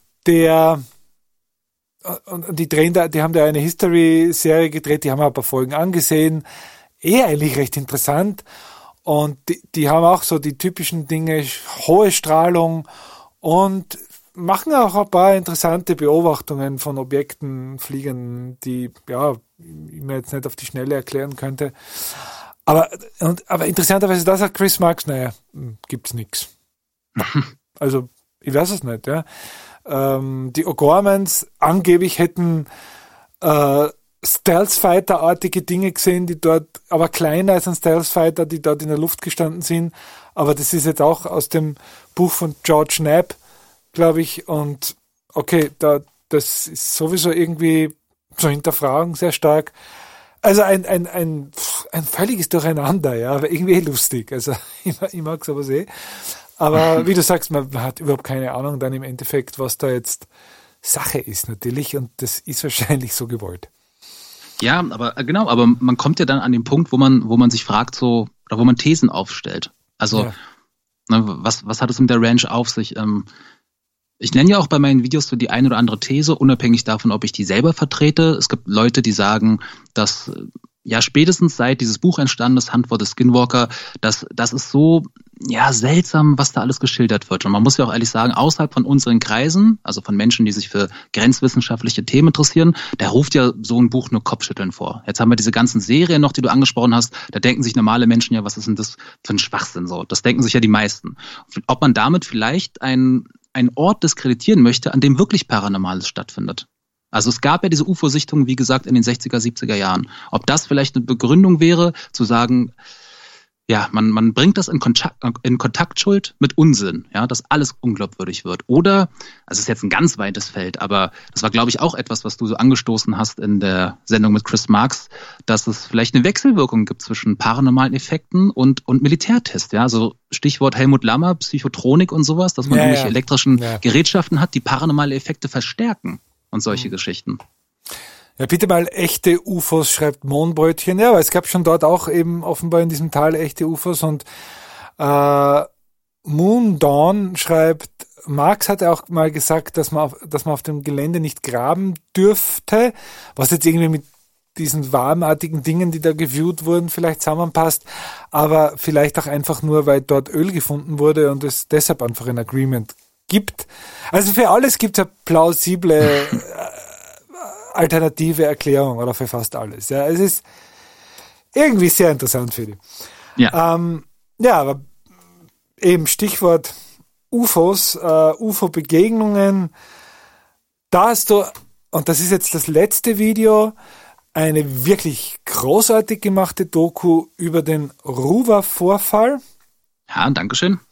Und die haben da eine History-Serie gedreht, die haben wir ein paar Folgen angesehen. Eigentlich recht interessant. Und die haben auch so die typischen Dinge, hohe Strahlung und machen auch ein paar interessante Beobachtungen von Objekten, Fliegern, die, ja, ich mir jetzt nicht auf die Schnelle erklären könnte. Aber interessanterweise, da sagt Chris Marks, naja, gibt's nix. Also, ich weiß es nicht, ja. Die O'Gormans angeblich hätten Stealth-Fighter-artige Dinge gesehen, die dort, aber kleiner als ein Stealth-Fighter, die dort in der Luft gestanden sind. Aber das ist jetzt auch aus dem Buch von George Knapp, glaube ich. Und okay, das ist sowieso irgendwie so hinterfragen, sehr stark. Also ein völliges Durcheinander, ja, aber irgendwie lustig. Also ich mag sowas eh. Aber wie du sagst, man hat überhaupt keine Ahnung dann im Endeffekt, was da jetzt Sache ist natürlich. Und das ist wahrscheinlich so gewollt.
Ja, aber man kommt ja dann an den Punkt, wo man sich fragt, so, oder wo man Thesen aufstellt. Also, ja. Was hat es mit der Ranch auf sich? Ich nenne ja auch bei meinen Videos so die eine oder andere These, unabhängig davon, ob ich die selber vertrete. Es gibt Leute, die sagen, dass ja spätestens seit dieses Buch entstanden ist, Hunt for the Skinwalker, das ist so ja seltsam, was da alles geschildert wird. Und man muss ja auch ehrlich sagen, außerhalb von unseren Kreisen, also von Menschen, die sich für grenzwissenschaftliche Themen interessieren, da ruft ja so ein Buch nur Kopfschütteln vor. Jetzt haben wir diese ganzen Serien noch, die du angesprochen hast, da denken sich normale Menschen ja, was ist denn das für ein Schwachsinn so? Das denken sich ja die meisten. Ob man damit vielleicht ein einen Ort diskreditieren möchte, an dem wirklich Paranormales stattfindet. Also es gab ja diese UFO-Sichtungen, wie gesagt, in den 60er, 70er Jahren. Ob das vielleicht eine Begründung wäre, zu sagen, ja, man bringt das in Kontakt schuld mit Unsinn, ja, dass alles unglaubwürdig wird. Oder, also es ist jetzt ein ganz weites Feld, aber das war, glaube ich, auch etwas, was du so angestoßen hast in der Sendung mit Chris Marks, dass es vielleicht eine Wechselwirkung gibt zwischen paranormalen Effekten und Militärtests, ja, also Stichwort Helmut Lammer, Psychotronik und sowas, dass man irgendwelche elektrischen Gerätschaften hat, die paranormale Effekte verstärken und solche Geschichten.
Ja, bitte mal echte UFOs, schreibt Mohnbrötchen. Ja, aber es gab schon dort auch eben offenbar in diesem Tal echte UFOs und Moon Dawn schreibt, Marx hatte auch mal gesagt, dass man auf dem Gelände nicht graben dürfte, was jetzt irgendwie mit diesen warmartigen Dingen, die da geviewt wurden, vielleicht zusammenpasst, aber vielleicht auch einfach nur, weil dort Öl gefunden wurde und es deshalb einfach ein Agreement gibt. Also für alles gibt es eine plausible alternative Erklärung oder für fast alles. Ja, es ist irgendwie sehr interessant für die.
Ja.
Aber eben Stichwort UFOs, UFO-Begegnungen. Da hast du, und das ist jetzt das letzte Video, eine wirklich großartig gemachte Doku über den Ruwa-Vorfall.
Ja, dankeschön.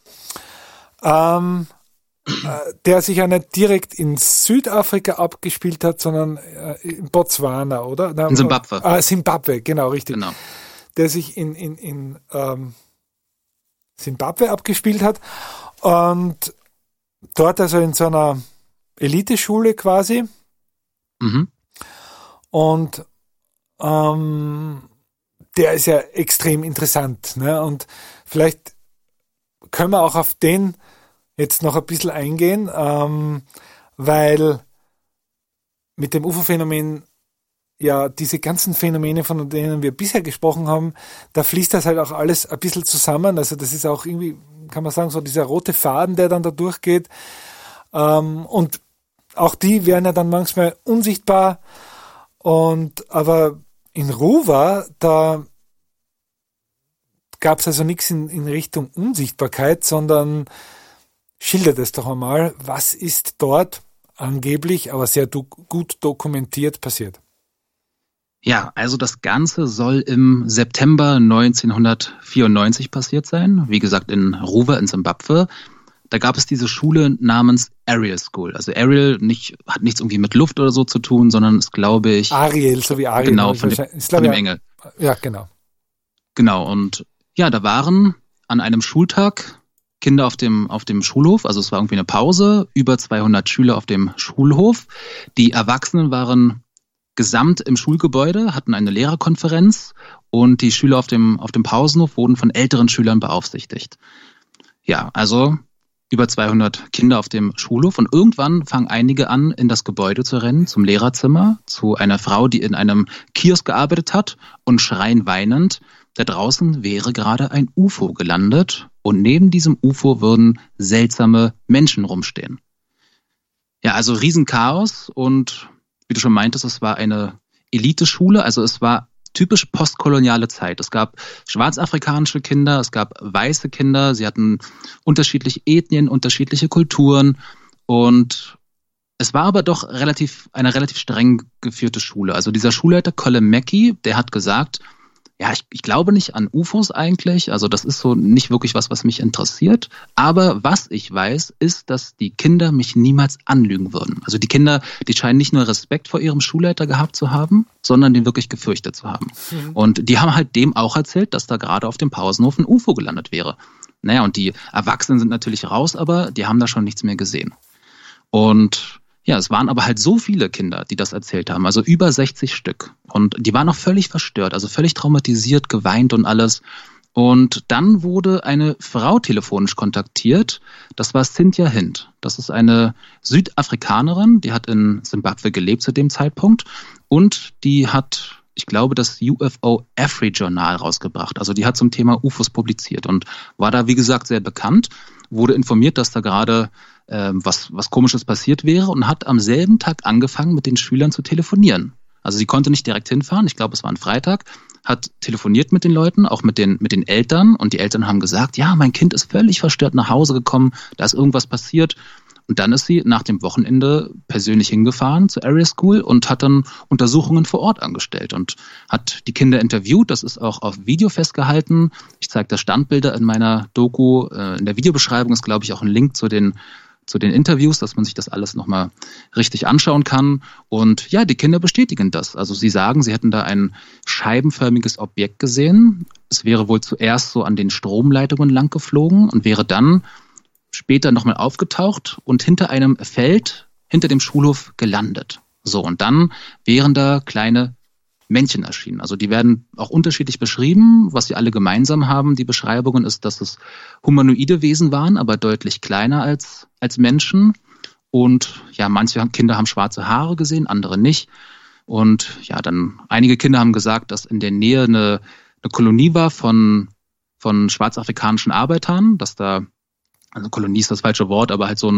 Der sich ja nicht direkt in Südafrika abgespielt hat, sondern in Botswana, oder?
In Simbabwe.
Simbabwe, genau, richtig.
Genau.
Der sich in Simbabwe abgespielt hat und dort also in so einer Eliteschule quasi.
Mhm.
Und der ist ja extrem interessant, ne? Und vielleicht können wir auch auf den jetzt noch ein bisschen eingehen, weil mit dem UFO-Phänomen ja diese ganzen Phänomene, von denen wir bisher gesprochen haben, da fließt das halt auch alles ein bisschen zusammen. Also das ist auch irgendwie, kann man sagen, so dieser rote Faden, der dann da durchgeht. Und auch die werden ja dann manchmal unsichtbar. Aber in Ruwa, da gab es also nichts in Richtung Unsichtbarkeit, sondern schildert es doch einmal, was ist dort angeblich, aber sehr gut dokumentiert passiert.
Ja, also das Ganze soll im September 1994 passiert sein. Wie gesagt, in Ruwa in Simbabwe. Da gab es diese Schule namens Ariel School. Also Ariel hat nichts irgendwie mit Luft oder so zu tun, sondern ist, glaube ich...
Ariel, so wie Ariel.
Genau, von dem Engel.
Ja, genau.
Genau, und ja, da waren an einem Schultag Kinder auf dem Schulhof, also es war irgendwie eine Pause, über 200 Schüler auf dem Schulhof. Die Erwachsenen waren gesamt im Schulgebäude, hatten eine Lehrerkonferenz und die Schüler auf dem Pausenhof wurden von älteren Schülern beaufsichtigt. Ja, also über 200 Kinder auf dem Schulhof und irgendwann fangen einige an, in das Gebäude zu rennen, zum Lehrerzimmer, zu einer Frau, die in einem Kiosk gearbeitet hat und schreien weinend, da draußen wäre gerade ein UFO gelandet und neben diesem UFO würden seltsame Menschen rumstehen. Ja, also Riesenchaos und wie du schon meintest, es war eine Eliteschule, also es war typisch postkoloniale Zeit. Es gab schwarzafrikanische Kinder, es gab weiße Kinder, sie hatten unterschiedliche Ethnien, unterschiedliche Kulturen und es war aber doch eine relativ streng geführte Schule. Also dieser Schulleiter Colin Mackey, der hat gesagt, ja, ich glaube nicht an UFOs eigentlich, also das ist so nicht wirklich was mich interessiert, aber was ich weiß, ist, dass die Kinder mich niemals anlügen würden. Also die Kinder, die scheinen nicht nur Respekt vor ihrem Schulleiter gehabt zu haben, sondern den wirklich gefürchtet zu haben. Mhm. Und die haben halt dem auch erzählt, dass da gerade auf dem Pausenhof ein UFO gelandet wäre. Naja, und die Erwachsenen sind natürlich raus, aber die haben da schon nichts mehr gesehen. Und ja, es waren aber halt so viele Kinder, die das erzählt haben, also über 60 Stück. Und die waren auch völlig verstört, also völlig traumatisiert, geweint und alles. Und dann wurde eine Frau telefonisch kontaktiert, das war Cynthia Hind. Das ist eine Südafrikanerin, die hat in Simbabwe gelebt zu dem Zeitpunkt und die hat, ich glaube, das UFO Afri-Journal rausgebracht. Also die hat zum Thema UFOs publiziert und war da, wie gesagt, sehr bekannt, wurde informiert, dass da gerade was Komisches passiert wäre und hat am selben Tag angefangen, mit den Schülern zu telefonieren. Also sie konnte nicht direkt hinfahren, ich glaube, es war ein Freitag, hat telefoniert mit den Leuten, auch mit den Eltern und die Eltern haben gesagt, ja, mein Kind ist völlig verstört nach Hause gekommen, da ist irgendwas passiert Und dann ist sie nach dem Wochenende persönlich hingefahren zur Area School und hat dann Untersuchungen vor Ort angestellt und hat die Kinder interviewt. Das ist auch auf Video festgehalten. Ich zeige da Standbilder in meiner Doku. In der Videobeschreibung ist, glaube ich, auch ein Link zu den Interviews, dass man sich das alles nochmal richtig anschauen kann. Und ja, die Kinder bestätigen das. Also sie sagen, sie hätten da ein scheibenförmiges Objekt gesehen. Es wäre wohl zuerst so an den Stromleitungen lang geflogen und wäre dann später nochmal aufgetaucht und hinter einem Feld, hinter dem Schulhof gelandet. So, und dann wären da kleine Männchen erschienen. Also die werden auch unterschiedlich beschrieben. Was sie alle gemeinsam haben, die Beschreibungen, ist, dass es humanoide Wesen waren, aber deutlich kleiner als Menschen. Und ja, manche Kinder haben schwarze Haare gesehen, andere nicht. Und ja, dann einige Kinder haben gesagt, dass in der Nähe eine Kolonie war von schwarzafrikanischen Arbeitern, dass da, also Kolonie ist das falsche Wort, aber halt so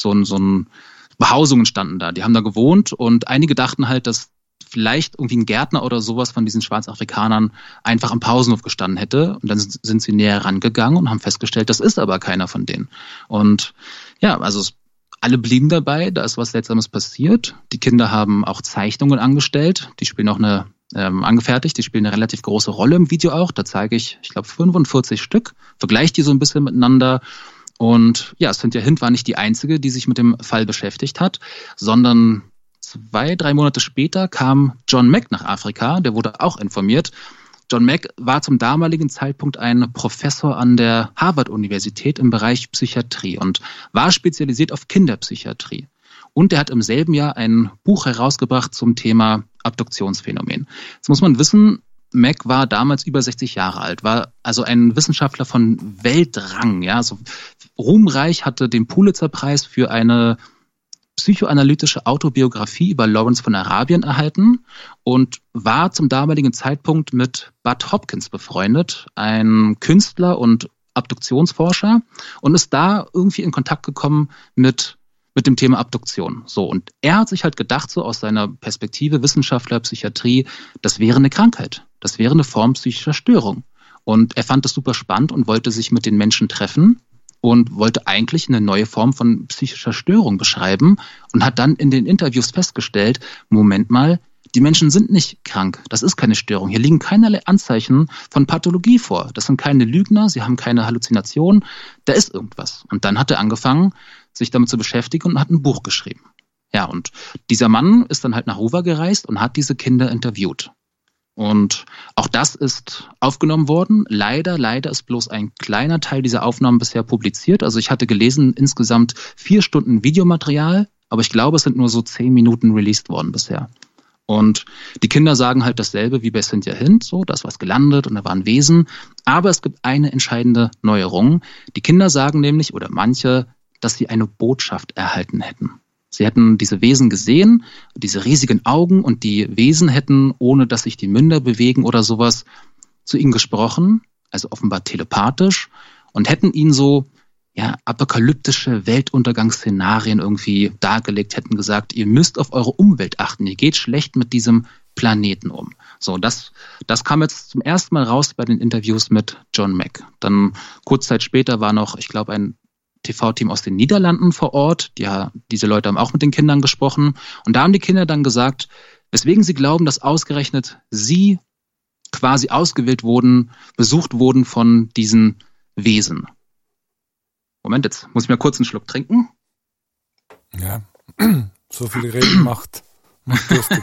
ein Behausungen standen da. Die haben da gewohnt und einige dachten halt, dass vielleicht irgendwie ein Gärtner oder sowas von diesen Schwarzafrikanern einfach am Pausenhof gestanden hätte. Und dann sind sie näher rangegangen und haben festgestellt, das ist aber keiner von denen. Und ja, also alle blieben dabei, da ist was Seltsames passiert. Die Kinder haben auch Zeichnungen angestellt, die spielen auch angefertigt, die spielen eine relativ große Rolle im Video auch. Da zeige ich glaube, 45 Stück, vergleiche die so ein bisschen miteinander. Und ja, Cynthia Hind war nicht die Einzige, die sich mit dem Fall beschäftigt hat, sondern 2-3 Monate später kam John Mack nach Afrika, der wurde auch informiert. John Mack war zum damaligen Zeitpunkt ein Professor an der Harvard-Universität im Bereich Psychiatrie und war spezialisiert auf Kinderpsychiatrie. Und er hat im selben Jahr ein Buch herausgebracht zum Thema Abduktionsphänomen. Jetzt muss man wissen, Mack war damals über 60 Jahre alt, war also ein Wissenschaftler von Weltrang, ja, so ruhmreich, hatte den Pulitzer-Preis für eine psychoanalytische Autobiografie über Lawrence von Arabien erhalten und war zum damaligen Zeitpunkt mit Bud Hopkins befreundet, ein Künstler und Abduktionsforscher, und ist da irgendwie in Kontakt gekommen mit dem Thema Abduktion. So, und er hat sich halt gedacht, so aus seiner Perspektive Wissenschaftler, Psychiatrie, das wäre eine Krankheit, das wäre eine Form psychischer Störung. Und er fand das super spannend und wollte sich mit den Menschen treffen und wollte eigentlich eine neue Form von psychischer Störung beschreiben und hat dann in den Interviews festgestellt, Moment mal, die Menschen sind nicht krank, das ist keine Störung, hier liegen keinerlei Anzeichen von Pathologie vor, das sind keine Lügner, sie haben keine Halluzinationen, da ist irgendwas. Und dann hat er angefangen, sich damit zu beschäftigen und hat ein Buch geschrieben. Ja, und dieser Mann ist dann halt nach Ruwer gereist und hat diese Kinder interviewt. Und auch das ist aufgenommen worden. Leider ist bloß ein kleiner Teil dieser Aufnahmen bisher publiziert. Also ich hatte gelesen, insgesamt 4 Stunden Videomaterial, aber ich glaube, es sind nur so 10 Minuten released worden bisher. Und die Kinder sagen halt dasselbe wie bei Cynthia Hind, so, da ist was gelandet und da war ein Wesen. Aber es gibt eine entscheidende Neuerung. Die Kinder sagen nämlich, oder manche, dass sie eine Botschaft erhalten hätten. Sie hätten diese Wesen gesehen, diese riesigen Augen, und die Wesen hätten, ohne dass sich die Münder bewegen oder sowas, zu ihnen gesprochen, also offenbar telepathisch, und hätten ihnen so apokalyptische Weltuntergangsszenarien irgendwie dargelegt, hätten gesagt, ihr müsst auf eure Umwelt achten, ihr geht schlecht mit diesem Planeten um. So, das kam jetzt zum ersten Mal raus bei den Interviews mit John Mack. Dann kurz Zeit später war noch, ich glaube, ein TV-Team aus den Niederlanden vor Ort. Diese Leute haben auch mit den Kindern gesprochen. Und da haben die Kinder dann gesagt, weswegen sie glauben, dass ausgerechnet sie quasi ausgewählt wurden, besucht wurden von diesen Wesen. Moment, jetzt muss ich mal kurz einen Schluck trinken.
Ja, so viel Reden macht durstig.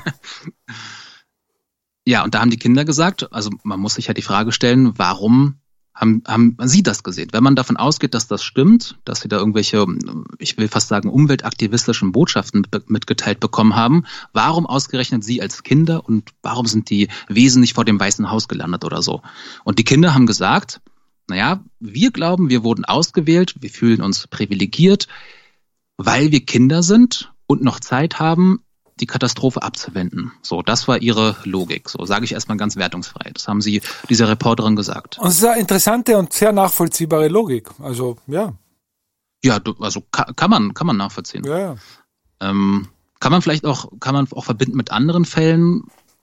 Ja, und da haben die Kinder gesagt, also man muss sich ja die Frage stellen, warum haben Sie das gesehen? Wenn man davon ausgeht, dass das stimmt, dass Sie da irgendwelche, ich will fast sagen, umweltaktivistischen Botschaften mitgeteilt bekommen haben, warum ausgerechnet Sie als Kinder und warum sind die Wesen nicht vor dem Weißen Haus gelandet oder so? Und die Kinder haben gesagt, naja, wir glauben, wir wurden ausgewählt, wir fühlen uns privilegiert, weil wir Kinder sind und noch Zeit haben, die Katastrophe abzuwenden. So, das war ihre Logik. So, sage ich erstmal ganz wertungsfrei. Das haben sie dieser Reporterin gesagt.
Und es ist eine interessante und sehr nachvollziehbare Logik. Also, ja.
Ja, also kann man nachvollziehen.
Ja.
Kann man auch verbinden mit anderen Fällen.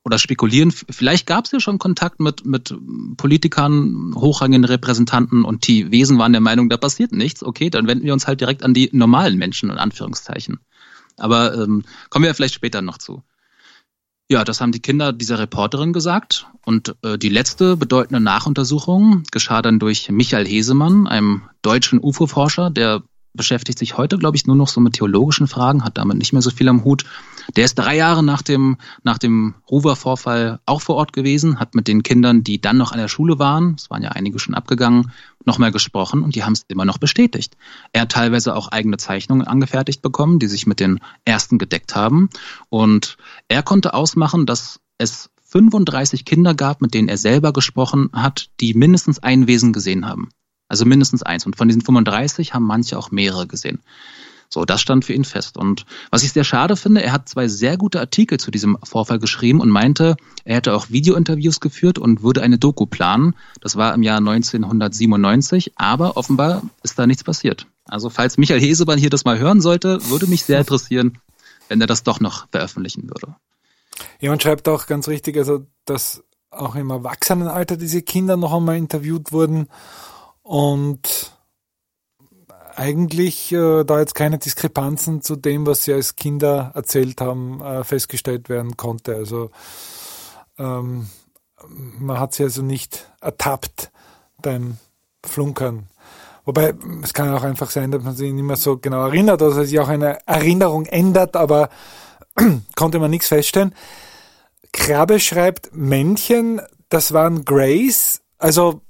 oder spekulieren, vielleicht gab es ja schon Kontakt mit Politikern, hochrangigen Repräsentanten und die Wesen waren der Meinung, da passiert nichts. Okay, dann wenden wir uns halt direkt an die normalen Menschen, in Anführungszeichen. Aber kommen wir vielleicht später noch zu. Ja, das haben die Kinder dieser Reporterin gesagt. Und die letzte bedeutende Nachuntersuchung geschah dann durch Michael Hesemann, einem deutschen UFO-Forscher, der beschäftigt sich heute, glaube ich, nur noch so mit theologischen Fragen, hat damit nicht mehr so viel am Hut. Der ist 3 Jahre nach dem Ruwer-Vorfall auch vor Ort gewesen, hat mit den Kindern, die dann noch an der Schule waren, es waren ja einige schon abgegangen, nochmal gesprochen und die haben es immer noch bestätigt. Er hat teilweise auch eigene Zeichnungen angefertigt bekommen, die sich mit den ersten gedeckt haben. Und er konnte ausmachen, dass es 35 Kinder gab, mit denen er selber gesprochen hat, die mindestens ein Wesen gesehen haben. Also mindestens eins. Und von diesen 35 haben manche auch mehrere gesehen. So, das stand für ihn fest. Und was ich sehr schade finde, er hat 2 sehr gute Artikel zu diesem Vorfall geschrieben und meinte, er hätte auch Videointerviews geführt und würde eine Doku planen. Das war im Jahr 1997, aber offenbar ist da nichts passiert. Also falls Michael Hesemann hier das mal hören sollte, würde mich sehr interessieren, wenn er das doch noch veröffentlichen würde.
Jemand schreibt auch ganz richtig, also dass auch im Erwachsenenalter diese Kinder noch einmal interviewt wurden. Und eigentlich da jetzt keine Diskrepanzen zu dem, was sie als Kinder erzählt haben, festgestellt werden konnte. Also man hat sie also nicht ertappt beim Flunkern. Wobei, es kann auch einfach sein, dass man sich nicht mehr so genau erinnert oder sich auch eine Erinnerung ändert, aber konnte man nichts feststellen. Krabbe schreibt, Männchen, das waren Greys, also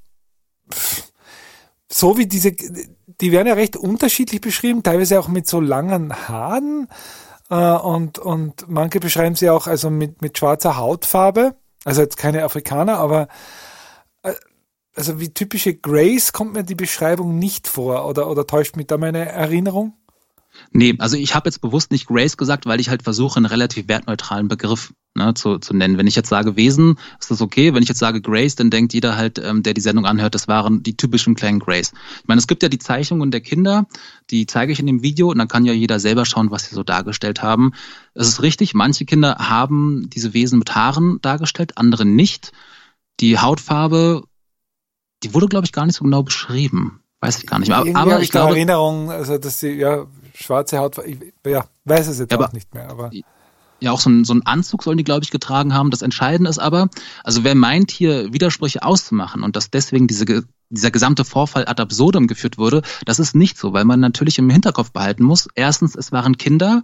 so wie die werden ja recht unterschiedlich beschrieben, teilweise auch mit so langen Haaren und manche beschreiben sie auch also mit schwarzer Hautfarbe, also jetzt keine Afrikaner, aber also wie typische Greys kommt mir die Beschreibung nicht vor oder täuscht mich da meine Erinnerung?
Nee, also ich habe jetzt bewusst nicht Greys gesagt, weil ich halt versuche, einen relativ wertneutralen Begriff zu nennen. Wenn ich jetzt sage Wesen, ist das okay. Wenn ich jetzt sage Greys, dann denkt jeder halt, der die Sendung anhört, das waren die typischen kleinen Greys. Ich meine, es gibt ja die Zeichnungen der Kinder, die zeige ich in dem Video und dann kann ja jeder selber schauen, was sie so dargestellt haben. Es ist richtig, manche Kinder haben diese Wesen mit Haaren dargestellt, andere nicht. Die Hautfarbe, die wurde, glaube ich, gar nicht so genau beschrieben. Weiß ich gar nicht mehr. Aber ich glaube,
Erinnerung, also dass sie schwarze Haut, weiß es jetzt auch nicht mehr. Aber
ja, auch so ein Anzug sollen die, glaube ich, getragen haben. Das Entscheidende ist aber, also wer meint, hier Widersprüche auszumachen und dass deswegen dieser gesamte Vorfall ad absurdum geführt wurde, das ist nicht so, weil man natürlich im Hinterkopf behalten muss. Erstens, es waren Kinder,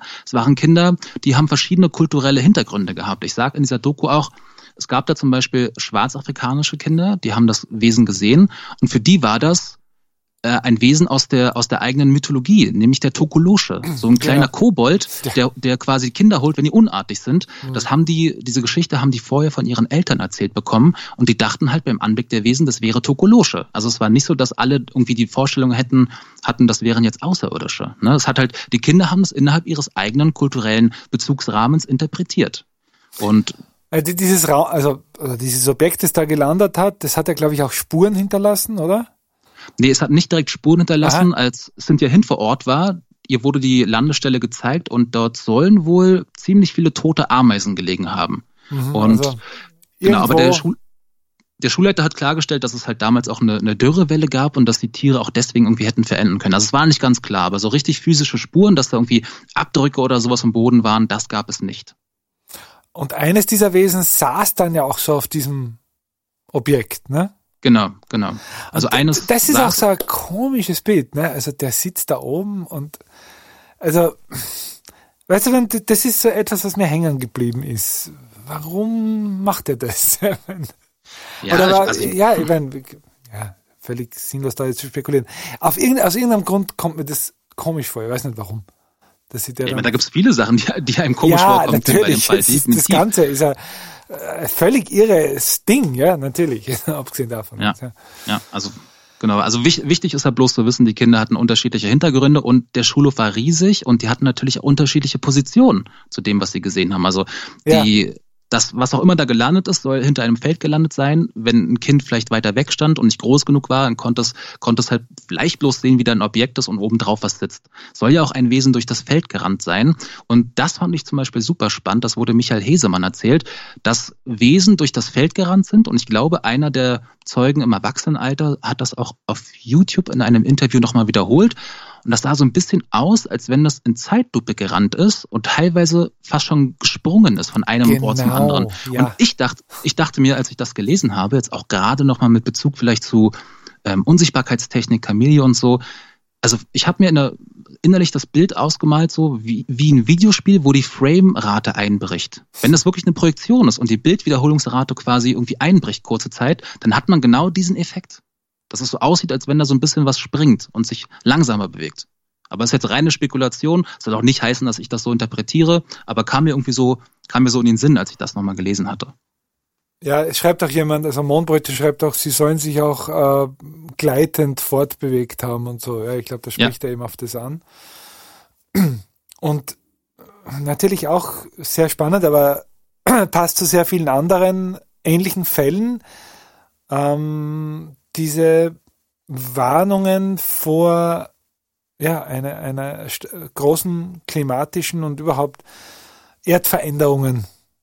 die haben verschiedene kulturelle Hintergründe gehabt. Ich sage in dieser Doku auch, es gab da zum Beispiel schwarzafrikanische Kinder, die haben das Wesen gesehen und für die war das ein Wesen aus der eigenen Mythologie, nämlich der Tokolosche. So ein kleiner Kobold, der quasi Kinder holt, wenn die unartig sind. Diese Geschichte haben die vorher von ihren Eltern erzählt bekommen und die dachten halt beim Anblick der Wesen, das wäre Tokolosche. Also es war nicht so, dass alle irgendwie die Vorstellung hatten, das wären jetzt Außerirdische. Ne? Es hat halt, die Kinder haben es innerhalb ihres eigenen kulturellen Bezugsrahmens interpretiert. Und
dieses Objekt, das da gelandet hat, das hat ja, glaube ich, auch Spuren hinterlassen, oder?
Nee, es hat nicht direkt Spuren hinterlassen, als Cynthia Hin vor Ort war. Ihr wurde die Landestelle gezeigt und dort sollen wohl ziemlich viele tote Ameisen gelegen haben. Und also genau, aber der Schulleiter hat klargestellt, dass es halt damals auch eine Dürrewelle gab und dass die Tiere auch deswegen irgendwie hätten verenden können. Also es war nicht ganz klar, aber so richtig physische Spuren, dass da irgendwie Abdrücke oder sowas im Boden waren, das gab es nicht.
Und eines dieser Wesen saß dann ja auch so auf diesem Objekt, ne?
Genau. Also
das ist auch so ein komisches Bild, ne? Also der sitzt da oben und also weißt du, das ist so etwas, was mir hängen geblieben ist. Warum macht er das? Völlig sinnlos da jetzt zu spekulieren. Aus irgendeinem Grund kommt mir das komisch vor. Ich weiß nicht warum.
Da gibt es viele Sachen, die einem komisch vorkommen.
Natürlich. Das Ganze ist ja völlig irres Ding, ja, natürlich, abgesehen davon.
Ja, also genau. Also wichtig ist ja bloß zu wissen, die Kinder hatten unterschiedliche Hintergründe und der Schulhof war riesig und die hatten natürlich auch unterschiedliche Positionen zu dem, was sie gesehen haben. Also das, was auch immer da gelandet ist, soll hinter einem Feld gelandet sein. Wenn ein Kind vielleicht weiter weg stand und nicht groß genug war, dann konnte es halt vielleicht bloß sehen, wie da ein Objekt ist und obendrauf was sitzt. Soll ja auch ein Wesen durch das Feld gerannt sein. Und das fand ich zum Beispiel super spannend. Das wurde Michael Hesemann erzählt, dass Wesen durch das Feld gerannt sind. Und ich glaube, einer der Zeugen im Erwachsenenalter hat das auch auf YouTube in einem Interview nochmal wiederholt. Und das sah so ein bisschen aus, als wenn das in Zeitlupe gerannt ist und teilweise fast schon gesprungen ist von einem Ort zum anderen. Ja. Und ich dachte mir, als ich das gelesen habe, jetzt auch gerade nochmal mit Bezug vielleicht zu Unsichtbarkeitstechnik, Chameleon und so, also ich habe mir innerlich das Bild ausgemalt, so wie ein Videospiel, wo die Framerate einbricht. Wenn das wirklich eine Projektion ist und die Bildwiederholungsrate quasi irgendwie einbricht, kurze Zeit, dann hat man genau diesen Effekt. Dass es so aussieht, als wenn da so ein bisschen was springt und sich langsamer bewegt. Aber es ist jetzt reine Spekulation, soll auch nicht heißen, dass ich das so interpretiere, aber kam mir so in den Sinn, als ich das nochmal gelesen hatte.
Ja, es schreibt auch jemand, also Mondbrötchen schreibt auch, sie sollen sich auch gleitend fortbewegt haben und so. Ja, ich glaube, das spricht ja eben auf das an. Und natürlich auch sehr spannend, aber passt zu sehr vielen anderen ähnlichen Fällen. Diese Warnungen vor einer großen klimatischen und überhaupt Erdveränderungen.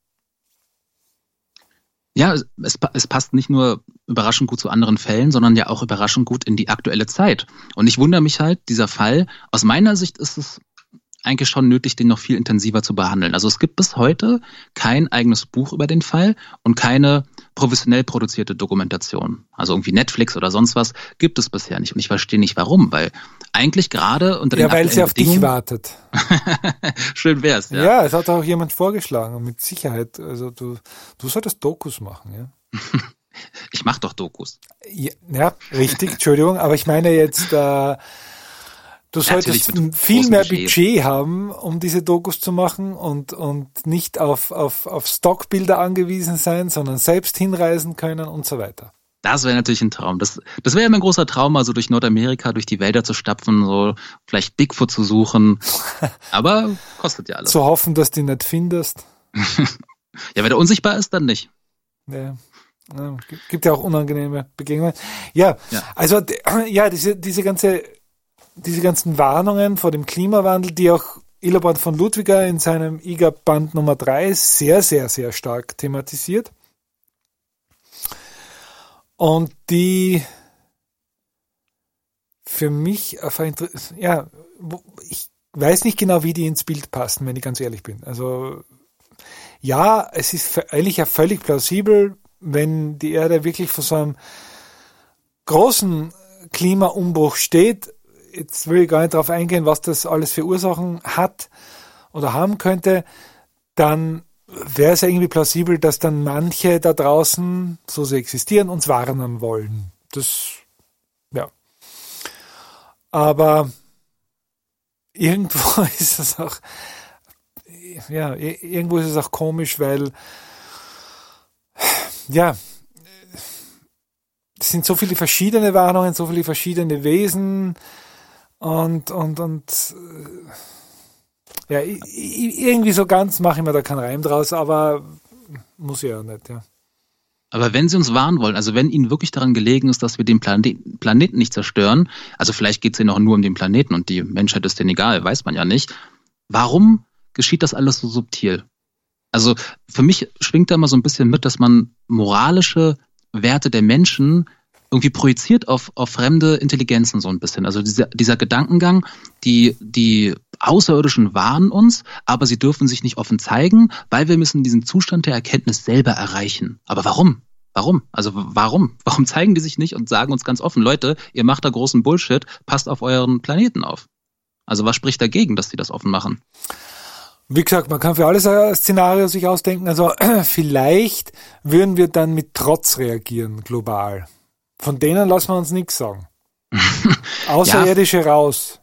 Ja, es passt nicht nur überraschend gut zu anderen Fällen, sondern ja auch überraschend gut in die aktuelle Zeit. Und ich wundere mich halt, dieser Fall, aus meiner Sicht ist es eigentlich schon nötig, den noch viel intensiver zu behandeln. Also es gibt bis heute kein eigenes Buch über den Fall und keine professionell produzierte Dokumentation. Also irgendwie Netflix oder sonst was gibt es bisher nicht. Und ich verstehe nicht, warum, weil eigentlich gerade unter den
weil sie auf dich wartet.
Schön wär's, ja.
Ja, es hat auch jemand vorgeschlagen und mit Sicherheit. Also du solltest Dokus machen, ja.
Ich mache doch Dokus.
Ja, richtig, Entschuldigung, aber ich meine jetzt, du solltest viel mehr Budget haben, um diese Dokus zu machen und nicht auf Stockbilder angewiesen sein, sondern selbst hinreisen können und so weiter.
Das wäre natürlich ein Traum. Das wäre ja mein großer Traum, also durch Nordamerika, durch die Wälder zu stapfen, so vielleicht Bigfoot zu suchen. Aber kostet ja alles.
Zu hoffen, dass du ihn nicht findest.
Ja, wenn er unsichtbar ist, dann nicht.
Ja. Gibt ja auch unangenehme Begegnungen. Ja. Also diese ganzen Warnungen vor dem Klimawandel, die auch Illobrand von Ludwiger in seinem IGAP-Band Nummer 3 sehr, sehr, sehr stark thematisiert. Und die für mich ich weiß nicht genau, wie die ins Bild passen, wenn ich ganz ehrlich bin. Also ja, es ist eigentlich ja völlig plausibel, wenn die Erde wirklich vor so einem großen Klimaumbruch steht. Jetzt will ich gar nicht darauf eingehen, was das alles für Ursachen hat oder haben könnte, dann wäre es ja irgendwie plausibel, dass dann manche da draußen, so sie existieren, uns warnen wollen. Das, ja. Aber irgendwo ist es auch, irgendwo ist es auch komisch, weil, es sind so viele verschiedene Warnungen, so viele verschiedene Wesen und irgendwie so ganz mache ich mir da keinen Reim draus, aber muss ich ja nicht, ja.
Aber wenn sie uns warnen wollen, also wenn ihnen wirklich daran gelegen ist, dass wir den Planeten nicht zerstören, also vielleicht geht es ihnen auch nur um den Planeten und die Menschheit ist denen egal, weiß man ja nicht, warum geschieht das alles so subtil? Also für mich schwingt da immer so ein bisschen mit, dass man moralische Werte der Menschen irgendwie projiziert auf fremde Intelligenzen so ein bisschen. Also dieser Gedankengang, die Außerirdischen warnen uns, aber sie dürfen sich nicht offen zeigen, weil wir müssen diesen Zustand der Erkenntnis selber erreichen. Aber warum? Also warum? Warum zeigen die sich nicht und sagen uns ganz offen, Leute, ihr macht da großen Bullshit, passt auf euren Planeten auf. Also was spricht dagegen, dass sie das offen machen?
Wie gesagt, man kann für alles ein Szenario sich ausdenken. Also vielleicht würden wir dann mit Trotz reagieren, global. Von denen lassen wir uns nichts sagen. Außerirdische raus.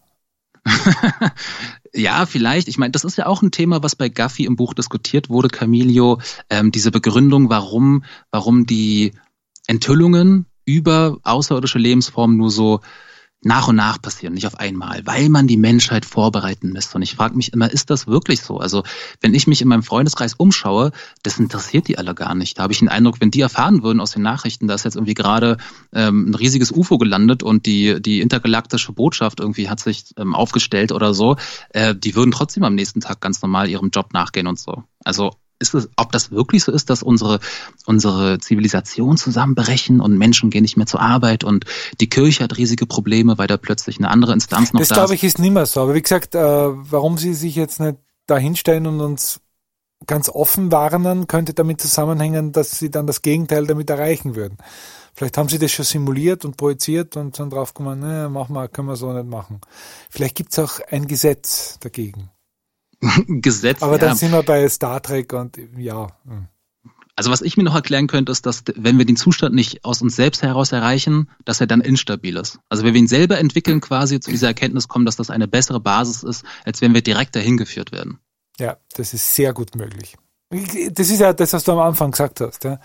Ja, vielleicht. Ich meine, das ist ja auch ein Thema, was bei Guffey im Buch diskutiert wurde, Camilio. Diese Begründung, warum die Enthüllungen über außerirdische Lebensformen nur so nach und nach passieren, nicht auf einmal, weil man die Menschheit vorbereiten müsste. Und ich frage mich immer, ist das wirklich so? Also wenn ich mich in meinem Freundeskreis umschaue, das interessiert die alle gar nicht. Da habe ich den Eindruck, wenn die erfahren würden aus den Nachrichten, da ist jetzt irgendwie gerade ein riesiges UFO gelandet und die intergalaktische Botschaft irgendwie hat sich aufgestellt oder so, die würden trotzdem am nächsten Tag ganz normal ihrem Job nachgehen und so. Also ob das wirklich so ist, dass unsere Zivilisation zusammenbrechen und Menschen gehen nicht mehr zur Arbeit und die Kirche hat riesige Probleme, weil da plötzlich eine andere Instanz noch da ist.
Das glaube ich ist nicht mehr so. Aber wie gesagt, warum Sie sich jetzt nicht da hinstellen und uns ganz offen warnen, könnte damit zusammenhängen, dass Sie dann das Gegenteil damit erreichen würden. Vielleicht haben Sie das schon simuliert und projiziert und sind drauf gekommen, können wir so nicht machen. Vielleicht gibt es auch ein Gesetz dagegen.
Gesetz.
Aber dann sind wir bei Star Trek und ja.
Also was ich mir noch erklären könnte, ist, dass wenn wir den Zustand nicht aus uns selbst heraus erreichen, dass er dann instabil ist. Also wenn wir ihn selber entwickeln, quasi zu dieser Erkenntnis kommen, dass das eine bessere Basis ist, als wenn wir direkt dahin geführt werden.
Ja, das ist sehr gut möglich. Das ist ja das, was du am Anfang gesagt hast. Ja.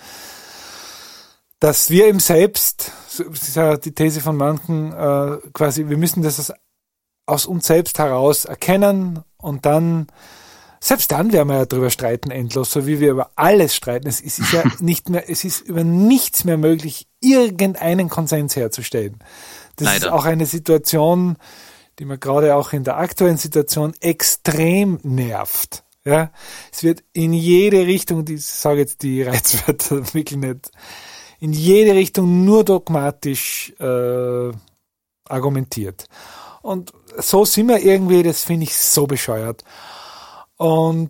Dass wir im Selbst, das ist ja die These von manchen, quasi, wir müssen das aus uns selbst heraus erkennen und dann, selbst dann werden wir ja drüber streiten endlos, so wie wir über alles streiten. Es ist ja nicht mehr, es ist über nichts mehr möglich, irgendeinen Konsens herzustellen. Das Leider. Ist auch eine Situation, die mir gerade auch in der aktuellen Situation extrem nervt. Ja, es wird in jede Richtung, ich sage jetzt die Reizwörter wirklich nicht, in jede Richtung nur dogmatisch argumentiert. Und so sind wir irgendwie, das finde ich so bescheuert. Und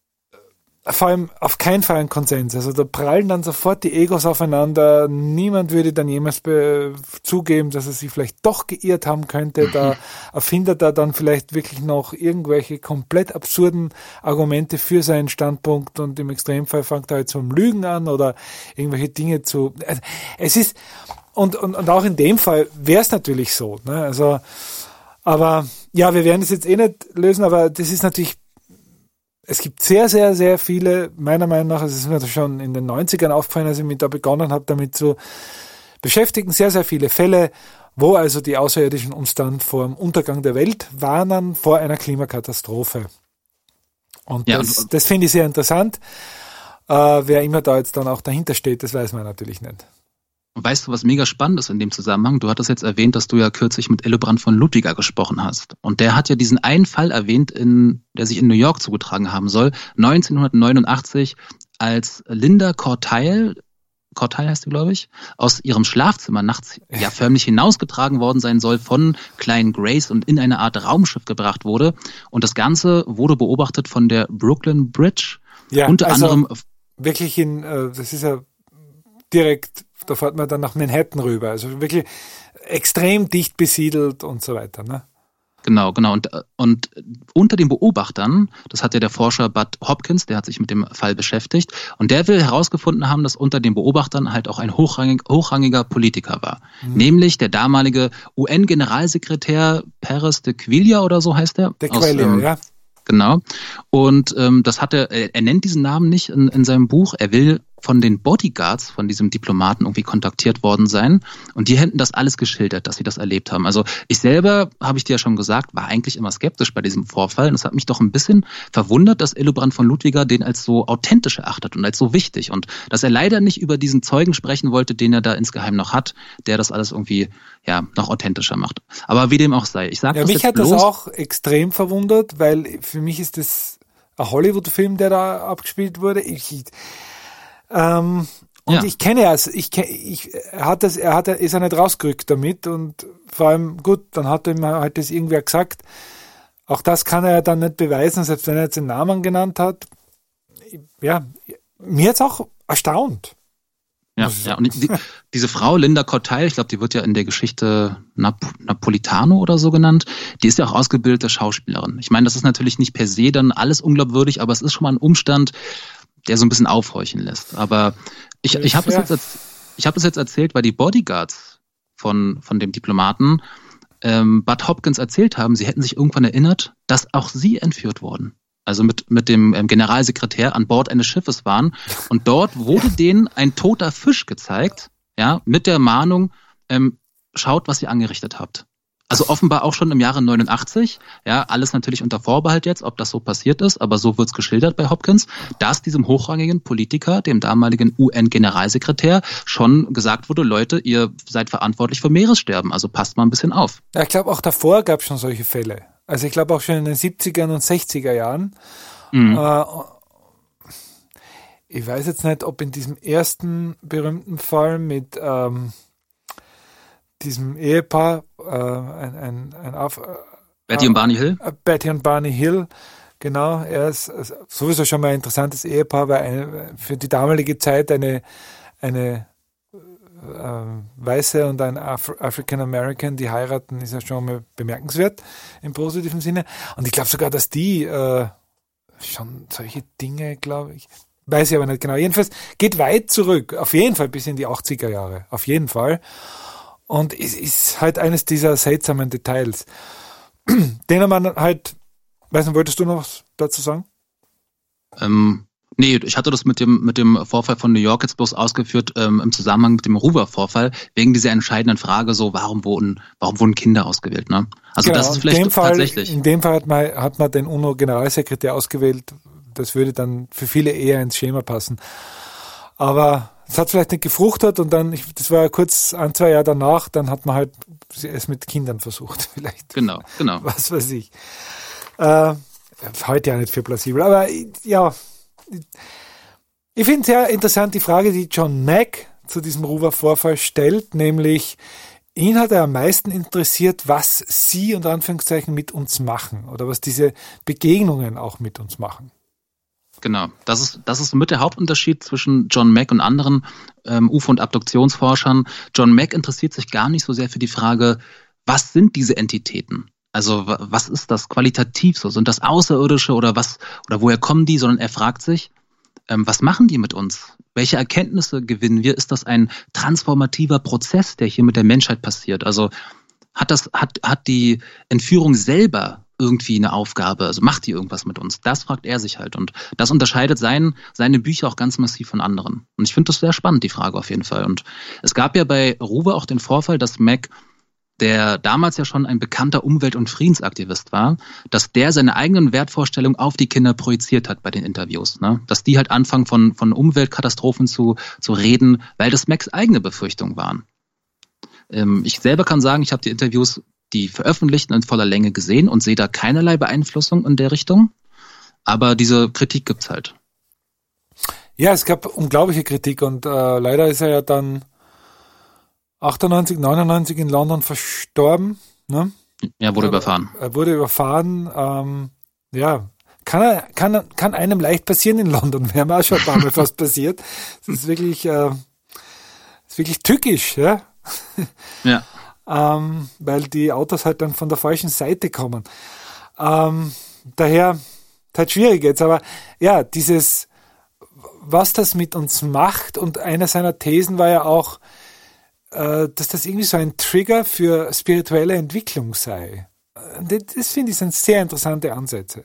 vor allem auf keinen Fall ein Konsens. Also da prallen dann sofort die Egos aufeinander. Niemand würde dann jemals zugeben, dass er sich vielleicht doch geirrt haben könnte. Da erfindet er dann vielleicht wirklich noch irgendwelche komplett absurden Argumente für seinen Standpunkt und im Extremfall fängt er halt zum Lügen an oder irgendwelche Dinge zu... Es ist... Und auch in dem Fall wäre es natürlich so. Ne? Also... Aber ja, wir werden es jetzt nicht lösen, aber das ist natürlich, es gibt sehr, sehr, sehr viele, meiner Meinung nach, es ist mir schon in den 90ern aufgefallen, als ich mich da begonnen habe, damit zu beschäftigen, sehr, sehr viele Fälle, wo also die Außerirdischen uns dann vor dem Untergang der Welt warnen, vor einer Klimakatastrophe. Und ja, das finde ich sehr interessant. Wer immer da jetzt dann auch dahinter steht, das weiß man natürlich nicht.
Weißt du, was mega spannend ist in dem Zusammenhang? Du hattest jetzt erwähnt, dass du ja kürzlich mit Hillebrand von Ludwiger gesprochen hast. Und der hat ja diesen einen Fall erwähnt, der sich in New York zugetragen haben soll, 1989, als Linda Corteil heißt sie, glaube ich, aus ihrem Schlafzimmer nachts ja förmlich hinausgetragen worden sein soll von kleinen Grace und in eine Art Raumschiff gebracht wurde. Und das Ganze wurde beobachtet von der Brooklyn Bridge.
Ja,
unter anderem
wirklich das ist ja direkt, da fährt man dann nach Manhattan rüber. Also wirklich extrem dicht besiedelt und so weiter. Ne?
Genau. Und unter den Beobachtern, das hat ja der Forscher Bud Hopkins, der hat sich mit dem Fall beschäftigt, und der will herausgefunden haben, dass unter den Beobachtern halt auch ein hochrangiger Politiker war. Nämlich der damalige UN-Generalsekretär Pérez de Cuéllar oder so heißt er.
De Cuéllar, ja.
Genau. Und das hat er nennt diesen Namen nicht in seinem Buch. Er will von den Bodyguards von diesem Diplomaten irgendwie kontaktiert worden sein. Und die hätten das alles geschildert, dass sie das erlebt haben. Also ich selber, habe ich dir ja schon gesagt, war eigentlich immer skeptisch bei diesem Vorfall. Und es hat mich doch ein bisschen verwundert, dass Hillebrand von Ludwiger den als so authentisch erachtet und als so wichtig. Und dass er leider nicht über diesen Zeugen sprechen wollte, den er da insgeheim noch hat, der das alles irgendwie ja noch authentischer macht. Aber wie dem auch sei. Ich sage
ja, mich hat das auch extrem verwundert, weil für mich ist das ein Hollywood-Film, der da abgespielt wurde. Ich kenne es, er ist ja nicht rausgerückt damit und vor allem, gut, dann hat ihm halt das irgendwer gesagt. Auch das kann er ja dann nicht beweisen, selbst wenn er jetzt den Namen genannt hat. Ja, mir hat's auch erstaunt.
Ja, und diese Frau, Linda Corteil, ich glaube, die wird ja in der Geschichte Napolitano oder so genannt, die ist ja auch ausgebildete Schauspielerin. Ich meine, das ist natürlich nicht per se dann alles unglaubwürdig, aber es ist schon mal ein Umstand, der so ein bisschen aufhorchen lässt. Aber ich habe das jetzt erzählt, weil die Bodyguards von dem Diplomaten Bud Hopkins erzählt haben, sie hätten sich irgendwann erinnert, dass auch sie entführt wurden. Also mit dem Generalsekretär an Bord eines Schiffes waren. Und dort wurde denen ein toter Fisch gezeigt, ja, mit der Mahnung, schaut, was ihr angerichtet habt. Also offenbar auch schon im Jahre 89, ja, alles natürlich unter Vorbehalt jetzt, ob das so passiert ist, aber so wird's geschildert bei Hopkins, dass diesem hochrangigen Politiker, dem damaligen UN-Generalsekretär, schon gesagt wurde, Leute, ihr seid verantwortlich für Meeressterben, also passt mal ein bisschen auf.
Ja, ich glaube, auch davor gab es schon solche Fälle. Also ich glaube auch schon in den 70er und 60er Jahren. Ich weiß jetzt nicht, ob in diesem ersten berühmten Fall mit diesem Ehepaar,
Betty und Barney Hill?
Betty und Barney Hill, genau. Er ist sowieso schon mal ein interessantes Ehepaar, weil für die damalige Zeit eine Weiße und ein African American, die heiraten, ist ja schon mal bemerkenswert im positiven Sinne. Und ich glaube sogar, dass die schon solche Dinge, glaube ich, weiß ich aber nicht genau. Jedenfalls geht weit zurück, auf jeden Fall bis in die 80er Jahre, auf jeden Fall. Und es ist halt eines dieser seltsamen Details, denen man halt, weiß nicht, wolltest du noch was dazu sagen?
Nee, ich hatte das mit dem Vorfall von New York jetzt bloß ausgeführt im Zusammenhang mit dem Hoover-Vorfall, wegen dieser entscheidenden Frage, so warum wurden Kinder ausgewählt, ne? Also genau, das ist vielleicht tatsächlich.
In dem Fall hat man den UNO-Generalsekretär ausgewählt, das würde dann für viele eher ins Schema passen. Aber es hat vielleicht nicht gefruchtet und dann, das war ja kurz 1-2 Jahre danach, dann hat man halt es mit Kindern versucht vielleicht.
Genau.
Was weiß ich. Heute ja nicht für plausibel, aber ja, ich finde sehr interessant die Frage, die John Mack zu diesem Hoover-Vorfall stellt, nämlich ihn hat er am meisten interessiert, was sie unter Anführungszeichen mit uns machen oder was diese Begegnungen auch mit uns machen.
Genau, das ist mit der Hauptunterschied zwischen John Mack und anderen UFO- und Abduktionsforschern. John Mack interessiert sich gar nicht so sehr für die Frage, was sind diese Entitäten? Also was ist das qualitativ so? Sind das Außerirdische oder woher kommen die? Sondern er fragt sich, was machen die mit uns? Welche Erkenntnisse gewinnen wir? Ist das ein transformativer Prozess, der hier mit der Menschheit passiert? Also hat die Entführung selber irgendwie eine Aufgabe, also macht die irgendwas mit uns? Das fragt er sich halt und das unterscheidet seine Bücher auch ganz massiv von anderen. Und ich finde das sehr spannend, die Frage auf jeden Fall. Und es gab ja bei Hoover auch den Vorfall, dass Mack, der damals ja schon ein bekannter Umwelt- und Friedensaktivist war, dass der seine eigenen Wertvorstellungen auf die Kinder projiziert hat bei den Interviews. Ne? Dass die halt anfangen von Umweltkatastrophen zu reden, weil das Macks eigene Befürchtungen waren. Ich selber kann sagen, ich habe die Interviews, die veröffentlichten, in voller Länge gesehen und sehe da keinerlei Beeinflussung in der Richtung. Aber diese Kritik gibt's halt.
Ja, es gab unglaubliche Kritik und leider ist er ja dann 98, 99 in London verstorben. Ne?
Er wurde überfahren.
Er wurde überfahren. Ja, kann einem leicht passieren in London. Wäre mir auch schon ein paar Mal fast passiert. Das ist wirklich tückisch, ja.
Ja.
Weil die Autos halt dann von der falschen Seite kommen. Daher halt schwierig jetzt, aber ja, was das mit uns macht und eine seiner Thesen war ja auch, dass das irgendwie so ein Trigger für spirituelle Entwicklung sei. Das finde ich sind sehr interessante Ansätze.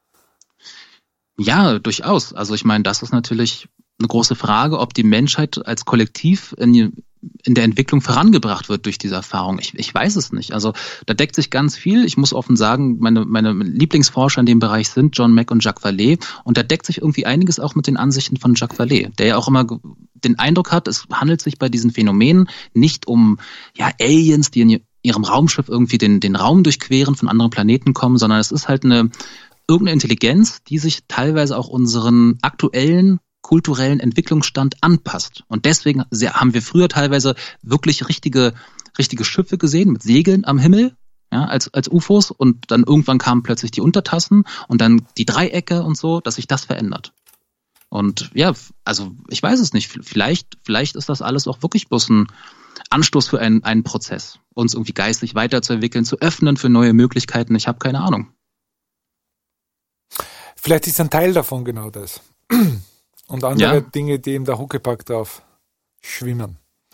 Ja, durchaus. Also ich meine, das ist natürlich eine große Frage, ob die Menschheit als Kollektiv in der Entwicklung vorangebracht wird durch diese Erfahrung. Ich weiß es nicht. Also da deckt sich ganz viel. Ich muss offen sagen, meine Lieblingsforscher in dem Bereich sind John Mack und Jacques Vallée. Und da deckt sich irgendwie einiges auch mit den Ansichten von Jacques Vallée, der ja auch immer den Eindruck hat, es handelt sich bei diesen Phänomenen nicht um Aliens, die in ihrem Raumschiff irgendwie den Raum durchqueren, von anderen Planeten kommen, sondern es ist halt irgendeine Intelligenz, die sich teilweise auch unseren aktuellen kulturellen Entwicklungsstand anpasst. Und deswegen haben wir früher teilweise wirklich richtige Schiffe gesehen mit Segeln am Himmel, ja, als UFOs, und dann irgendwann kamen plötzlich die Untertassen und dann die Dreiecke und so, dass sich das verändert. Und ja, also ich weiß es nicht, vielleicht ist das alles auch wirklich bloß ein Anstoß für einen Prozess, uns irgendwie geistig weiterzuentwickeln, zu öffnen für neue Möglichkeiten. Ich habe keine Ahnung.
Vielleicht ist ein Teil davon genau das. Und andere Dinge, die im der Huckepack drauf schwimmen.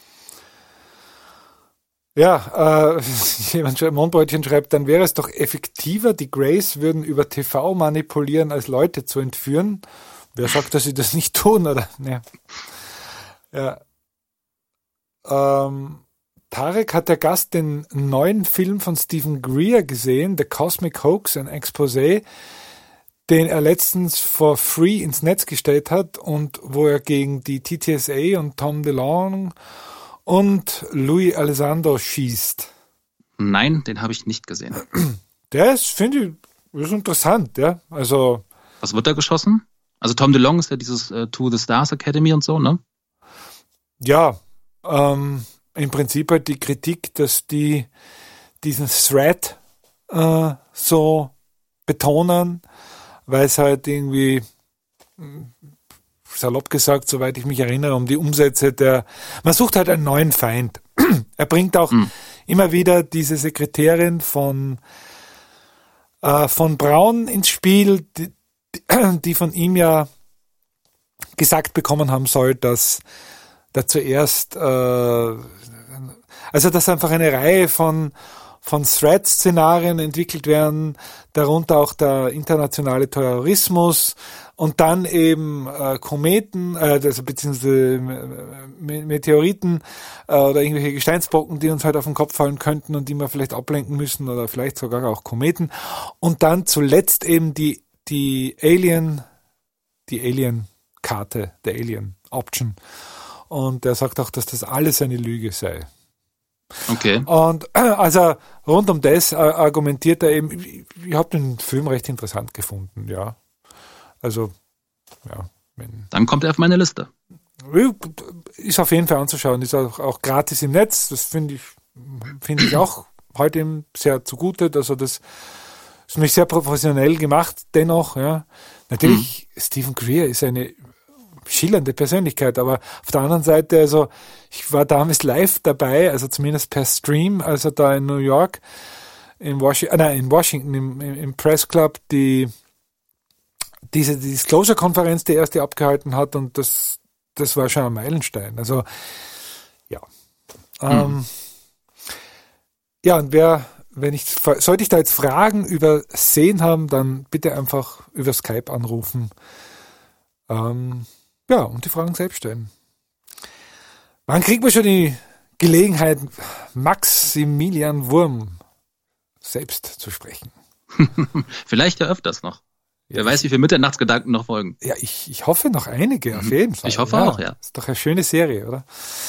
Ja, Mondbrötchen schreibt, dann wäre es doch effektiver, die Greys würden über TV manipulieren, als Leute zu entführen. Wer sagt, dass sie das nicht tun, oder? Ja. Tarek, hat der Gast den neuen Film von Stephen Greer gesehen, The Cosmic Hoax, ein Exposé, den er letztens for free ins Netz gestellt hat und wo er gegen die TTSA und Tom DeLonge und Louis Elizondo schießt?
Nein, den habe ich nicht gesehen.
Der ist, finde ich, ist interessant, ja. Also.
Was wird da geschossen? Also Tom DeLonge ist ja dieses To the Stars Academy und so, ne?
Ja, im Prinzip halt die Kritik, dass die diesen Thread so betonen, weil es halt irgendwie, salopp gesagt, soweit ich mich erinnere, um die Umsätze man sucht halt einen neuen Feind. Er bringt auch immer wieder diese Sekretärin von Braun ins Spiel, die von ihm ja gesagt bekommen haben soll, dass da zuerst, also dass einfach eine Reihe von Threat-Szenarien entwickelt werden, darunter auch der internationale Terrorismus und dann eben Kometen, also beziehungsweise Meteoriten oder irgendwelche Gesteinsbrocken, die uns halt auf den Kopf fallen könnten und die wir vielleicht ablenken müssen oder vielleicht sogar auch Kometen. Und dann zuletzt eben die Alien-Karte, der Alien-Option. Und er sagt auch, dass das alles eine Lüge sei.
Okay.
Und also rund um das argumentiert er eben, ich habe den Film recht interessant gefunden, ja. Also, ja.
Dann kommt er auf meine Liste.
Ist auf jeden Fall anzuschauen, ist auch gratis im Netz, das finde ich auch heute ihm sehr zugute, also das ist nämlich sehr professionell gemacht, dennoch, ja. Natürlich, Stephen Greer ist eine schillernde Persönlichkeit, aber auf der anderen Seite, also ich war damals live dabei, also zumindest per Stream, also da in New York, in Washington im Press Club, diese Disclosure-Konferenz, die erste abgehalten hat, und das war schon ein Meilenstein. Also ja. Ja, und sollte ich da jetzt Fragen übersehen haben, dann bitte einfach über Skype anrufen. Ja, und die Fragen selbst stellen. Wann kriegt man schon die Gelegenheit, Maximilian Wurm selbst zu sprechen?
Vielleicht ja öfters noch. Wer weiß, wie viele Mitternachtsgedanken noch folgen.
Ja, ich hoffe noch einige, auf jeden Fall.
Ich hoffe auch, ja.
Ist doch eine schöne Serie, oder?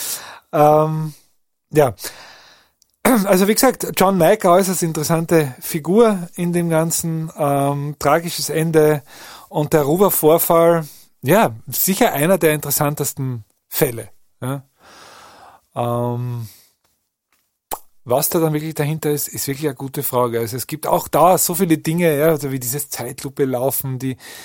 Ja. Also wie gesagt, John Mack, äußerst interessante Figur in dem Ganzen. Tragisches Ende und der Ruber-Vorfall. Ja, sicher einer der interessantesten Fälle. Ja. Was da dann wirklich dahinter ist wirklich eine gute Frage. Also es gibt auch da so viele Dinge, ja, also wie dieses Zeitlupe laufen,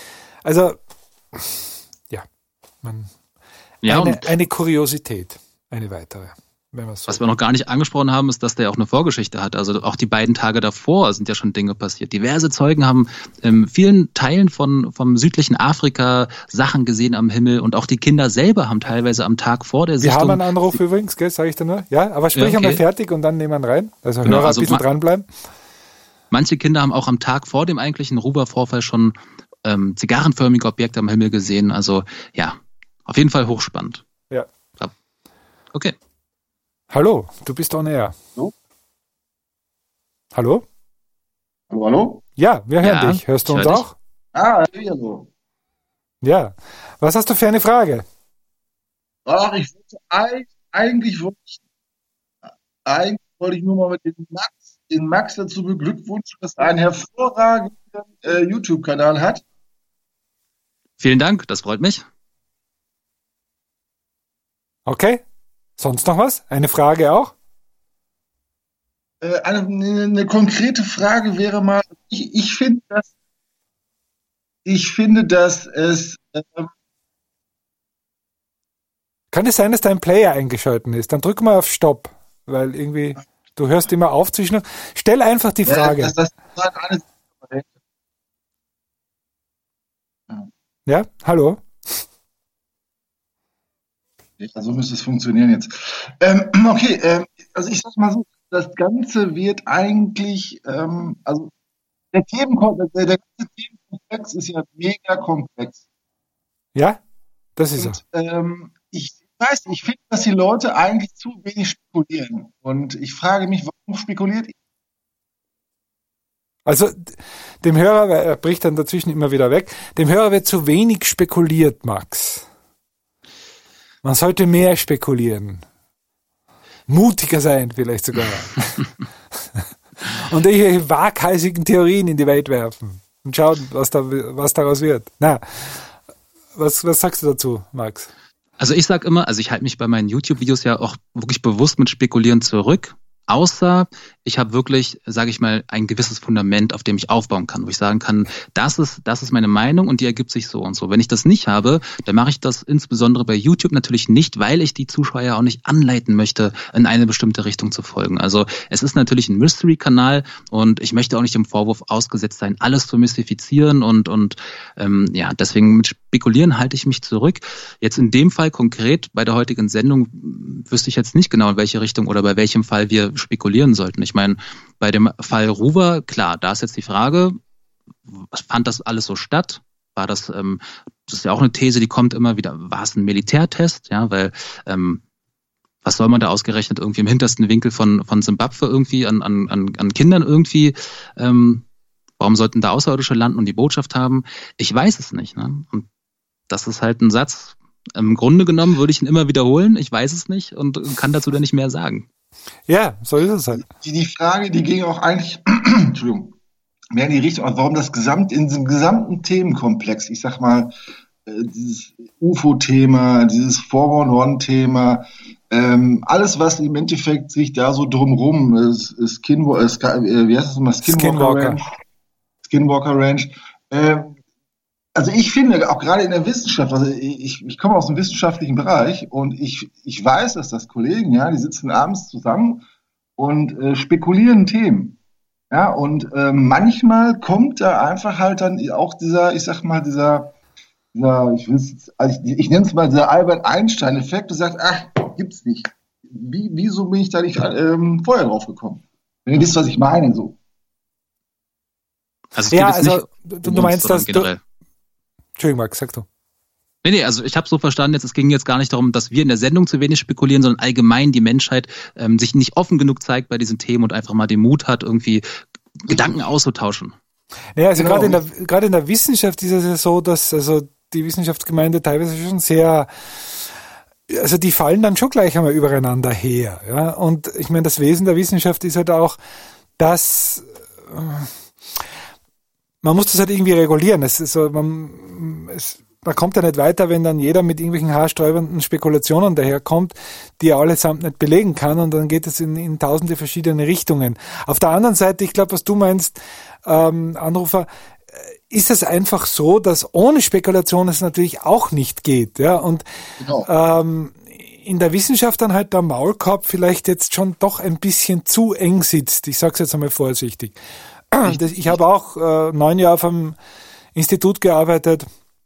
eine Kuriosität, eine weitere.
Was wir noch gar nicht angesprochen haben, ist, dass der auch eine Vorgeschichte hat. Also auch die beiden Tage davor sind ja schon Dinge passiert. Diverse Zeugen haben in vielen Teilen vom südlichen Afrika Sachen gesehen am Himmel, und auch die Kinder selber haben teilweise am Tag vor der Sichtung...
Wir haben einen Anruf übrigens, gell, sage ich da nur. Ja, aber sprich einmal fertig und dann nehmen wir rein. Also
genau,
Hörer ein bisschen dranbleiben.
Manche Kinder haben auch am Tag vor dem eigentlichen Ruber-Vorfall schon zigarrenförmige Objekte am Himmel gesehen. Also ja, auf jeden Fall hochspannend.
Ja.
Okay.
Hallo, du bist on air. Hallo?
Hallo?
Ja, wir hören dich. Hörst du uns auch?
Hallo.
Ja. Was hast du für eine Frage?
Ach, eigentlich wollte ich nur mal mit den Max dazu beglückwünschen, dass er einen hervorragenden YouTube-Kanal hat.
Vielen Dank, das freut mich.
Okay. Sonst noch was? Eine Frage auch?
Eine konkrete Frage wäre mal, ich finde, dass es...
Kann es sein, dass dein Player eingeschalten ist? Dann drück mal auf Stopp, weil irgendwie, du hörst immer auf zwischen... Stell einfach die Frage. Ja, hallo?
Ja, so müsste es funktionieren jetzt. Okay, also ich sag mal so, das Ganze wird eigentlich, also der ganze Themenkomplex ist ja mega komplex.
Ja, das ist
es. Ich sehe weiß, ich finde, dass die Leute eigentlich zu wenig spekulieren. Und ich frage mich, warum spekuliert ihr?
Also dem Hörer, weil er bricht dann dazwischen immer wieder weg, dem Hörer wird zu wenig spekuliert, Max. Man sollte mehr spekulieren. Mutiger sein, vielleicht sogar. Und irgendwelche waghalsigen Theorien in die Welt werfen. Und schauen, was daraus wird. Na, was sagst du dazu, Max?
Also ich sage immer, also ich halte mich bei meinen YouTube-Videos ja auch wirklich bewusst mit Spekulieren zurück. Außer ich habe wirklich, sage ich mal, ein gewisses Fundament, auf dem ich aufbauen kann, wo ich sagen kann, das ist meine Meinung und die ergibt sich so und so. Wenn ich das nicht habe, dann mache ich das insbesondere bei YouTube natürlich nicht, weil ich die Zuschauer auch nicht anleiten möchte, in eine bestimmte Richtung zu folgen. Also es ist natürlich ein Mystery-Kanal und ich möchte auch nicht dem Vorwurf ausgesetzt sein, alles zu mystifizieren und ja, deswegen mit Spekulieren halte ich mich zurück. Jetzt in dem Fall konkret bei der heutigen Sendung wüsste ich jetzt nicht genau, in welche Richtung oder bei welchem Fall wir spekulieren sollten. Ich meine, bei dem Fall Ruwer, klar, da ist jetzt die Frage, fand das alles so statt? War das, das ist ja auch eine These, die kommt immer wieder, war es ein Militärtest? Ja, weil was soll man da ausgerechnet irgendwie im hintersten Winkel von Simbabwe irgendwie an Kindern irgendwie, warum sollten da Außerirdische landen und die Botschaft haben? Ich weiß es nicht. Ne? Und das ist halt ein Satz, im Grunde genommen würde ich ihn immer wiederholen, ich weiß es nicht und kann dazu dann nicht mehr sagen.
Ja, so ist es halt.
Die Frage, die ging auch eigentlich, Entschuldigung, mehr in die Richtung, warum in diesem gesamten Themenkomplex, ich sag mal, dieses UFO-Thema, dieses 411-Thema, alles, was im Endeffekt sich da so drumrum, Skinwalker Ranch, also ich finde, auch gerade in der Wissenschaft, also ich komme aus dem wissenschaftlichen Bereich und ich weiß, dass das Kollegen, ja, die sitzen abends zusammen und spekulieren Themen. Ja, und manchmal kommt da einfach halt dann auch dieser, ich nenne es mal dieser Albert Einstein-Effekt, du sagst, ach, gibt's nicht. Wieso bin ich da nicht vorher drauf gekommen? Wenn ihr wisst, was ich meine, so.
Also ja, also
du meinst, dass generell. Entschuldigung, Max, sag du.
Nee, also ich habe so verstanden, es ging jetzt gar nicht darum, dass wir in der Sendung zu wenig spekulieren, sondern allgemein die Menschheit sich nicht offen genug zeigt bei diesen Themen und einfach mal den Mut hat, irgendwie Gedanken auszutauschen.
Ja, also genau. gerade in der Wissenschaft ist es ja so, dass also die Wissenschaftsgemeinde teilweise schon sehr, also die fallen dann schon gleich einmal übereinander her. Ja? Und ich meine, das Wesen der Wissenschaft ist halt auch, dass man muss das halt irgendwie regulieren. Man kommt ja nicht weiter, wenn dann jeder mit irgendwelchen haarsträubenden Spekulationen daherkommt, die er allesamt nicht belegen kann, und dann geht es in tausende verschiedene Richtungen. Auf der anderen Seite, ich glaube, was du meinst, Anrufer, ist es einfach so, dass ohne Spekulation es natürlich auch nicht geht. Ja? Und genau. In der Wissenschaft dann halt der Maulkorb vielleicht jetzt schon doch ein bisschen zu eng sitzt. Ich sage es jetzt einmal vorsichtig. Ich habe auch 9 Jahre auf einem Institut gearbeitet,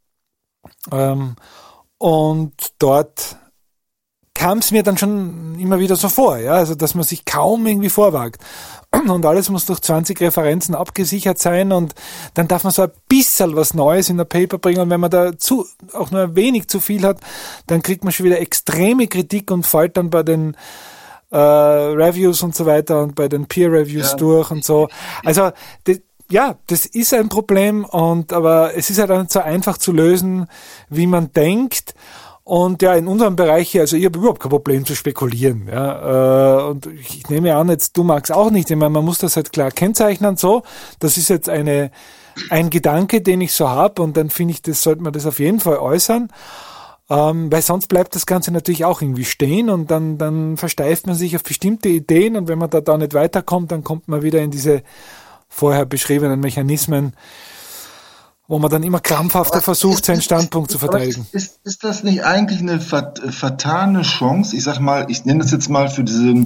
und dort kam es mir dann schon immer wieder so vor, ja, also dass man sich kaum irgendwie vorwagt. Und alles muss durch 20 Referenzen abgesichert sein, und dann darf man so ein bisschen was Neues in der Paper bringen, und wenn man da auch nur ein wenig zu viel hat, dann kriegt man schon wieder extreme Kritik und fällt dann bei den Reviews und so weiter und bei den Peer-Reviews durch und so. Also das ist ein Problem, aber es ist halt nicht so einfach zu lösen, wie man denkt. Und ja, in unserem Bereich hier, also ich habe überhaupt kein Problem zu spekulieren. Ja, und ich nehme an, jetzt du magst auch nicht. Ich meine, man muss das halt klar kennzeichnen. So, das ist jetzt ein Gedanke, den ich so habe, und dann finde ich, das sollte man das auf jeden Fall äußern. Weil sonst bleibt das Ganze natürlich auch irgendwie stehen, und dann versteift man sich auf bestimmte Ideen, und wenn man da nicht weiterkommt, dann kommt man wieder in diese vorher beschriebenen Mechanismen, wo man dann immer krampfhafter versucht, seinen Standpunkt zu verteidigen.
Ist das nicht eigentlich eine vertane Chance? Ich nenne das jetzt mal für diese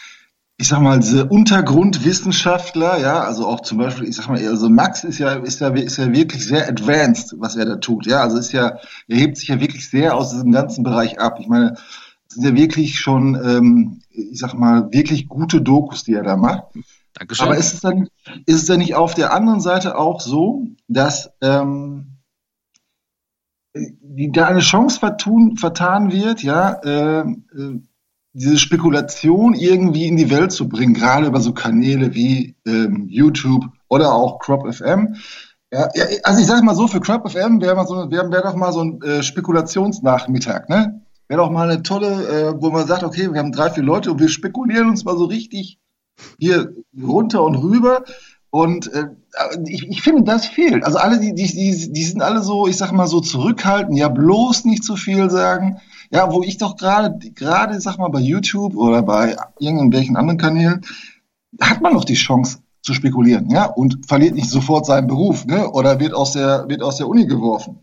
Untergrundwissenschaftler, ja, also auch zum Beispiel, also Max ist ja wirklich sehr advanced, was er da tut, ja, also er hebt sich ja wirklich sehr aus diesem ganzen Bereich ab. Ich meine, das sind ja wirklich schon, wirklich gute Dokus, die er da macht. Dankeschön. Aber ist es dann nicht auf der anderen Seite auch so, dass die da eine Chance vertan wird, ja, diese Spekulation irgendwie in die Welt zu bringen, gerade über so Kanäle wie YouTube oder auch Crop FM. Ja, also ich sage mal so, für Crop FM wäre doch mal so ein Spekulationsnachmittag, ne? Wäre doch mal eine tolle, wo man sagt, okay, wir haben 3, 4 Leute und wir spekulieren uns mal so richtig hier runter und rüber. Und ich finde, das fehlt. Also alle, die sind alle so, ich sag mal so zurückhaltend, ja, bloß nicht zu viel sagen. Ja, wo ich doch gerade, sag mal, bei YouTube oder bei irgendwelchen anderen Kanälen, hat man noch die Chance zu spekulieren, ja, und verliert nicht sofort seinen Beruf, ne, oder wird aus der Uni geworfen.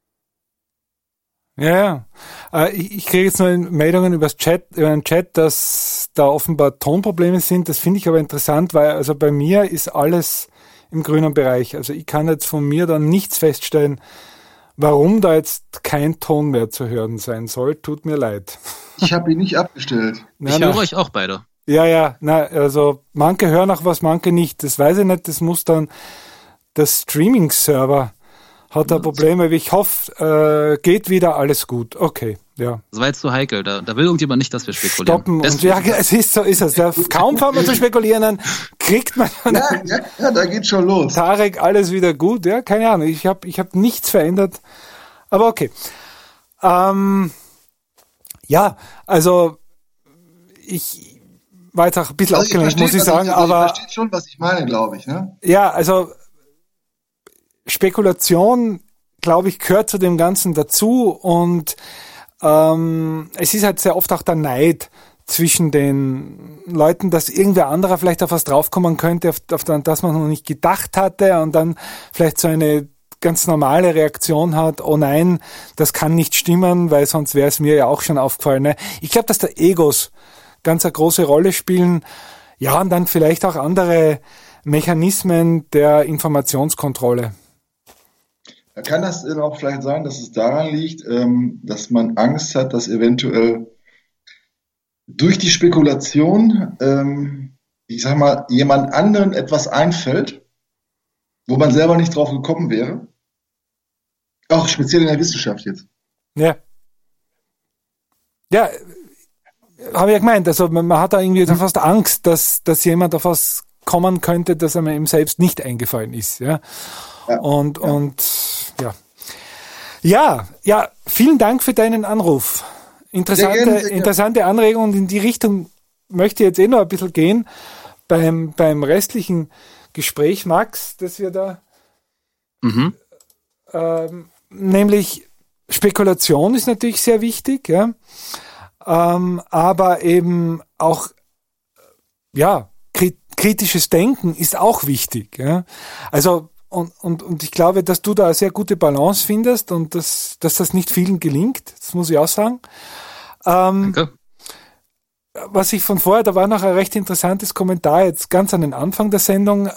Ja. Ich kriege jetzt nur Meldungen über den Chat, dass da offenbar Tonprobleme sind. Das finde ich aber interessant, weil also bei mir ist alles im grünen Bereich. Also ich kann jetzt von mir dann nichts feststellen, warum da jetzt kein Ton mehr zu hören sein soll. Tut mir leid.
Ich habe ihn nicht abgestellt.
Ich höre euch auch beide.
Ja, also manche hören auch was, manche nicht. Das weiß ich nicht, das muss dann der Streaming-Server hat da Probleme. Ich hoffe, geht wieder alles gut. Okay, ja.
Das war jetzt zu heikel. Da will irgendjemand nicht, dass wir spekulieren.
Stoppen. Und ja, es ist so, ist es. Ja, kaum fangen wir zu spekulieren, dann kriegt man
ja, da geht's schon los.
Tarek, alles wieder gut. Ja, keine Ahnung. Ich hab nichts verändert. Aber okay. Ja, also ich war jetzt auch ein bisschen abgelenkt, muss ich sagen. Aber
ich verstehe schon, was ich meine, glaube ich. Ne?
Ja, also Spekulation, glaube ich, gehört zu dem Ganzen dazu und es ist halt sehr oft auch der Neid zwischen den Leuten, dass irgendwer anderer vielleicht auf was draufkommen könnte, auf das man noch nicht gedacht hatte und dann vielleicht so eine ganz normale Reaktion hat, oh nein, das kann nicht stimmen, weil sonst wäre es mir ja auch schon aufgefallen. Ne? Ich glaube, dass da Egos ganz eine große Rolle spielen, ja, und dann vielleicht auch andere Mechanismen der Informationskontrolle.
Kann das denn auch vielleicht sein, dass es daran liegt, dass man Angst hat, dass eventuell durch die Spekulation, ich sag mal, jemand anderen etwas einfällt, wo man selber nicht drauf gekommen wäre? Auch speziell in der Wissenschaft jetzt.
Ja. Ja, habe ich ja gemeint. Also man hat da irgendwie fast Angst, dass jemand auf was kommen könnte, dass einem eben selbst nicht eingefallen ist. Ja. Und ja, vielen Dank für deinen Anruf. Interessante Anregung und in die Richtung möchte ich jetzt noch ein bisschen gehen beim restlichen Gespräch, Max, das wir da nämlich Spekulation ist natürlich sehr wichtig, ja, aber eben auch kritisches Denken ist auch wichtig, ja. Also und ich glaube, dass du da eine sehr gute Balance findest und dass das nicht vielen gelingt. Das muss ich auch sagen.
Danke.
Was ich von vorher, da war noch ein recht interessantes Kommentar jetzt ganz an den Anfang der Sendung.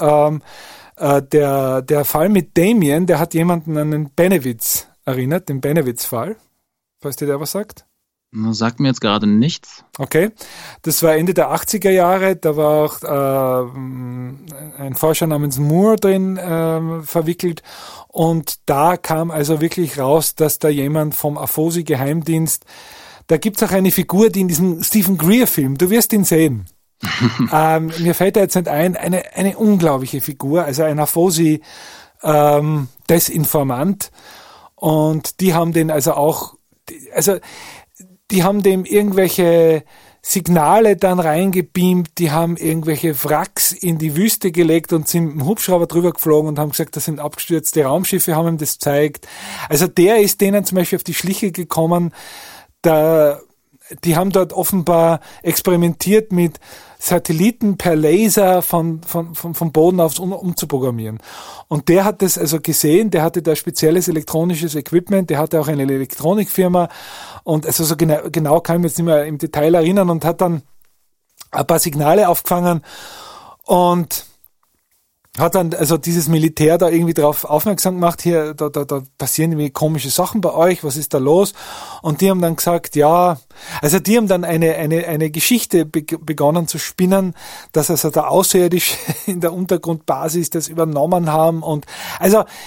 Der Fall mit Damien, der hat jemanden an den Benewitz erinnert, den Benewitz-Fall. Falls dir der was sagt?
Sagt mir jetzt gerade nichts.
Okay, das war Ende der 80er Jahre, da war auch ein Forscher namens Moore drin verwickelt und da kam also wirklich raus, dass da jemand vom Afosi-Geheimdienst, da gibt's auch eine Figur, die in diesem Stephen Greer-Film, du wirst ihn sehen, mir fällt da jetzt nicht ein, eine unglaubliche Figur, also ein Afosi Desinformant und die haben den also auch, die haben dem irgendwelche Signale dann reingebeamt, die haben irgendwelche Wracks in die Wüste gelegt und sind mit dem Hubschrauber drüber geflogen und haben gesagt, das sind abgestürzte Raumschiffe, haben ihm das gezeigt. Also der ist denen zum Beispiel auf die Schliche gekommen, die haben dort offenbar experimentiert mit Satelliten per Laser vom Boden aufs umzuprogrammieren. Und der hat das also gesehen, der hatte da spezielles elektronisches Equipment, der hatte auch eine Elektronikfirma und also so genau kann ich mich jetzt nicht mehr im Detail erinnern und hat dann ein paar Signale aufgefangen und hat dann also dieses Militär da irgendwie drauf aufmerksam gemacht, hier, da passieren irgendwie komische Sachen bei euch, was ist da los? Und die haben dann gesagt, ja, also die haben dann eine Geschichte begonnen zu spinnen, dass also da Außerirdische in der Untergrundbasis das übernommen haben und also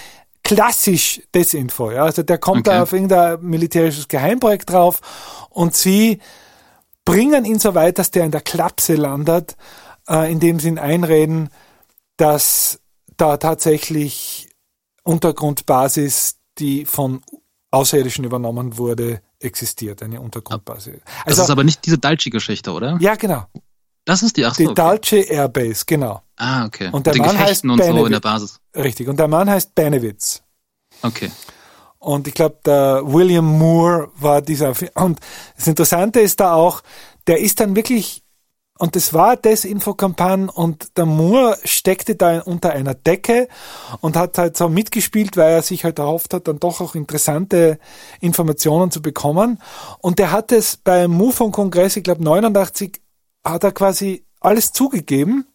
klassisch Desinfo. Ja? Also der kommt
Okay.
da auf irgendein militärisches Geheimprojekt drauf und sie bringen ihn so weit, dass der in der Klapse landet, indem sie ihn einreden, dass da tatsächlich Untergrundbasis, die von Außerirdischen übernommen wurde, existiert, eine Untergrundbasis.
Das ist aber nicht diese Dulce-Geschichte, oder?
Ja, genau.
Das ist die, ach so,
Die
okay.
Dulce Airbase, genau.
Ah, okay.
Und der
Mit den
Mann heißt
Gefechten und so in der
Benedict.
Basis.
Richtig. Und der Mann heißt Benewitz.
Okay.
Und ich glaube, der William Moore war dieser. Und das Interessante ist da auch, der ist dann wirklich, und das war Desinfo-Kampagne, und der Moore steckte da unter einer Decke und hat halt so mitgespielt, weil er sich halt erhofft hat, dann doch auch interessante Informationen zu bekommen. Und der hat es beim MUFON-Kongress, ich glaube 89, hat er quasi alles zugegeben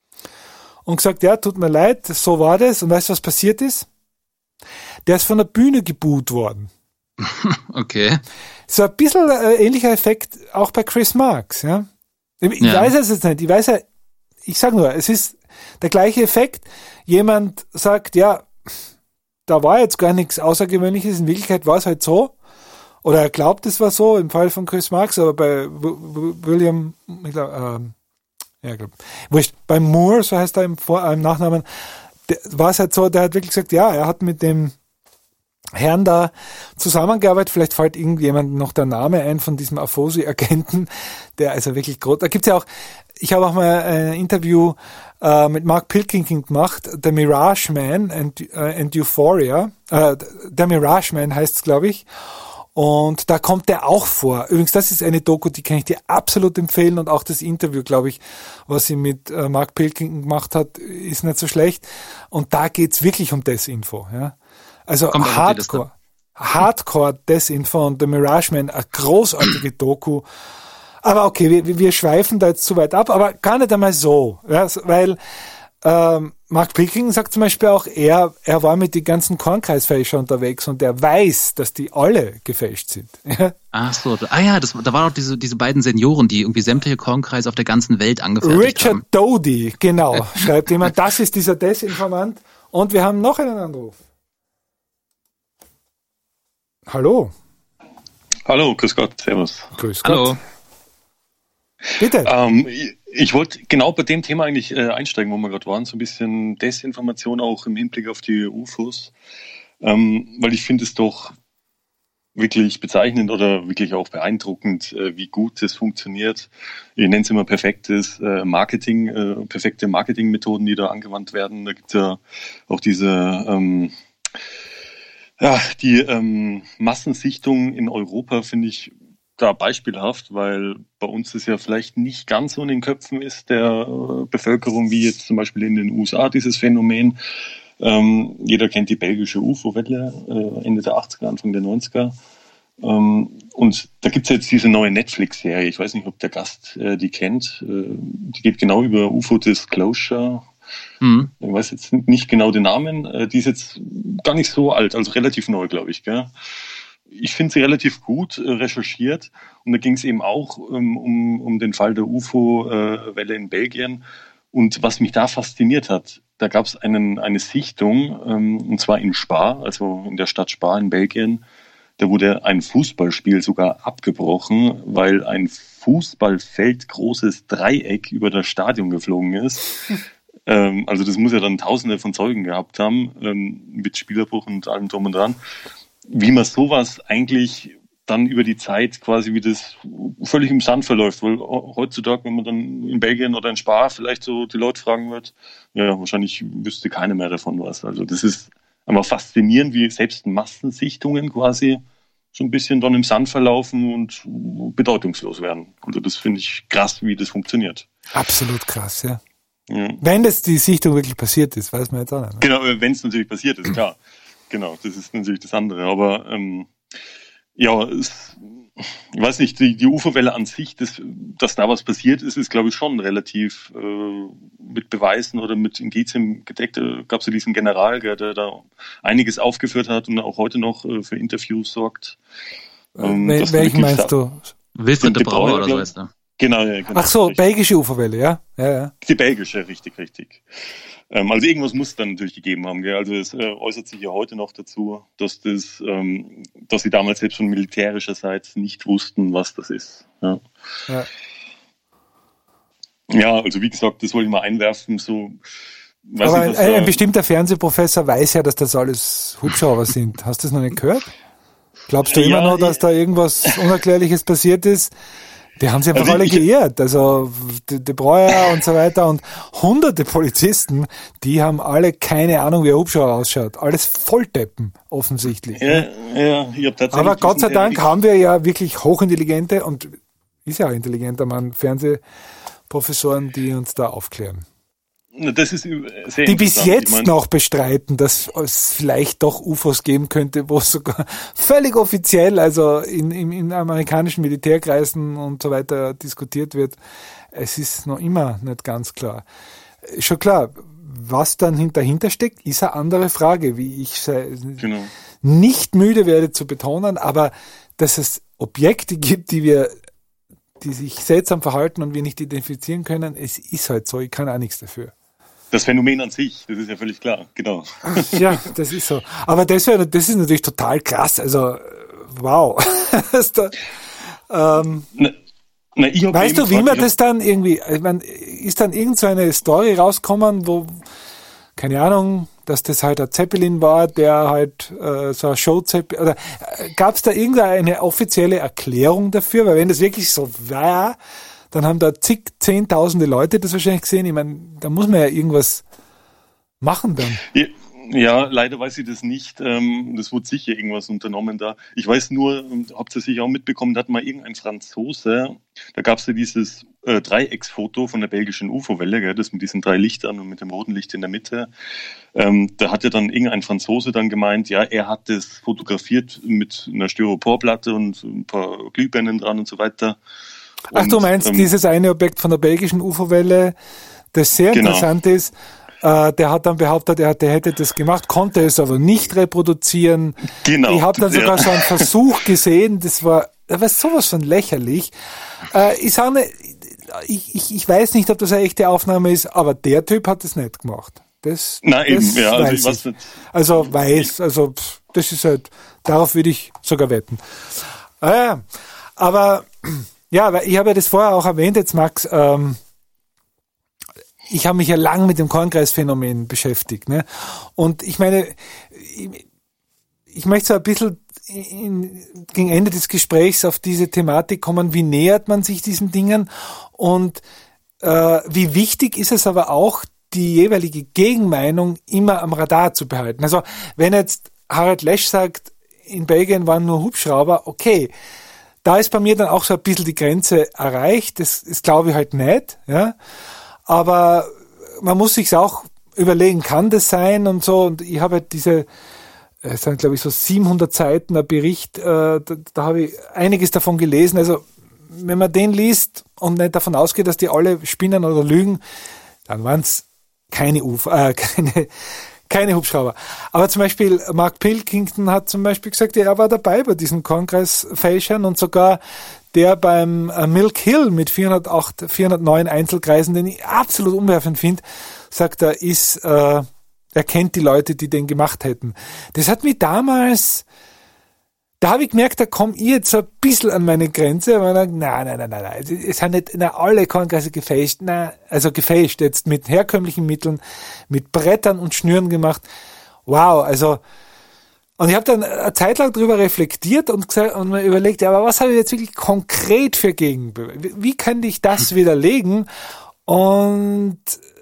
und gesagt, ja, tut mir leid, so war das. Und weißt du, was passiert ist? Der ist von der Bühne geboot worden.
Okay.
So ein bisschen ähnlicher Effekt auch bei Chris Marks, ja. Ich
Ja.
weiß es jetzt nicht. Ich sag nur, es ist der gleiche Effekt. Jemand sagt, ja, da war jetzt gar nichts Außergewöhnliches. In Wirklichkeit war es halt so. Oder er glaubt, es war so, im Fall von Chris Marks, aber bei William, ich glaube, wurscht, bei Moore, so heißt er im Nachnamen, war es halt so, der hat wirklich gesagt, ja, er hat mit dem Herrn da zusammengearbeitet. Vielleicht fällt irgendjemand noch der Name ein von diesem Afosi-Agenten, der also wirklich groß. Da gibt's ja auch, ich habe auch mal ein Interview mit Mark Pilkington gemacht, The Mirage Man and Euphoria. Der Mirage Man heißt es, glaube ich. Und da kommt der auch vor. Übrigens, das ist eine Doku, die kann ich dir absolut empfehlen, und auch das Interview, glaube ich, was sie mit Mark Pilkington gemacht hat, ist nicht so schlecht. Und da geht's wirklich um Desinfo, ja. Also
Kommt
Hardcore Desinfo, und The Mirage Man, eine großartige Doku. Aber okay, wir schweifen da jetzt zu weit ab, aber gar nicht einmal so, ja, weil Mark Pilkington sagt zum Beispiel auch, er war mit den ganzen Kornkreisfälschern unterwegs und er weiß, dass die alle gefälscht sind.
Ach so. Ah ja, da waren auch diese beiden Senioren, die irgendwie sämtliche Kornkreise auf der ganzen Welt angefertigt
Richard
haben.
Doty, genau, schreibt jemand, das ist dieser Desinformant. Und wir haben noch einen Anruf. Hallo.
Hallo, grüß Gott, servus.
Grüß Gott.
Hallo.
Bitte.
Ich wollte genau bei dem Thema eigentlich einsteigen, wo wir gerade waren, so ein bisschen Desinformation auch im Hinblick auf die UFOs, weil ich finde es doch wirklich bezeichnend oder wirklich auch beeindruckend, wie gut das funktioniert. Ich nenne es immer perfektes Marketing, perfekte Marketingmethoden, die da angewandt werden. Da gibt es ja auch diese die Massensichtung in Europa, finde ich da beispielhaft, weil bei uns es ja vielleicht nicht ganz so in den Köpfen ist der Bevölkerung wie jetzt zum Beispiel in den USA dieses Phänomen. Jeder kennt die belgische UFO-Welle Ende der 80er, Anfang der 90er. Und da gibt es jetzt diese neue Netflix-Serie, ich weiß nicht, ob der Gast die kennt, die geht genau über UFO-Disclosure. Ich weiß jetzt nicht genau den Namen, die ist jetzt gar nicht so alt, also relativ neu, glaube ich, gell? Ich finde sie relativ gut recherchiert, und da ging es eben auch um den Fall der UFO-Welle in Belgien. Und was mich da fasziniert hat, da gab es eine Sichtung, und zwar in Spa, also in der Stadt Spa in Belgien. Da wurde ein Fußballspiel sogar abgebrochen, weil ein fußballfeldgroßes Dreieck über das Stadion geflogen ist. Also das muss ja dann Tausende von Zeugen gehabt haben, mit Spielerbruch und allem drum und dran. Wie man sowas eigentlich dann über die Zeit quasi, wie das völlig im Sand verläuft, weil heutzutage, wenn man dann in Belgien oder in Spa vielleicht so die Leute fragen wird, ja, wahrscheinlich wüsste keiner mehr davon was. Also das ist einfach faszinierend, wie selbst Massensichtungen quasi so ein bisschen dann im Sand verlaufen und bedeutungslos werden. Also das finde ich krass, wie das funktioniert.
Absolut krass, ja.
Ja.
Wenn das die Sichtung wirklich passiert ist, weiß man jetzt auch nicht. Ne?
Genau, wenn es natürlich passiert ist, klar. Genau, das ist natürlich das andere. Aber ich weiß nicht, die UFO-Welle an sich, dass da was passiert ist, ist, glaube ich, schon relativ mit Beweisen oder mit Indizien gedeckt. Da gab es ja diesen General, der da einiges aufgeführt hat und auch heute noch für Interviews sorgt.
Welchen meinst du?
Wilfried de Brouwer oder so heißt er.
Genau, ja, genau.
Ach so,
Richtig.
belgische Uferwelle, ja? Ja.
Die belgische, richtig. Also irgendwas muss dann natürlich gegeben haben. Gell? Also es äußert sich ja heute noch dazu, dass dass sie damals selbst von militärischerseits nicht wussten, was das ist. Ja. Ja, also wie gesagt, das wollte ich mal einwerfen. So,
Aber ein bestimmter Fernsehprofessor weiß ja, dass das alles Hubschrauber sind. Hast du das noch nicht gehört? Glaubst du immer noch, dass da irgendwas Unerklärliches passiert ist? Die haben sich einfach alle geirrt. Also die Breuer und so weiter und hunderte Polizisten, die haben alle keine Ahnung, wie ein Hubschrauber ausschaut. Alles Volldeppen, offensichtlich.
Ja, ich hab tatsächlich.
Aber Gott sei Dank haben wir ja wirklich hochintelligente und ist ja auch intelligenter Mann, Fernsehprofessoren, die uns da aufklären.
Das ist sehr
die bis jetzt noch bestreiten, dass es vielleicht doch UFOs geben könnte, wo es sogar völlig offiziell, also in amerikanischen Militärkreisen und so weiter diskutiert wird. Es ist noch immer nicht ganz klar. Schon klar, was dann dahinter steckt, ist eine andere Frage, wie ich nicht müde werde zu betonen, aber dass es Objekte gibt, die sich seltsam verhalten und wir nicht identifizieren können, es ist halt so, ich kann auch nichts dafür.
Das Phänomen an sich, das ist ja völlig klar, genau.
Ja, das ist so. Aber das ist natürlich total krass. Also, wow. Weißt du, wie man das dann irgendwie, ich meine, ist dann irgend so eine Story rausgekommen, wo, keine Ahnung, dass das halt ein Zeppelin war, der halt so ein Show-Zeppelin, oder gab es da irgendeine offizielle Erklärung dafür? Weil wenn das wirklich so war, dann haben da zehntausende Leute das wahrscheinlich gesehen. Ich meine, da muss man ja irgendwas machen dann.
Ja, leider weiß ich das nicht. Das wurde sicher irgendwas unternommen da. Ich weiß nur, habt ihr sicher auch mitbekommen, da hat mal irgendein Franzose, da gab es ja dieses Dreiecksfoto von der belgischen UFO-Welle, gell, das mit diesen 3 Lichtern und mit dem roten Licht in der Mitte. Da hat ja dann irgendein Franzose dann gemeint, ja, er hat das fotografiert mit einer Styroporplatte und ein paar Glühbirnen dran und so weiter.
Ach, du meinst dieses eine Objekt von der belgischen UFO-Welle, das sehr interessant ist. Der hat dann behauptet, der hätte das gemacht, konnte es aber nicht reproduzieren.
Genau.
Ich habe dann sogar so einen Versuch gesehen, das war sowas von lächerlich. Ich weiß nicht, ob das eine echte Aufnahme ist, aber der Typ hat das nicht gemacht. Das ist halt, darauf würde ich sogar wetten. Aber ja, weil ich habe ja das vorher auch erwähnt, jetzt Max, ich habe mich ja lang mit dem Kornkreisphänomen beschäftigt, ne? Und ich meine, ich möchte so ein bisschen gegen Ende des Gesprächs auf diese Thematik kommen, wie nähert man sich diesen Dingen und wie wichtig ist es aber auch, die jeweilige Gegenmeinung immer am Radar zu behalten. Also wenn jetzt Harald Lesch sagt, in Belgien waren nur Hubschrauber, okay, da ist bei mir dann auch so ein bisschen die Grenze erreicht. Das glaube ich halt nicht, ja. Aber man muss sich's auch überlegen, kann das sein und so. Und ich habe halt es sind glaube ich so 700 Seiten ein Bericht, da habe ich einiges davon gelesen. Also wenn man den liest und nicht davon ausgeht, dass die alle spinnen oder lügen, dann waren es keine Hubschrauber. Aber zum Beispiel Mark Pilkington hat zum Beispiel gesagt, er war dabei bei diesen Kornkreisfälschern und sogar der beim Milk Hill mit 409 Einzelkreisen, den ich absolut umwerfend finde, sagt er, er kennt die Leute, die den gemacht hätten. Das hat mich damals, da habe ich gemerkt, da komme ich jetzt so ein bisschen an meine Grenze, aber dann, nein, es sind nicht alle Kornkreise gefälscht, also gefälscht jetzt mit herkömmlichen Mitteln, mit Brettern und Schnüren gemacht. Wow, also, und ich habe dann eine Zeit lang drüber reflektiert und mir überlegt, ja, aber was habe ich jetzt wirklich konkret für Gegenbeweise? Wie kann ich das widerlegen? Und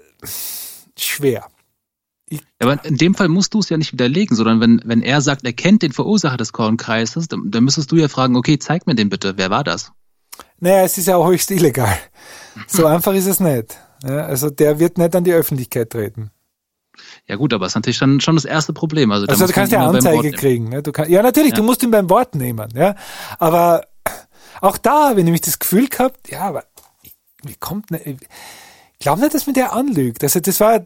schwer.
Aber in dem Fall musst du es ja nicht widerlegen, sondern wenn er sagt, er kennt den Verursacher des Kornkreises, dann müsstest du ja fragen, okay, zeig mir den bitte, wer war das?
Naja, es ist ja auch höchst illegal. So einfach ist es nicht. Ja, also der wird nicht an die Öffentlichkeit treten.
Ja gut, aber es ist natürlich schon das erste Problem. Also
du kannst ja Anzeige kriegen. Ne? Natürlich, du musst ihn beim Wort nehmen. Ja? Aber auch da habe ich nämlich das Gefühl gehabt, ja, aber wie kommt ne? Ich glaube nicht, dass mir der anlügt. Also das war...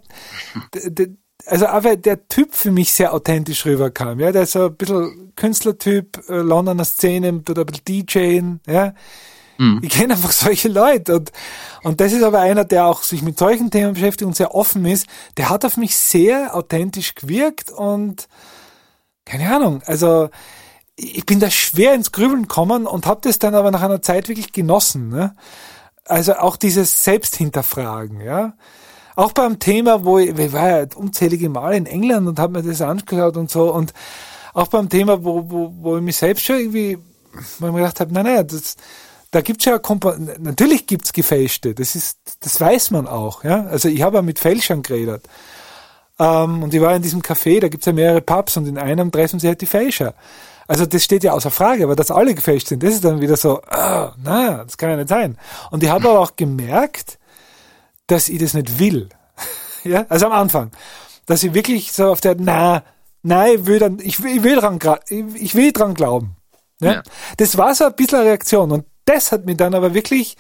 aber der Typ für mich sehr authentisch rüberkam, ja, der ist so ein bisschen Künstlertyp, Londoner Szene, tut ein bisschen DJen, ja. Ich kenne einfach solche Leute und das ist aber einer, der auch sich mit solchen Themen beschäftigt und sehr offen ist. Der hat auf mich sehr authentisch gewirkt und keine Ahnung, also ich bin da schwer ins Grübeln gekommen und habe das dann aber nach einer Zeit wirklich genossen. Ne? Also auch dieses Selbsthinterfragen, ja. Auch beim Thema, ich war ja unzählige Male in England und habe mir das angeschaut und so und auch beim Thema, wo ich mich selbst schon irgendwie, wo ich mir gedacht habe, nein, da gibt's ja natürlich gibt's Gefälschte, das weiß man auch, ja. Also ich habe ja mit Fälschern geredet. Und ich war in diesem Café, da gibt's ja mehrere Pubs und in einem treffen sie halt die Fälscher. Also das steht ja außer Frage, aber dass alle gefälscht sind, das ist dann wieder so, das kann ja nicht sein. Und ich habe aber auch gemerkt, dass ich das nicht will. Ja, also am Anfang. Dass ich wirklich so auf der, ich will dran glauben. Ja? Ja. Das war so ein bisschen eine Reaktion und das hat mich dann aber wirklich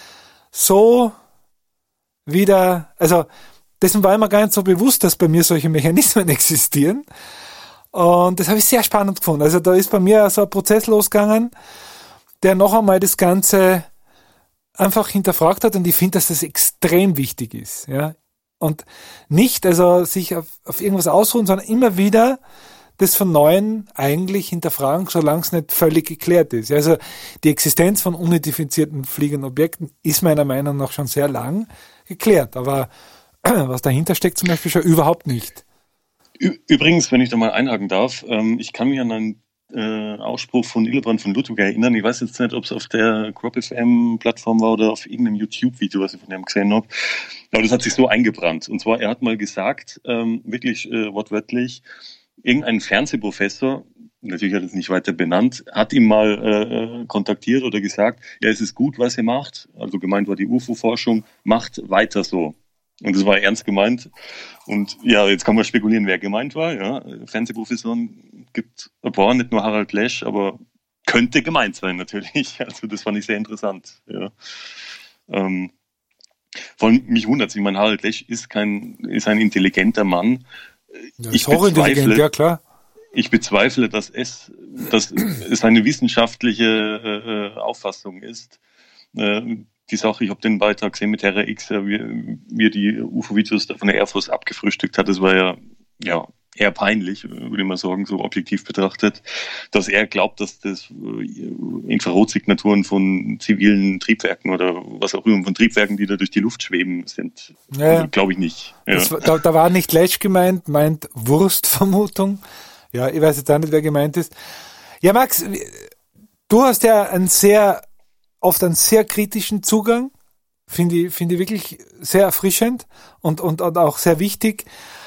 so wieder, also dessen war ich mir gar nicht so bewusst, dass bei mir solche Mechanismen existieren. Und das habe ich sehr spannend gefunden. Also da ist bei mir so ein Prozess losgegangen, der noch einmal das Ganze einfach hinterfragt hat und ich finde, dass das extrem wichtig ist. Ja? Und nicht also sich auf irgendwas ausruhen, sondern immer wieder das von Neuem eigentlich hinterfragen, solange es nicht völlig geklärt ist. Also die Existenz von unidentifizierten fliegenden Objekten ist meiner Meinung nach schon sehr lang geklärt, aber was dahinter steckt zum Beispiel schon überhaupt nicht.
Übrigens, wenn ich da mal einhaken darf, ich kann mich an einen Ausspruch von Hildebrand von Ludwig erinnern. Ich weiß jetzt nicht, ob es auf der Crop FM-Plattform war oder auf irgendeinem YouTube-Video, was ich von ihm gesehen habe. Aber das hat sich so eingebrannt. Und zwar, er hat mal gesagt, wirklich wortwörtlich, irgendein Fernsehprofessor, natürlich hat er es nicht weiter benannt, hat ihm mal kontaktiert oder gesagt, ja, es ist gut, was ihr macht. Also gemeint war die UFO-Forschung, macht weiter so. Und das war ernst gemeint. Und ja, jetzt kann man spekulieren, wer gemeint war. Ja, Fernsehprofessoren gibt ein paar, nicht nur Harald Lesch, aber könnte gemeint sein natürlich. Also das fand ich sehr interessant. Ja. Vor allem mich wundert es, ich meine, Harald Lesch ist ein intelligenter Mann.
Ja, ist auch intelligent, ja klar.
Ich bezweifle, dass es eine wissenschaftliche Auffassung ist. Die Sache, ich habe den Beitrag gesehen mit Terra X, wie er die UFO-Videos von der Air Force abgefrühstückt hat. Das war ja eher peinlich, würde ich mal sagen, so objektiv betrachtet, dass er glaubt, dass das Infrarotsignaturen von zivilen Triebwerken oder was auch immer, von Triebwerken, die da durch die Luft schweben, sind. Ja. Glaube ich nicht. Ja.
Da war nicht Lesch gemeint, meint Wurstvermutung. Ja, ich weiß jetzt auch nicht, wer gemeint ist. Ja, Max, du hast ja oft einen sehr kritischen Zugang, finde ich wirklich sehr erfrischend und auch sehr wichtig.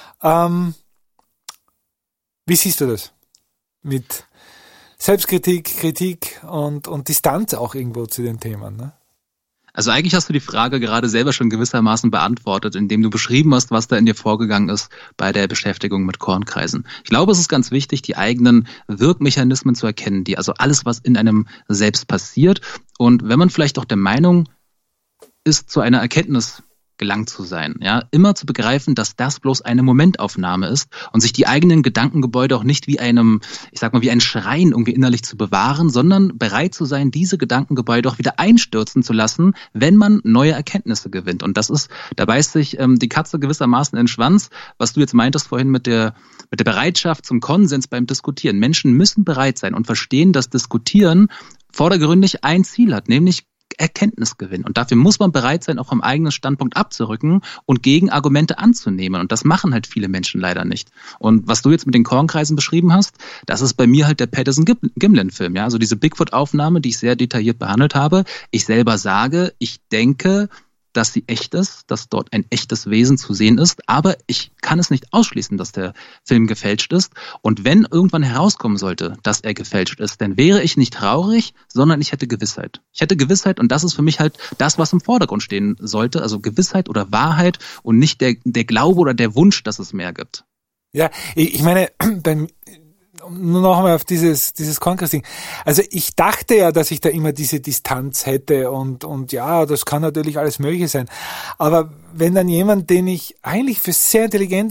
Wie siehst du das? Mit Selbstkritik, Kritik und Distanz auch irgendwo zu den Themen, ne?
Also eigentlich hast du die Frage gerade selber schon gewissermaßen beantwortet, indem du beschrieben hast, was da in dir vorgegangen ist bei der Beschäftigung mit Kornkreisen. Ich glaube, es ist ganz wichtig, die eigenen Wirkmechanismen zu erkennen, also alles, was in einem selbst passiert. Und wenn man vielleicht auch der Meinung ist, zu einer Erkenntnis gelangt zu sein, ja, immer zu begreifen, dass das bloß eine Momentaufnahme ist und sich die eigenen Gedankengebäude auch nicht wie ein Schrein irgendwie innerlich zu bewahren, sondern bereit zu sein, diese Gedankengebäude auch wieder einstürzen zu lassen, wenn man neue Erkenntnisse gewinnt. Und da beißt sich die Katze gewissermaßen in den Schwanz, was du jetzt meintest vorhin mit der Bereitschaft zum Konsens beim Diskutieren. Menschen müssen bereit sein und verstehen, dass Diskutieren vordergründig ein Ziel hat, nämlich Erkenntnisgewinn. Und dafür muss man bereit sein, auch vom eigenen Standpunkt abzurücken und Gegenargumente anzunehmen. Und das machen halt viele Menschen leider nicht. Und was du jetzt mit den Kornkreisen beschrieben hast, das ist bei mir halt der Patterson-Gimlin-Film. Ja? Also diese Bigfoot-Aufnahme, die ich sehr detailliert behandelt habe. Ich selber sage, ich denke, dass sie echt ist, dass dort ein echtes Wesen zu sehen ist, aber ich kann es nicht ausschließen, dass der Film gefälscht ist. Und wenn irgendwann herauskommen sollte, dass er gefälscht ist, dann wäre ich nicht traurig, sondern ich hätte Gewissheit. Ich hätte Gewissheit und das ist für mich halt das, was im Vordergrund stehen sollte, also Gewissheit oder Wahrheit und nicht der Glaube oder der Wunsch, dass es mehr gibt.
Ja, ich meine, nur noch einmal auf dieses Kornkreis-Ding. Also ich dachte ja, dass ich da immer diese Distanz hätte und ja, das kann natürlich alles Mögliche sein. Aber wenn dann jemand, den ich eigentlich für sehr intelligent und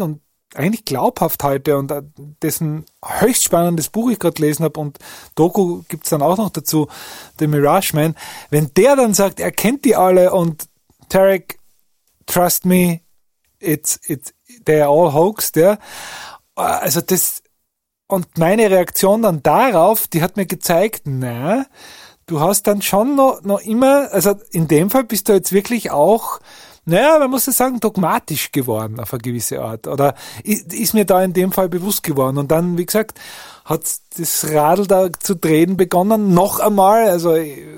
eigentlich glaubhaft halte und dessen höchst spannendes Buch ich gerade gelesen habe und Doku gibt's dann auch noch dazu, The Mirage Man, wenn der dann sagt, er kennt die alle und Tarek, trust me, they're all hoaxed, ja. Also das, und meine Reaktion dann darauf, die hat mir gezeigt, na, du hast dann schon noch immer, also in dem Fall bist du jetzt wirklich auch, naja, man muss ja sagen, dogmatisch geworden auf eine gewisse Art. Oder ist mir da in dem Fall bewusst geworden. Und dann, wie gesagt, hat das Radl da zu drehen begonnen, noch einmal. Also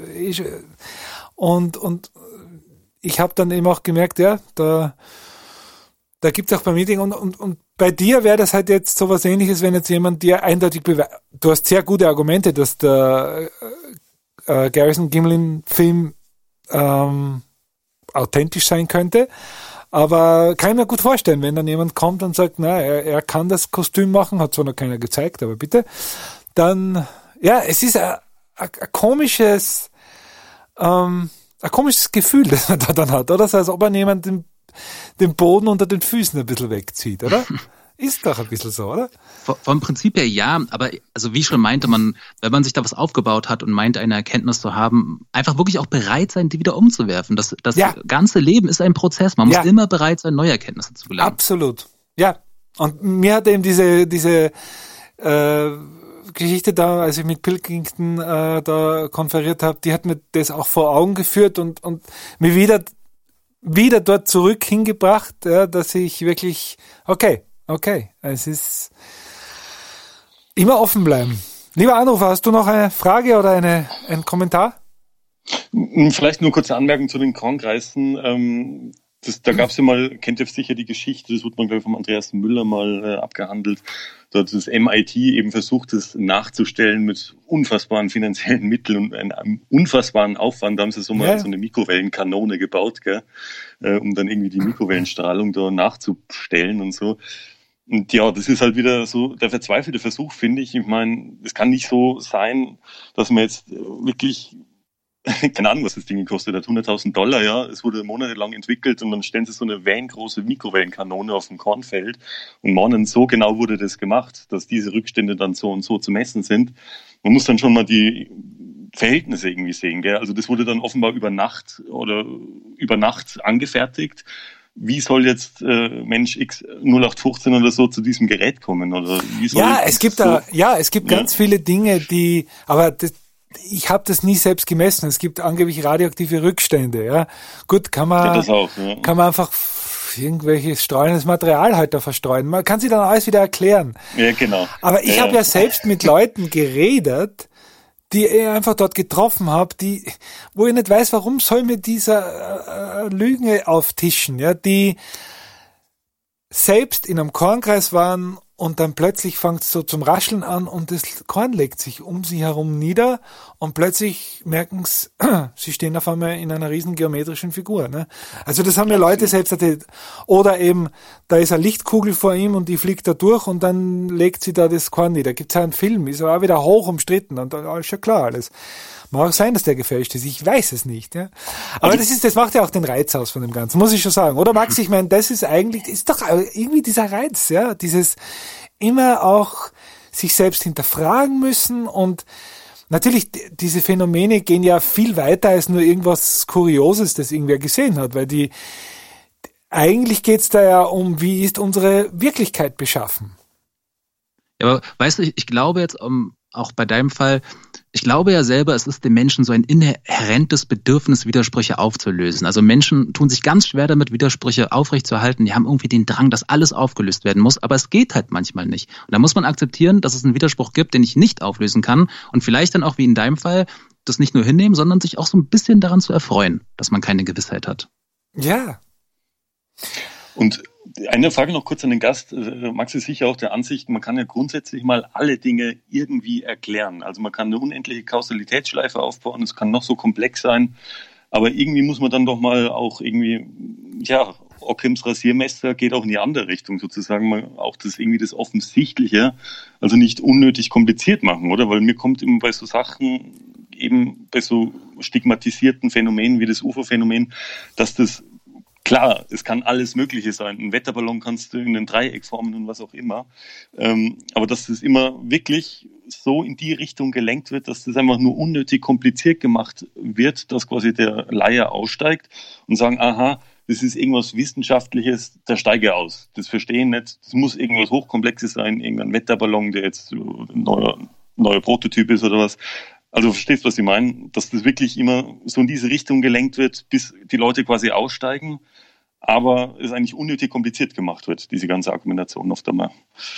und ich habe dann eben auch gemerkt, ja, da gibt's auch beim Meeting und bei dir wäre das halt jetzt sowas Ähnliches, wenn jetzt jemand dir eindeutig du hast sehr gute Argumente, dass der Garrison Gimlin-Film authentisch sein könnte, aber kann ich mir gut vorstellen, wenn dann jemand kommt und sagt, na, er kann das Kostüm machen, hat zwar noch keiner gezeigt, aber bitte, dann, ja, es ist ein komisches Gefühl, das man da dann hat, oder? So, als ob man jemand den Boden unter den Füßen ein bisschen wegzieht, oder? Ist doch ein bisschen so, oder?
Vom Prinzip her ja, aber also wie schon meinte man, wenn man sich da was aufgebaut hat und meint, eine Erkenntnis zu haben, einfach wirklich auch bereit sein, die wieder umzuwerfen. Das ganze Leben ist ein Prozess. Man muss immer bereit sein, neue Erkenntnisse zu gelangen.
Absolut. Ja. Und mir hat eben diese Geschichte da, als ich mit Pilkington da konferiert habe, die hat mir das auch vor Augen geführt und mir wieder dort zurück hingebracht, ja, dass ich wirklich, okay, es ist immer offen bleiben. Lieber Anrufer, hast du noch eine Frage oder einen Kommentar?
Vielleicht nur kurze Anmerkung zu den Kornkreisen. Da gab es ja mal, kennt ihr sicher die Geschichte, das wurde man, glaube ich, vom Andreas Müller mal abgehandelt. Da hat das MIT eben versucht, das nachzustellen mit unfassbaren finanziellen Mitteln und einem unfassbaren Aufwand. Da haben sie so mal so eine Mikrowellenkanone gebaut, gell, um dann irgendwie die Mikrowellenstrahlung da nachzustellen und so. Und ja, das ist halt wieder so der verzweifelte Versuch, finde ich. Ich meine, es kann nicht so sein, dass man jetzt wirklich, keine Ahnung, was das Ding gekostet hat, $100.000, ja. Es wurde monatelang entwickelt und dann stellen sie so eine vangroße Mikrowellenkanone auf dem Kornfeld und meinen, so genau wurde das gemacht, dass diese Rückstände dann so und so zu messen sind. Man muss dann schon mal die Verhältnisse irgendwie sehen, gell. Also das wurde dann offenbar über Nacht angefertigt. Wie soll jetzt Mensch X 0815 oder so zu diesem Gerät kommen? Oder wie soll
es gibt ganz viele Dinge, ich habe das nie selbst gemessen. Es gibt angeblich radioaktive Rückstände. Ja, gut, kann man einfach irgendwelches strahlendes Material halt da verstreuen. Man kann sich dann alles wieder erklären.
Ja, genau.
Aber ich habe ja selbst mit Leuten geredet, die ich einfach dort getroffen habe, wo ich nicht weiß, warum soll mir dieser Lügen auftischen, ja, die selbst in einem Kornkreis waren und dann plötzlich fängt es so zum Rascheln an und das Korn legt sich um sie herum nieder und plötzlich merken sie stehen auf einmal in einer riesen geometrischen Figur. Ne? Also das haben ja Leute selbst erzählt. Oder eben, da ist eine Lichtkugel vor ihm und die fliegt da durch und dann legt sie da das Korn nieder. Da gibt es ja einen Film, ist aber auch wieder hoch umstritten und ist schon klar alles. Mag auch sein, dass der gefälscht ist. Ich weiß es nicht. Ja. Aber das macht ja auch den Reiz aus von dem Ganzen, muss ich schon sagen. Oder Max, ich meine, das ist doch irgendwie dieser Reiz, ja. Dieses immer auch sich selbst hinterfragen müssen und natürlich, diese Phänomene gehen ja viel weiter als nur irgendwas Kurioses, das irgendwer gesehen hat, weil eigentlich geht's da ja um, wie ist unsere Wirklichkeit beschaffen.
Ja, aber weißt du, ich glaube jetzt, auch bei deinem Fall, ich glaube ja selber, es ist dem Menschen so ein inhärentes Bedürfnis, Widersprüche aufzulösen. Also Menschen tun sich ganz schwer damit, Widersprüche aufrechtzuerhalten. Die haben irgendwie den Drang, dass alles aufgelöst werden muss, aber es geht halt manchmal nicht. Und da muss man akzeptieren, dass es einen Widerspruch gibt, den ich nicht auflösen kann und vielleicht dann auch, wie in deinem Fall, das nicht nur hinnehmen, sondern sich auch so ein bisschen daran zu erfreuen, dass man keine Gewissheit hat.
Ja.
Und eine Frage noch kurz an den Gast. Max ist sicher auch der Ansicht, man kann ja grundsätzlich mal alle Dinge irgendwie erklären. Also man kann eine unendliche Kausalitätsschleife aufbauen, es kann noch so komplex sein, aber irgendwie muss man dann doch mal auch irgendwie, ja, Ockhams Rasiermesser geht auch in die andere Richtung sozusagen, auch das Offensichtliche, also nicht unnötig kompliziert machen, oder? Weil mir kommt immer bei so Sachen, eben bei so stigmatisierten Phänomenen wie das UFO-Phänomen, dass das Klar, es kann alles Mögliche sein. Ein Wetterballon kannst du in ein Dreieck formen und was auch immer. Aber dass das immer wirklich so in die Richtung gelenkt wird, dass das einfach nur unnötig kompliziert gemacht wird, dass quasi der Laie aussteigt und sagen, aha, das ist irgendwas Wissenschaftliches, da steige ich aus. Das verstehe ich nicht. Das muss irgendwas Hochkomplexes sein, irgendein Wetterballon, der jetzt ein neuer Prototyp ist oder was. Also verstehst du, was ich meine? Dass das wirklich immer so in diese Richtung gelenkt wird, bis die Leute quasi aussteigen, aber es eigentlich unnötig kompliziert gemacht wird, diese ganze Argumentation oft einmal.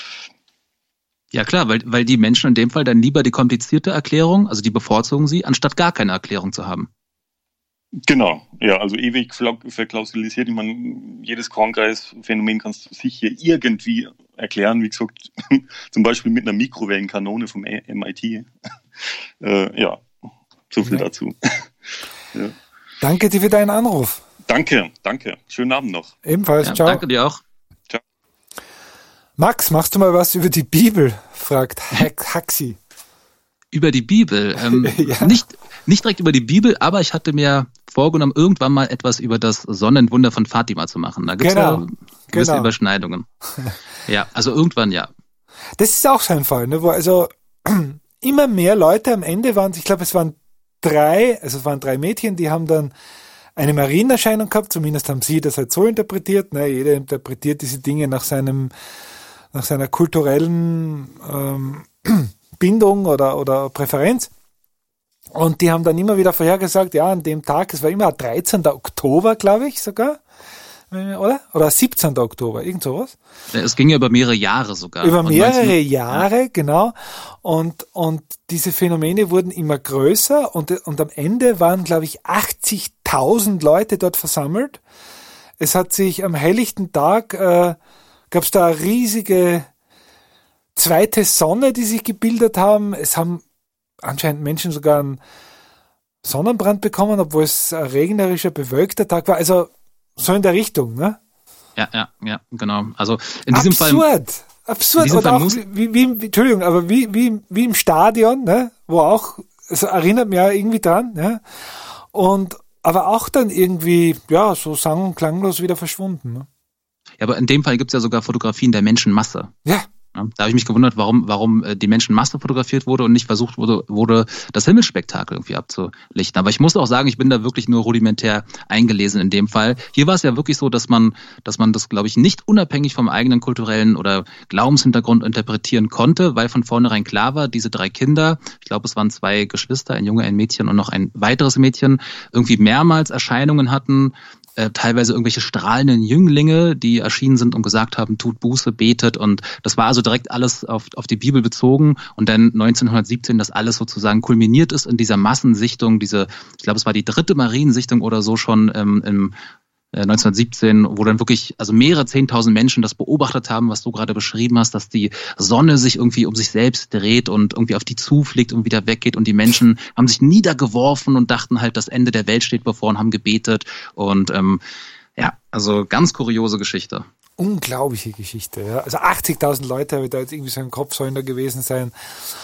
Ja klar, weil die Menschen in dem Fall dann lieber die komplizierte Erklärung, also die bevorzugen sie, anstatt gar keine Erklärung zu haben.
Genau, ja, also ewig verklausulisiert. Ich meine, jedes Kornkreisphänomen kannst du sicher irgendwie erklären, wie gesagt, zum Beispiel mit einer Mikrowellenkanone vom MIT. Ja, so viel dazu. Ja.
Danke dir für deinen Anruf.
Danke. Schönen Abend noch.
Ebenfalls,
Ja,
ciao.
danke dir auch.
Ciao.
Max, machst du mal was über die Bibel? Fragt Haxi.
Über die Bibel.
Ja.
Nicht direkt über die Bibel, aber ich hatte mir vorgenommen, irgendwann mal etwas über das Sonnenwunder von Fatima zu machen. Da gibt es ja gewisse Überschneidungen. Ja, also irgendwann ja.
Das ist auch so ein Fall, ne, wo also immer mehr Leute am Ende waren, ich glaube, es waren drei Mädchen, die haben dann eine Marienerscheinung gehabt, zumindest haben sie das halt so interpretiert, ne, jeder interpretiert diese Dinge nach seiner kulturellen Bindung oder Präferenz. Und die haben dann immer wieder vorhergesagt, ja, an dem Tag, es war immer 13. Oktober, glaube ich sogar, oder 17. Oktober, irgend sowas.
Es ging ja über mehrere Jahre sogar.
Über mehrere Jahre, genau. Und diese Phänomene wurden immer größer und am Ende waren, glaube ich, 80.000 Leute dort versammelt. Es hat sich am helllichten Tag, gab es da eine riesige zweite Sonne, die sich gebildet haben. Es haben anscheinend Menschen sogar einen Sonnenbrand bekommen, obwohl es ein regnerischer, bewölkter Tag war. Also so in der Richtung, ne? Ja,
genau. Also in diesem
Absurd. Oder auch Entschuldigung, aber wie im Stadion, ne? Wo auch, es erinnert mich ja irgendwie dran, ne? Aber auch dann irgendwie, ja, so sang- und klanglos wieder verschwunden. Ne?
Ja, aber in dem Fall gibt es ja sogar Fotografien der Menschenmasse.
Ja.
Ja, da habe ich mich gewundert, warum die Menschenmasse fotografiert wurde und nicht versucht wurde, das Himmelsspektakel irgendwie abzulichten. Aber ich muss auch sagen, ich bin da wirklich nur rudimentär eingelesen in dem Fall. Hier war es ja wirklich so, dass man das, glaube ich, nicht unabhängig vom eigenen kulturellen oder Glaubenshintergrund interpretieren konnte, weil von vornherein klar war, diese drei Kinder, ich glaube, es waren 2 Geschwister, ein Junge, ein Mädchen und noch ein weiteres Mädchen, irgendwie mehrmals Erscheinungen hatten, teilweise irgendwelche strahlenden Jünglinge, die erschienen sind und gesagt haben, tut Buße, betet, und das war also direkt alles auf die Bibel bezogen, und dann 1917 das alles sozusagen kulminiert ist in dieser Massensichtung, ich glaube, es war die 3. Mariensichtung oder so schon im 1917, wo dann wirklich also mehrere 10.000 Menschen das beobachtet haben, was du gerade beschrieben hast, dass die Sonne sich irgendwie um sich selbst dreht und irgendwie auf die zufliegt und wieder weggeht, und die Menschen haben sich niedergeworfen und dachten halt, das Ende der Welt steht bevor und haben gebetet, und ja, also ganz kuriose Geschichte.
Unglaubliche Geschichte, ja. Also 80.000 Leute habe ich da jetzt irgendwie so im Kopf, sollen da gewesen sein.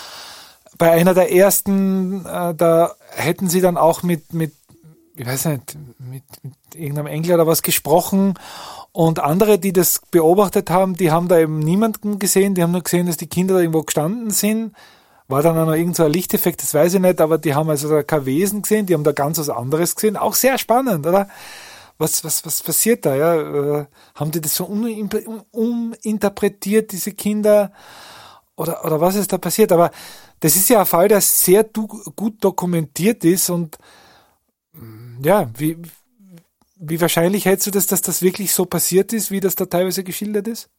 Bei einer der ersten, da hätten sie dann auch mit ich weiß nicht, mit irgendeinem Engländer oder was gesprochen, und andere, die das beobachtet haben, die haben da eben niemanden gesehen, die haben nur gesehen, dass die Kinder da irgendwo gestanden sind. War dann auch noch irgend so ein Lichteffekt, das weiß ich nicht, aber die haben also da kein Wesen gesehen, die haben da ganz was anderes gesehen. Auch sehr spannend, oder? Was passiert da, ja? Haben die das so uminterpretiert, diese Kinder? Oder was ist da passiert? Aber das ist ja ein Fall, der sehr gut dokumentiert ist, und ja, wie wahrscheinlich hältst du das, dass das wirklich so passiert ist, wie das da teilweise geschildert ist?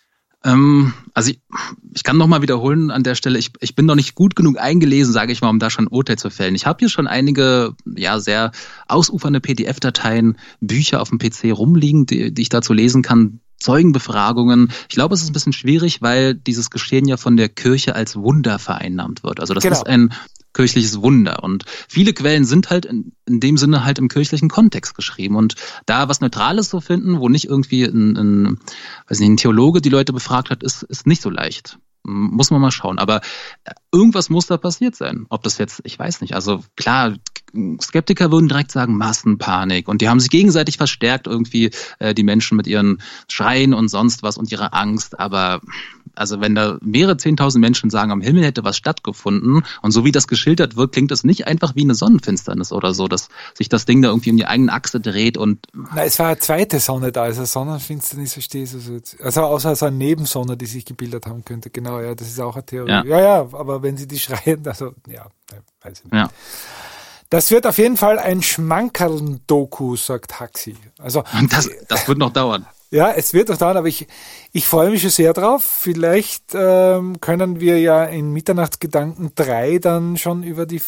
Also ich kann nochmal wiederholen an der Stelle, ich bin noch nicht gut genug eingelesen, sage ich mal, um da schon ein Urteil zu fällen. Ich habe hier schon einige sehr ausufernde PDF-Dateien, Bücher auf dem PC rumliegen, die ich dazu lesen kann, Zeugenbefragungen. Ich glaube, es ist ein bisschen schwierig, weil dieses Geschehen ja von der Kirche als Wunder vereinnahmt wird. Also das ist ein kirchliches Wunder, und viele Quellen sind halt in dem Sinne halt im kirchlichen Kontext geschrieben, und da was Neutrales zu finden, wo nicht irgendwie ein Theologe die Leute befragt hat, ist nicht so leicht. Muss man mal schauen, aber irgendwas muss da passiert sein. Ob das jetzt, ich weiß nicht, also klar, Skeptiker würden direkt sagen Massenpanik. Und die haben sich gegenseitig verstärkt irgendwie, die Menschen mit ihren Schreien und sonst was und ihrer Angst. Aber also wenn da mehrere 10.000 Menschen sagen, am Himmel hätte was stattgefunden und so wie das geschildert wird, klingt das nicht einfach wie eine Sonnenfinsternis oder so, dass sich das Ding da irgendwie um die eigene Achse dreht und...
Na, es war eine zweite Sonne da, also Sonnenfinsternis verstehe ich so. Also außer so eine Nebensonne, die sich gebildet haben könnte. Genau, ja, das ist auch eine Theorie. Ja, aber wenn sie die schreien, also ja, weiß ich nicht.
Ja.
Das wird auf jeden Fall ein Schmankerl-Doku, sagt Haxi. Also
das wird noch dauern.
Ja, es wird noch dauern, aber ich freue mich schon sehr drauf. Vielleicht können wir ja in Mitternachtsgedanken 3 dann schon über die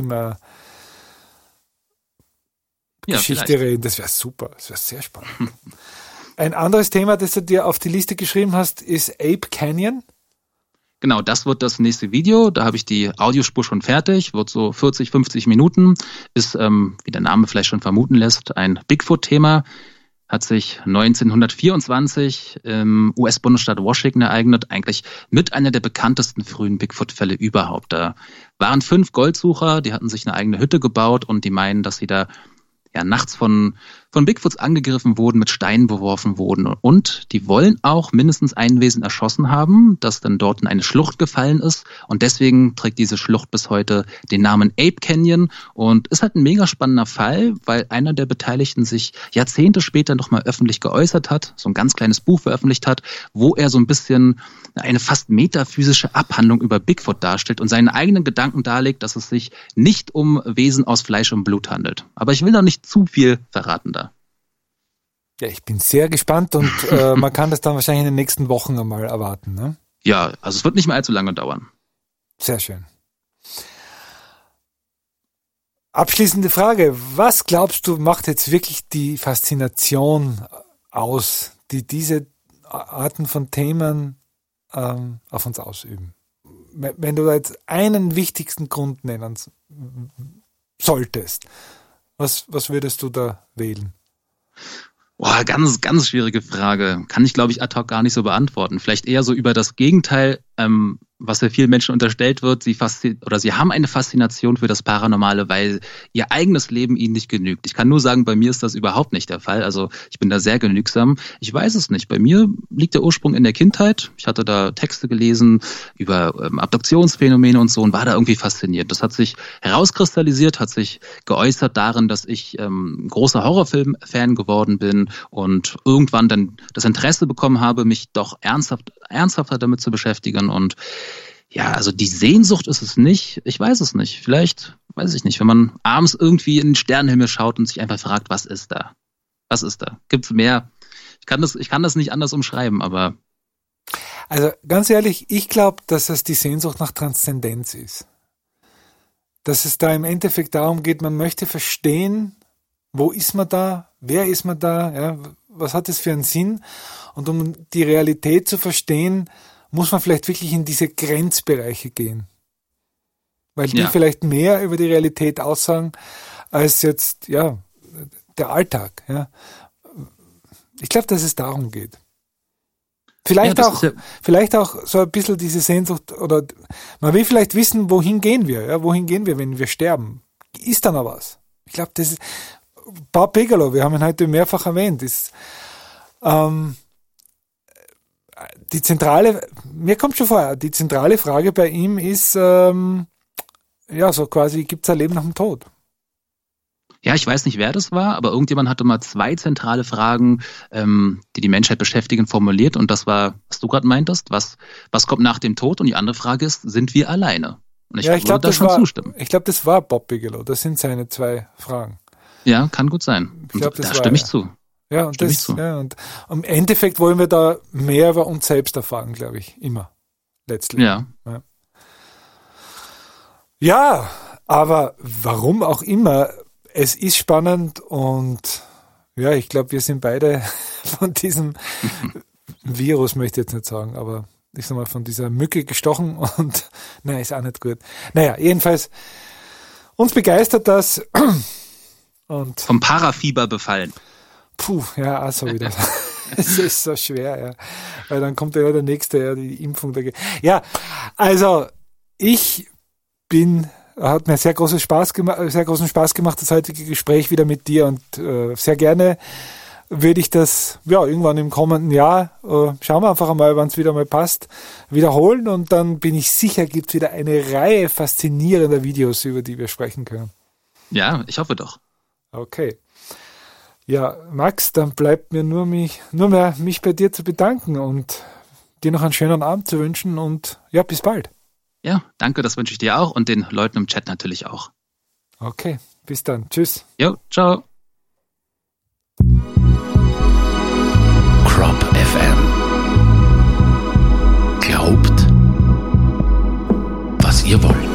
Fatima-Geschichte reden. Das wäre super, das wäre sehr spannend. Ein anderes Thema, das du dir auf die Liste geschrieben hast, ist Ape Canyon.
Genau, das wird das nächste Video. Da habe ich die Audiospur schon fertig, wird so 40, 50 Minuten. Ist, wie der Name vielleicht schon vermuten lässt, ein Bigfoot-Thema. Hat sich 1924 im US-Bundesstaat Washington ereignet, eigentlich mit einer der bekanntesten frühen Bigfoot-Fälle überhaupt. Da waren 5 Goldsucher, die hatten sich eine eigene Hütte gebaut und die meinen, dass sie da nachts von Bigfoots angegriffen wurden, mit Steinen beworfen wurden. Und die wollen auch mindestens ein Wesen erschossen haben, das dann dort in eine Schlucht gefallen ist. Und deswegen trägt diese Schlucht bis heute den Namen Ape Canyon. Und ist halt ein mega spannender Fall, weil einer der Beteiligten sich Jahrzehnte später nochmal öffentlich geäußert hat, so ein ganz kleines Buch veröffentlicht hat, wo er so ein bisschen eine fast metaphysische Abhandlung über Bigfoot darstellt und seine eigenen Gedanken darlegt, dass es sich nicht um Wesen aus Fleisch und Blut handelt. Aber ich will noch nicht zu viel verraten da.
Ja, ich bin sehr gespannt und man kann das dann wahrscheinlich in den nächsten Wochen einmal erwarten, ne?
Ja, also es wird nicht mehr allzu lange dauern.
Sehr schön. Abschließende Frage. Was glaubst du, macht jetzt wirklich die Faszination aus, die diese Arten von Themen auf uns ausüben? Wenn du da jetzt einen wichtigsten Grund nennen solltest, was würdest du da wählen?
Boah, ganz, ganz schwierige Frage. Kann ich, glaube ich, ad hoc gar nicht so beantworten. Vielleicht eher so über das Gegenteil, was ja vielen Menschen unterstellt wird. Sie haben eine Faszination für das Paranormale, weil ihr eigenes Leben ihnen nicht genügt. Ich kann nur sagen, bei mir ist das überhaupt nicht der Fall. Also ich bin da sehr genügsam. Ich weiß es nicht. Bei mir liegt der Ursprung in der Kindheit. Ich hatte da Texte gelesen über Abduktionsphänomene und so und war da irgendwie fasziniert. Das hat sich herauskristallisiert, hat sich geäußert darin, dass ich großer Horrorfilm-Fan geworden bin und irgendwann dann das Interesse bekommen habe, mich doch ernsthafter damit zu beschäftigen. Und ja, also die Sehnsucht ist es nicht. Ich weiß es nicht. Vielleicht, weiß ich nicht, wenn man abends irgendwie in den Sternenhimmel schaut und sich einfach fragt, was ist da? Was ist da? Gibt's mehr? Ich kann das nicht anders umschreiben, aber...
Also ganz ehrlich, ich glaube, dass es die Sehnsucht nach Transzendenz ist. Dass es da im Endeffekt darum geht, man möchte verstehen, wo ist man da? Wer ist man da? Ja, was hat es für einen Sinn? Und um die Realität zu verstehen, muss man vielleicht wirklich in diese Grenzbereiche gehen. Weil die vielleicht mehr über die Realität aussagen, als jetzt, der Alltag. Ja. Ich glaube, dass es darum geht. Vielleicht auch so ein bisschen diese Sehnsucht, oder man will vielleicht wissen, wohin gehen wir? Ja? Wohin gehen wir, wenn wir sterben? Ist da noch was? Ich glaube, das ist Bob Bigelow, wir haben ihn heute mehrfach erwähnt, ist die zentrale Frage bei ihm ist, so quasi, gibt es ein Leben nach dem Tod?
Ja, ich weiß nicht, wer das war, aber irgendjemand hatte mal 2 zentrale Fragen, die Menschheit beschäftigen, formuliert. Und das war, was du gerade meintest, was kommt nach dem Tod? Und die andere Frage ist, sind wir alleine? Und ich würde da schon zustimmen.
Ich glaube, das war Bob Bigelow. Das sind seine 2 Fragen.
Ja, kann gut sein.
Ich glaub,
da stimme ich zu.
Ja, und und im Endeffekt wollen wir da mehr über uns selbst erfahren, glaube ich, immer. Letztlich. Ja, aber warum auch immer, es ist spannend und ja, ich glaube, wir sind beide von diesem Virus, möchte ich jetzt nicht sagen, aber ich sag mal, von dieser Mücke gestochen und nein, ist auch nicht gut. Naja, jedenfalls, uns begeistert das und
vom Parafieber befallen.
Puh, ja, auch so wieder. Es ist so schwer, ja. Weil dann kommt ja der nächste, die Impfung. Ja, also ich bin Hat mir sehr großen Spaß gemacht, das heutige Gespräch wieder mit dir und sehr gerne würde ich das irgendwann im kommenden Jahr, schauen wir einfach einmal, wann es wieder mal passt, wiederholen und dann bin ich sicher, gibt es wieder eine Reihe faszinierender Videos, über die wir sprechen können.
Ja, ich hoffe doch.
Okay. Ja, Max, dann bleibt mir nur mehr mich bei dir zu bedanken und dir noch einen schönen Abend zu wünschen und ja, bis bald.
Ja, danke, das wünsche ich dir auch und den Leuten im Chat natürlich auch.
Okay, bis dann. Tschüss.
Jo, ciao.
Crop FM. Glaubt, was ihr wollt.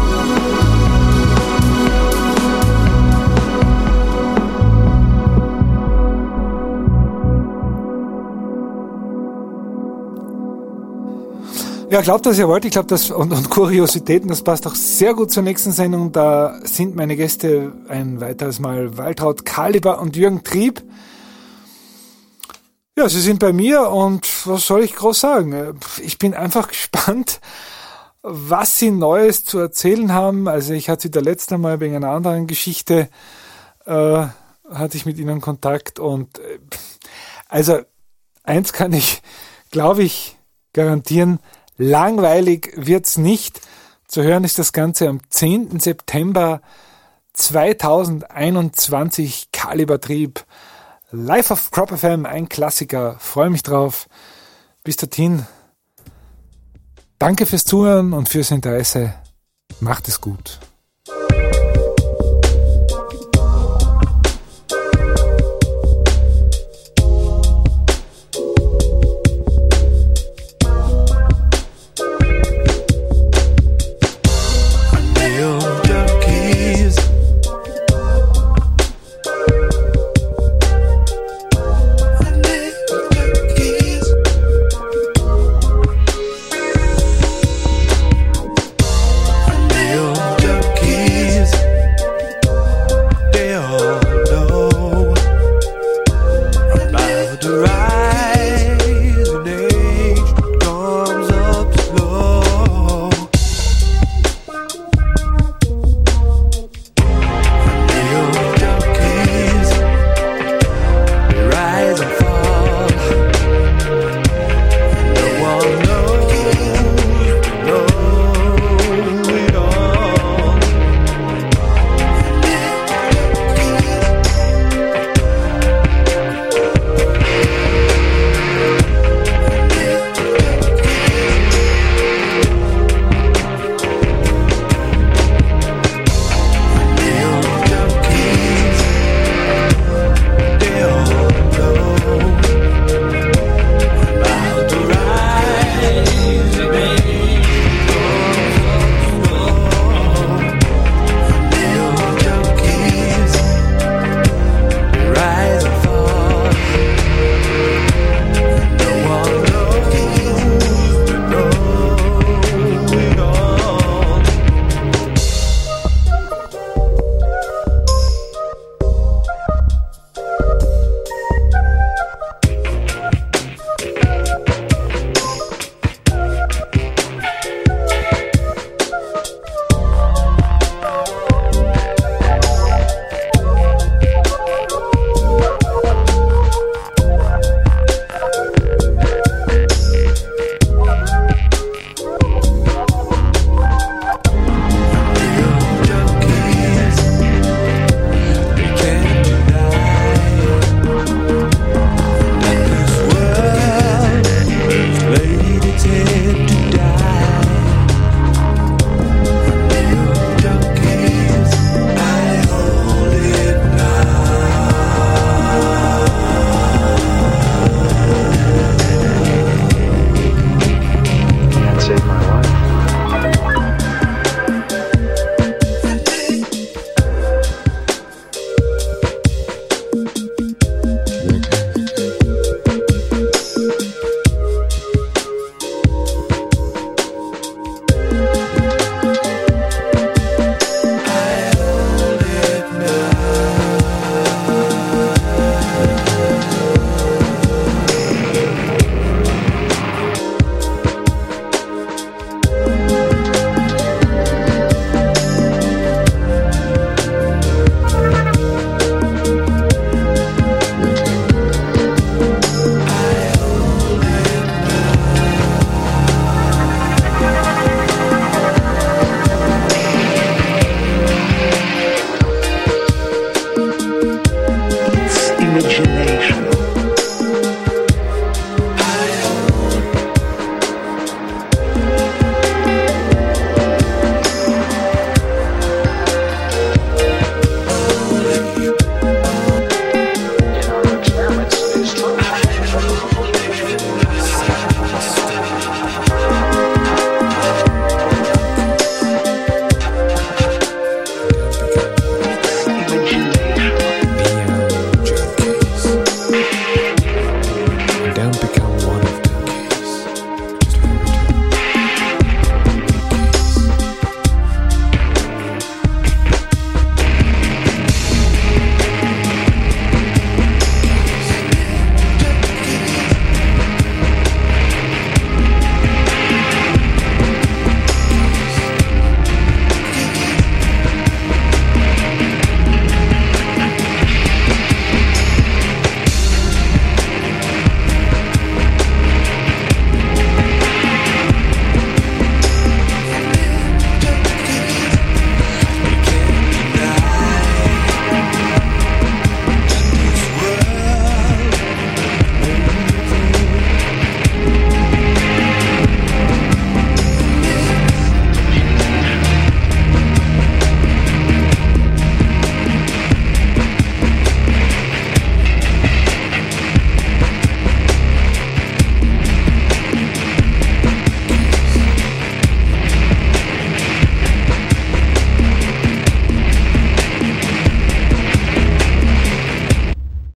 Ja, glaubt, was ihr wollt. Ich glaube, das und Kuriositäten, das passt auch sehr gut zur nächsten Sendung. Da sind meine Gäste ein weiteres Mal Waltraud Kaliber und Jürgen Trieb. Ja, sie sind bei mir und was soll ich groß sagen? Ich bin einfach gespannt, was sie Neues zu erzählen haben. Also ich hatte sie das letzte Mal wegen einer anderen Geschichte, hatte ich mit ihnen Kontakt und also eins kann ich, glaube ich, garantieren, langweilig wird's nicht. Zu hören ist das Ganze am 10. September 2021, Kalibertrieb, live auf Crop FM, ein Klassiker. Freue mich drauf. Bis dorthin, danke fürs Zuhören und fürs Interesse. Macht es gut.